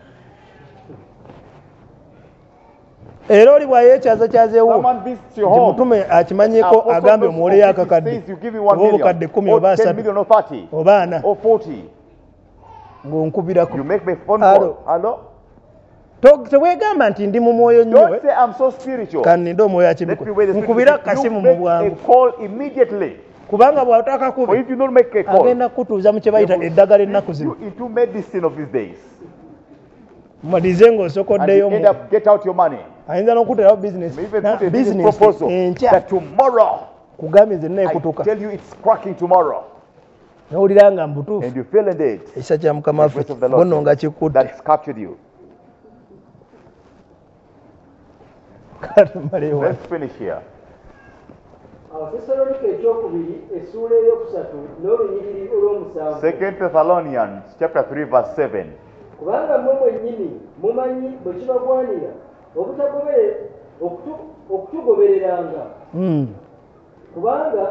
Era oli bw'ayeekyazakyazeewo someone visits your nti home. mutume akimanyiiko Apostle agambye knows omuwoleyo of it. He akakadde says you give him one oba obukadde million, kumi or oba ten asatu million, or thirty, oba ana or forty. ng'onkubirako. You make me phone Hello. call. Hello? To- teweegamba nti ndi mu mwoyo nnyo Don't say I'm so spiritual. kaninde omwoyo Let me akimiko wait the nkubira spirit. kasimu You mu make a bwangu call immediately. kubanga Or bw'otakakubi if you don't make a call, agenda kutuuza mu kye bayita they will eddagala ennaku slip zino you into medicine of these days. malize And ng'osokoddeyo you end up get out your money. ayinza n'okuterawo bizinesi You may even na put a business bizinesi proposal enkya that tomorrow, kugambye zenna I ekutuka tell you it's cracking tomorrow. n'owulira nga mbutuufu And you feel in it. ekisa kya mukama The waffe grace of the Lord bono nga kikutte that's captured you. Let's finish here. Second Thessalonians chapter three verse seven. Kubanga mmwe mwennyini mumanyi bwe kibagwanira obutagobere okutugobereranga kubanga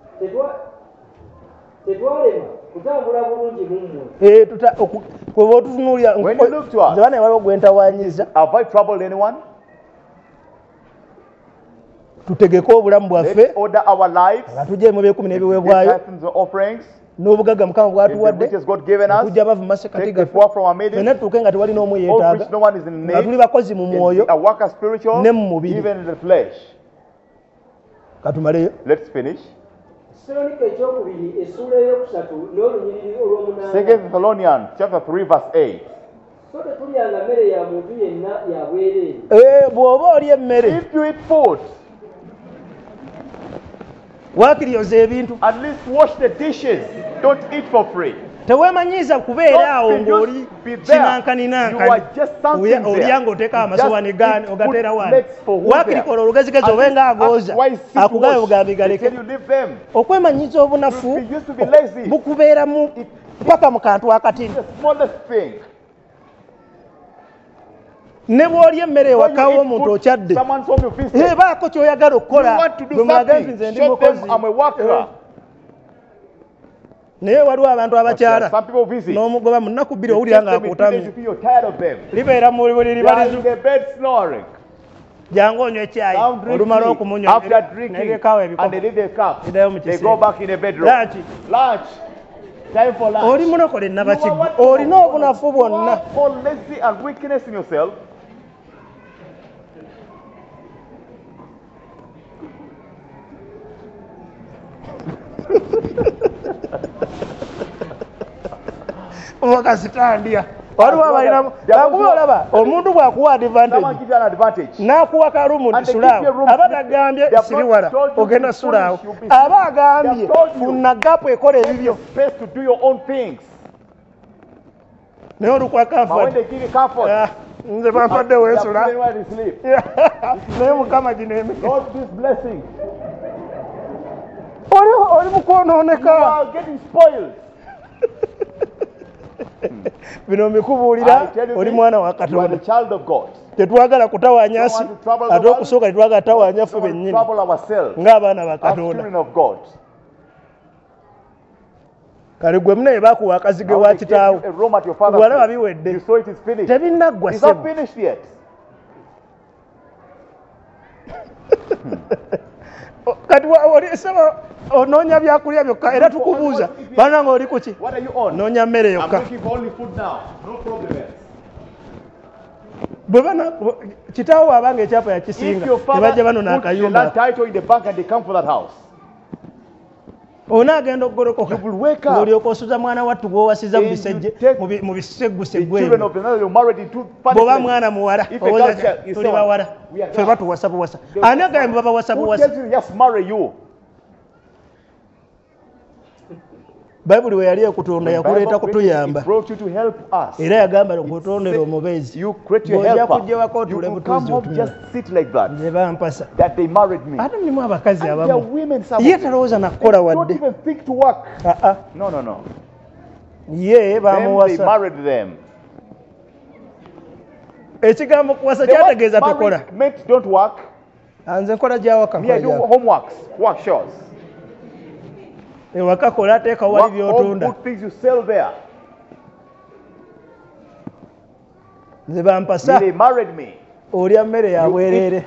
tetwalema kutambula bulungi mummwe kweba otutunuulira zebana waliwo gwentawanyiza avoid trouble anyone. tutegeke obulamu bwaffe nga tujjemu byekumi n'ebiweebwayo n'obugagga mukama bwatuwadde okujja bava mu masekati gaffe fenna tutuuke nga tewali n'omu yeetaaga nga tuli bakozi mu mwoyo ne mu mubiri. katumaleyo. Second Thessalonians chapter three verse eight. bw'oba oli emmere If you eat food, waakiryoza ebintu at least wash the dishes. Don't eat for free. teweemanyiiza kubeera awo ng'oli kinankani-nankani olya ng'oteeka amasowaani gaani ogateera wano waakirikola olugezigezi obe ng'agooza akugabe bugambi galeke. okwemanyiiza obunafu bukubeeramu paka mu kantu akatini. ne bw'olya emmere ewakawo omuntu okyadde baako ky'oyagala okukola bwe mwagazi nze ndi mukozi. naye waliwo abantu abakyala n'omugoba mu nnaku bbiri owulira ng'akutamye libeera mu buli libalizu jangu onywa ekyayi olumala okumunywa nebekaawo ebikoiddayo mu kiseera oli mulokole nabakiggu olina obunafu bwonna. wakasitandia waliwo abalinamu bakuba olaba omuntu bw'akuwa advantage n'akuwa kalumu ntisulaawo aba tagambye siriwala ogenda sulaawo aba agambye funa gapu ekola ebibyo naye olukwa kamfat nze bampadde weesula naye mukama gineemi oli mukwonooneka bino mbikubuulira oli mwana wa Katonda. tetwagala kutawaanya si ate okusooka tetwagala tawaanya ffe bennyini ng'abaana ba Katonda. kale gwe munaye baakuwa akazige wa kitaawo walaba biwedde tebinnaggwa ssebo. kati olisaba onoonya byakulya byokka era tukubuuza bana nga oli kuki noonya mmere yokka. bwe bana kitaawo abanga ekyapa yakisinga tebajja bano n'akayumba onaagenda okugolokoka ng'olyoka osuza mwana wattu gw'owasiza mu biseggusegwe bw'oba mwana muwala tuli bawala ffe batuwasa buwasa ani agambye babawasa buwasa. bayibuli we yali ekutonda yakuleeta kutuyamba era yagamba nkutondera omubeezi bw'ojja kujjewako otule butuuzi ne bampasa ate mulimu abakazi abamu ye talowooza nakukola wadde ye bamuwasa. ekigambo kuwasa kyategeeza tokola nze nkola gyawaka ewaka kola ateeka wali by'otunda nze bampasa olya mmere ya bwereere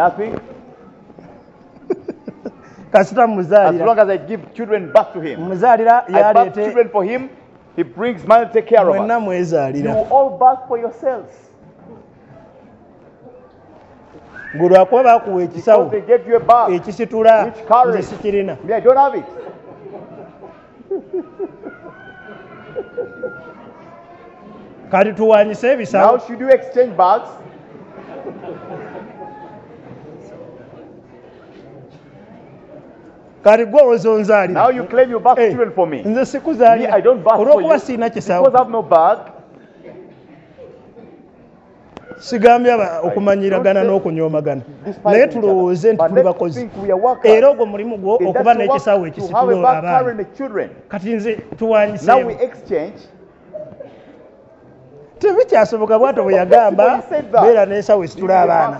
kasita muzaalira muzaalira yaleete mwenna mwezaalira ngulwakuba baakuwa ekisawo ekisitula nze sikirina. kati tuwanyise ebisawo. Now should you exchange bags? kati gwe ozonzaalira. Now you claim you birth children for me. nze sikuzaalira olw'okuba siina kisawo. Because I have no bag. sigambye okumanyiragana n'okunyomagana naye tulowooze nti tuli bakozi era ogwo mulimu gwo okuba n'ekisaawo ekisitula abaana kati nze tuwanyiseemu tebikyasoboka bwato bwe yagamba beera n'ensawo esitula abaana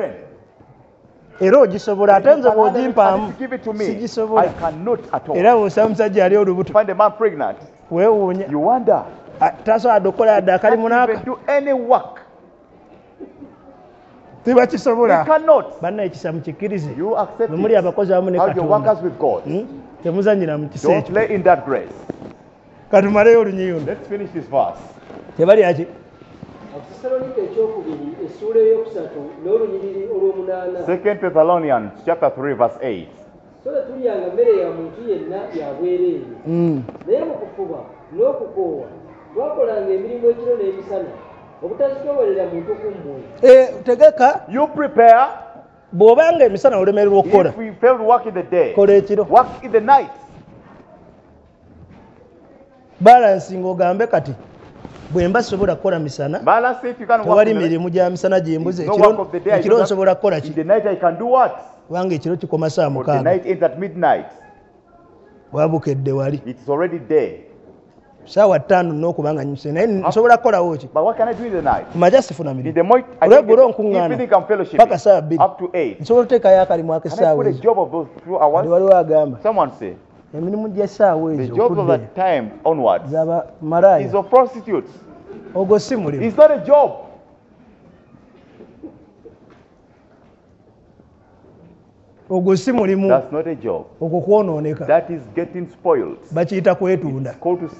era ogisobola ate nze bw'ogimpaamu sigisobola era bw'osaba omusajja ali olubuto weewuunya tasobola okukola adde akalimu n'aka tibakisobola banna ekisa mukikkirize bwe muli abakozi abamu ne Katonda temuzanyira mu kisa ekyo katumaleyo olunyiyundo tebali aki Second Thessalonians chapter three verse eight. Sola tulyanga mmere ya muntu yenna ya bwereere naye mu kufuba n'okukoowa twakolanga emirimu ekiro n'emisana obutazitowerera muntu ku mmwe. Tegeka you prepare bw'obanga emisana olemererwa okukola kola ekiro work in the night. Balancing ogambe kati bwe mba sobola kukola misana tewali mirimu gya misana gye mbuze ekiro nsobola kukola ki kubanga ekiro kikoma saa mukaaga wabukedde wali saawa ttaano n'okubanga nyuse naye nsobola kukolawo ki kumaja sifuna mirimu olweggulo onkuŋŋaana paka saa bbiri nsobola oteekayo akalimu ak'essaawa ezo waliwo agamba emirimu gy'essaawa ezo zaba malaaya ogwo si mulimu ogwo si mulimu ogwo kwonooneka bakiyita kwetunda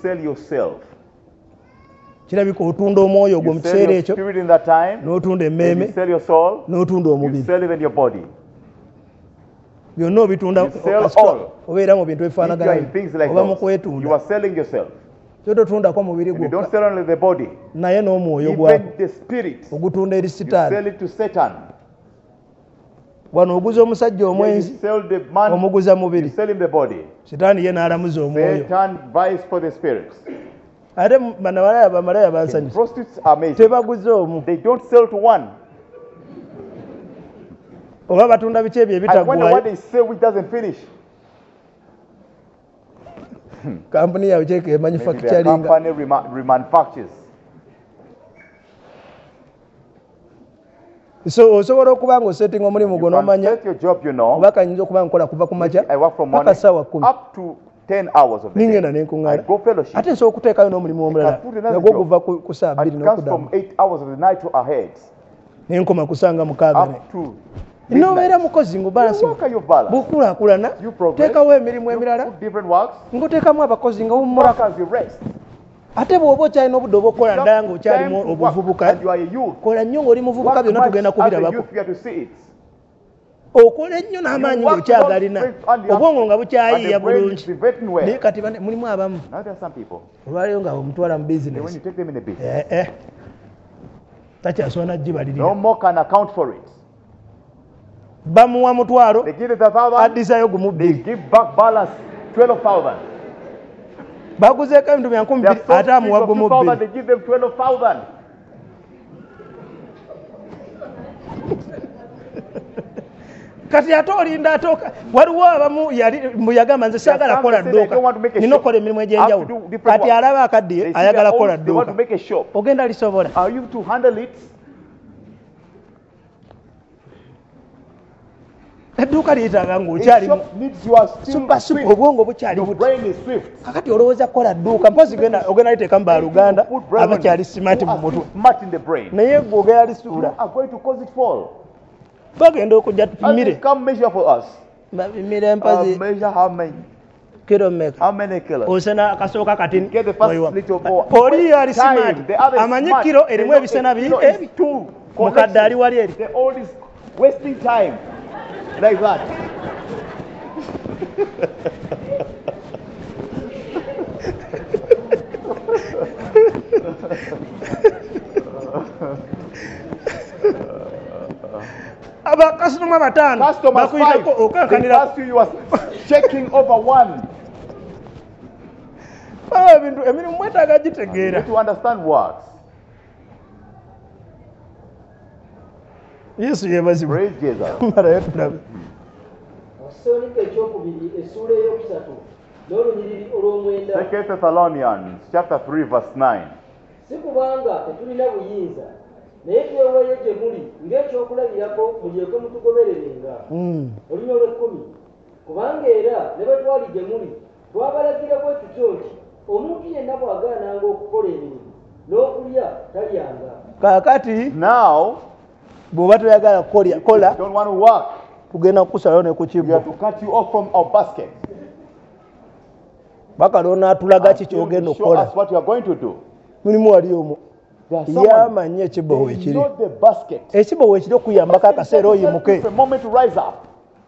kirabika otunda omwoyo ogwo mu kiseera ekyo n'otunda emmeeme n'otunda omubiri byonna obitunda obeera mu bintu ebifaanagana oba mu kwetunda kyototundako omubiri gwokka naye n'omwoyo gwago ogutunda eri sitaani wano oguza omusajja omwenzi omuguza mubiri sitaani ye n'alamuza omwoyo ate banabalaya bamalaya bansanyusa tebaguza omu oba batunda biki ebyo ebitagwayo kampuni yawe kyeka emanufacturinga so osobola okuba nga osettinga omulimu gwo n'omanya oba kanyinza okuba nkola kuva ku makya paka ssaawa kkumi ningenda nenkuŋŋaana ate nsobola okuteekayo n'omulimu omulala nagwo guva ku saa bbiri n'okuddamu nenkoma kusanga mukaaga n'obeera mukozi ngubalansi bukulaakulana teekawo emirimu emirala ng'oteekamu abakozi nga wummulako ate bw'oba okyalina obudde oba okukola ddala ng'okyalimu obuvubuka kola nnyo ng'oli muvubuka byonna tugenda kubirabako okola ennyo n'amaanyi ng'okyagalina obwongo nga bukyayiiya bulungi naye kati mulimu abamu olwaliyo nga omutwala mu bizinesi takyasobola nagibalirira bamuwa mutwalo addisayo gumu bbiri baguzeeko ebintu bya nkumi bbiri ate amuwa gumu bbiri kati ate olinda ate waliwo abamu yagamba nze saagala kukola dduuka nina okukola emirimu egy'enjawulo kati alaba akaddiye ayagala kukola dduuka ogenda lisobola edduuka liyitanga ng'okyalimu obwongo bukyali buti kakati olowooza kukola dduuka mpozi ogenda liteeka mu baaluganda abakyali simati mu mutwe naye gwe ogenda lisuula bagenda okujja tupimire bapimire empazi kiro mmeka osena akasooka katini oli ali simati amanyi kiro erimu ebisena ebi mukadde ali wali eri like that. aba customer batano bakuyitako okankanira you are checking over one. Ah, bintu emirimu mwetaaga gitegeera to understand what Yesu yebazibwe. Praise Jesus. Mara tulabe. Asonika ekyokubiri essula eyokusatu n'olunyiriri olw'omwenda. Second Thessalonians chapter three verse nine. Si kubanga tetulina buyinza naye tweweeyo gye muli ng'ekyokulabirako mulyoke mutugobererenga. Olunya olw'ekkumi. Kubanga era ne bwe twali gye muli twabalagira bwe tutyo nti omuntu yenna bw'agaananga okukola emirimu n'okulya talyanga. Kaakati now bw'oba toyagala kola kola don't want to work, tugenda kukusalayo ne ku we kibbo. have to cut you off from our basket. Bakalo n'atulaga ki Until ky'ogenda you show okukola. us what you are going to do. Mulimu wali omu There are someone, yamanyi ekibbo they weekiri. know the basket. Ekibbo weekiri okuyambako akaseera oyimuke. It's a moment to rise up.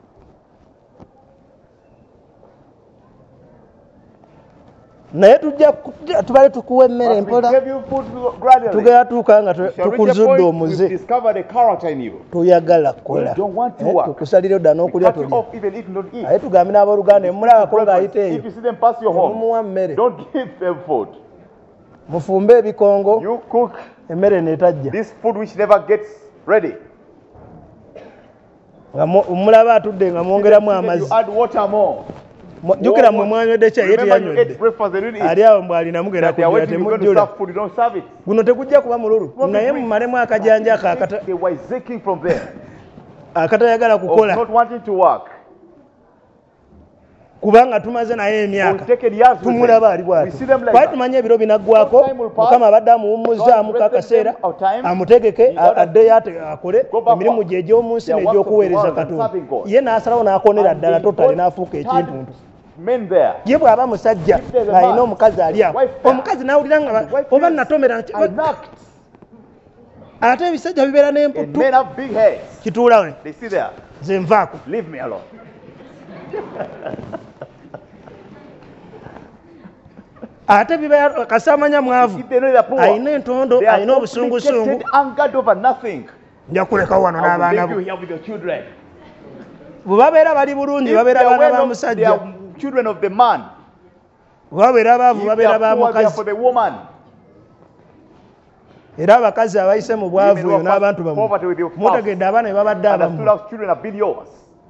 Naye tujja tubale tukuwa emmere But we mpola gave you food gradually. tugera tuuka nga Shall reach a tukuzudde point omuze we've discovered a character in you. toyagala kukola. You don't want to Eh, work. tukusalira odda We n'okulya cut you tolya. off even if you don't eat. Naye tugambe n'abooluganda emulabako ng'ayita If eyo you see them pass your home, mumuwa mmere don't give them food. mufumbe ebikongo You cook emmere neetajja this food which never gets ready. nga mu- mulaba atudde nga mwongeramu You amazzi. add water more. Mu- jjukira mmwe mwanywedde kya ye Remember you ate teyanywedde breakfast, they didn't eat. ali awo mbw'alina mugenda That they are kujjula waiting, you're going to temujjula serve food, you don't serve it. guno tegujja kuba mululu naye mumalemu akajanja ako akata- They were shaking from there, akatayagala of kukola not wanting to work. kubanga tumaze naye We've emyaka taken years with tumulaba ali them. We bwatu see them like kwali that. tumanye ebiro binaggwako Time will pass. mukama abadde amuwummuzaamu God akaseera rested them our time. amutegeke In order addeyo ate akole go back emirimu work. gye egy'omunsi Their works of the n'egy'okuweereza world and katonda serving God. ye n'asalawo n'akonera And ddala they totale got n'afuuka ekintuntu men there. ye bw'aba musajja If there's a ng'alina man, omukazi ali awo wife there. omukazi n'awulira nga ba- Wife oba is- natomera nti I knocked. ate ebisajja bibeera And n'emputtu men have big heads. kituulawe They sit there. nze nvaako Leave me alone. ate bibeera kasamanya mwavu If they know they're poor, alina entondo they are alina obusungusungu complicated, angered over nothing. nja kulekawo wano I will n'abaana leave bo you here with your children. bwe babeera bali bulungi If babeera they are baana well ba off, they musajja are children of the man. bwe babeera baavu If they babeera are ba poor, they are for mukazi the woman. era abakazi abayise mu bwavu Women who eyo are n'abantu fast- bamwe poverty with your mutegedde abaana be babadde And the abamu students' children have been yours.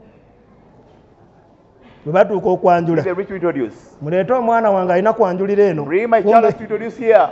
bwe batuuka okwanjula If they reach to introduce. muleete omwana wange alina kwanjulira eno Bring my Kumbe- child to introduce here.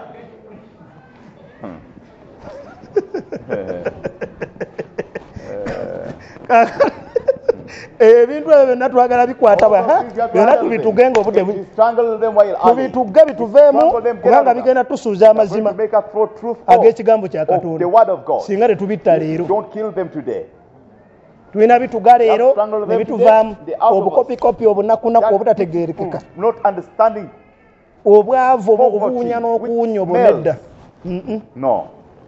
ebintu ebyo byonna twagala bikwata bwa ha byonna tubituge nga obudde bu- We strangle them while army. tubituge bituveemu kubanga bigenda tusuuza Going amazima to make us throw truth off ag'ekigambo kya of the katonda word of God. singa tetubitta leero Don't kill them today. tulina bituga leero strangle them ne bituvaamu today, they out of us. obukopikopi obunakunaku That obutategeerekeka people not understanding. obwavu obwo Poverty, obuwunya n'okuwunya obwo males. nedda Mm-mm. No.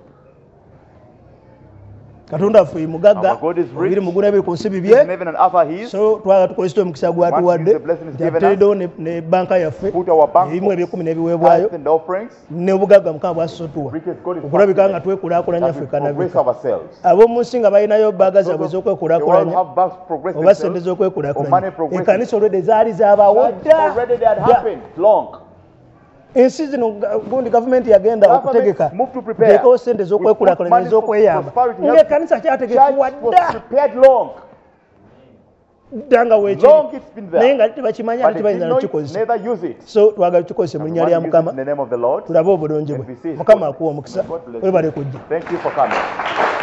katonda waffe mugagga Our God is rich. ebiri muguna ebiri ku nsi In bibye heaven and earth he is. so twagala tukozesa omukisa gwatuwadde Once the blessing is given yatteredewo ne- ne banka yaffe Put our bank ebimu ebyekumi n'ebiweebwayo tithes and offerings. n'obugagga mukama bwasotuwa Riches God is okulabika nga fasting. twekulaakulanya That ffe we progress kanabika ourselves. ab'omu nsi nga balinayo baaga zaabwe The world ez'okwekulaakulanya have bags progress oba sente themselves. Or money z'okwekulaakulanya progressing. ekanisa olwedde zaali zabaawo dda Already that dda. happened long. ensi zino ga- gundi gavumenti yagenda Government okutegeka moved to prepare. teekawo sente We z'okwekulaakulanya put money for ez'okweyamba prosperity. ng'ekanisa kyategekebwa Church was dda prepared long. dda nga weekiri Long it's been naye there. nga tebakimanya But they tebayinza did not nakikozesa neither use it. so twagala tukozese mu We linnya want lya to use it mukama in the name of the Lord. tulabe obulungi bwe And we say, mukama akuwa omukisa God bless you. webale kujja Thank you for coming.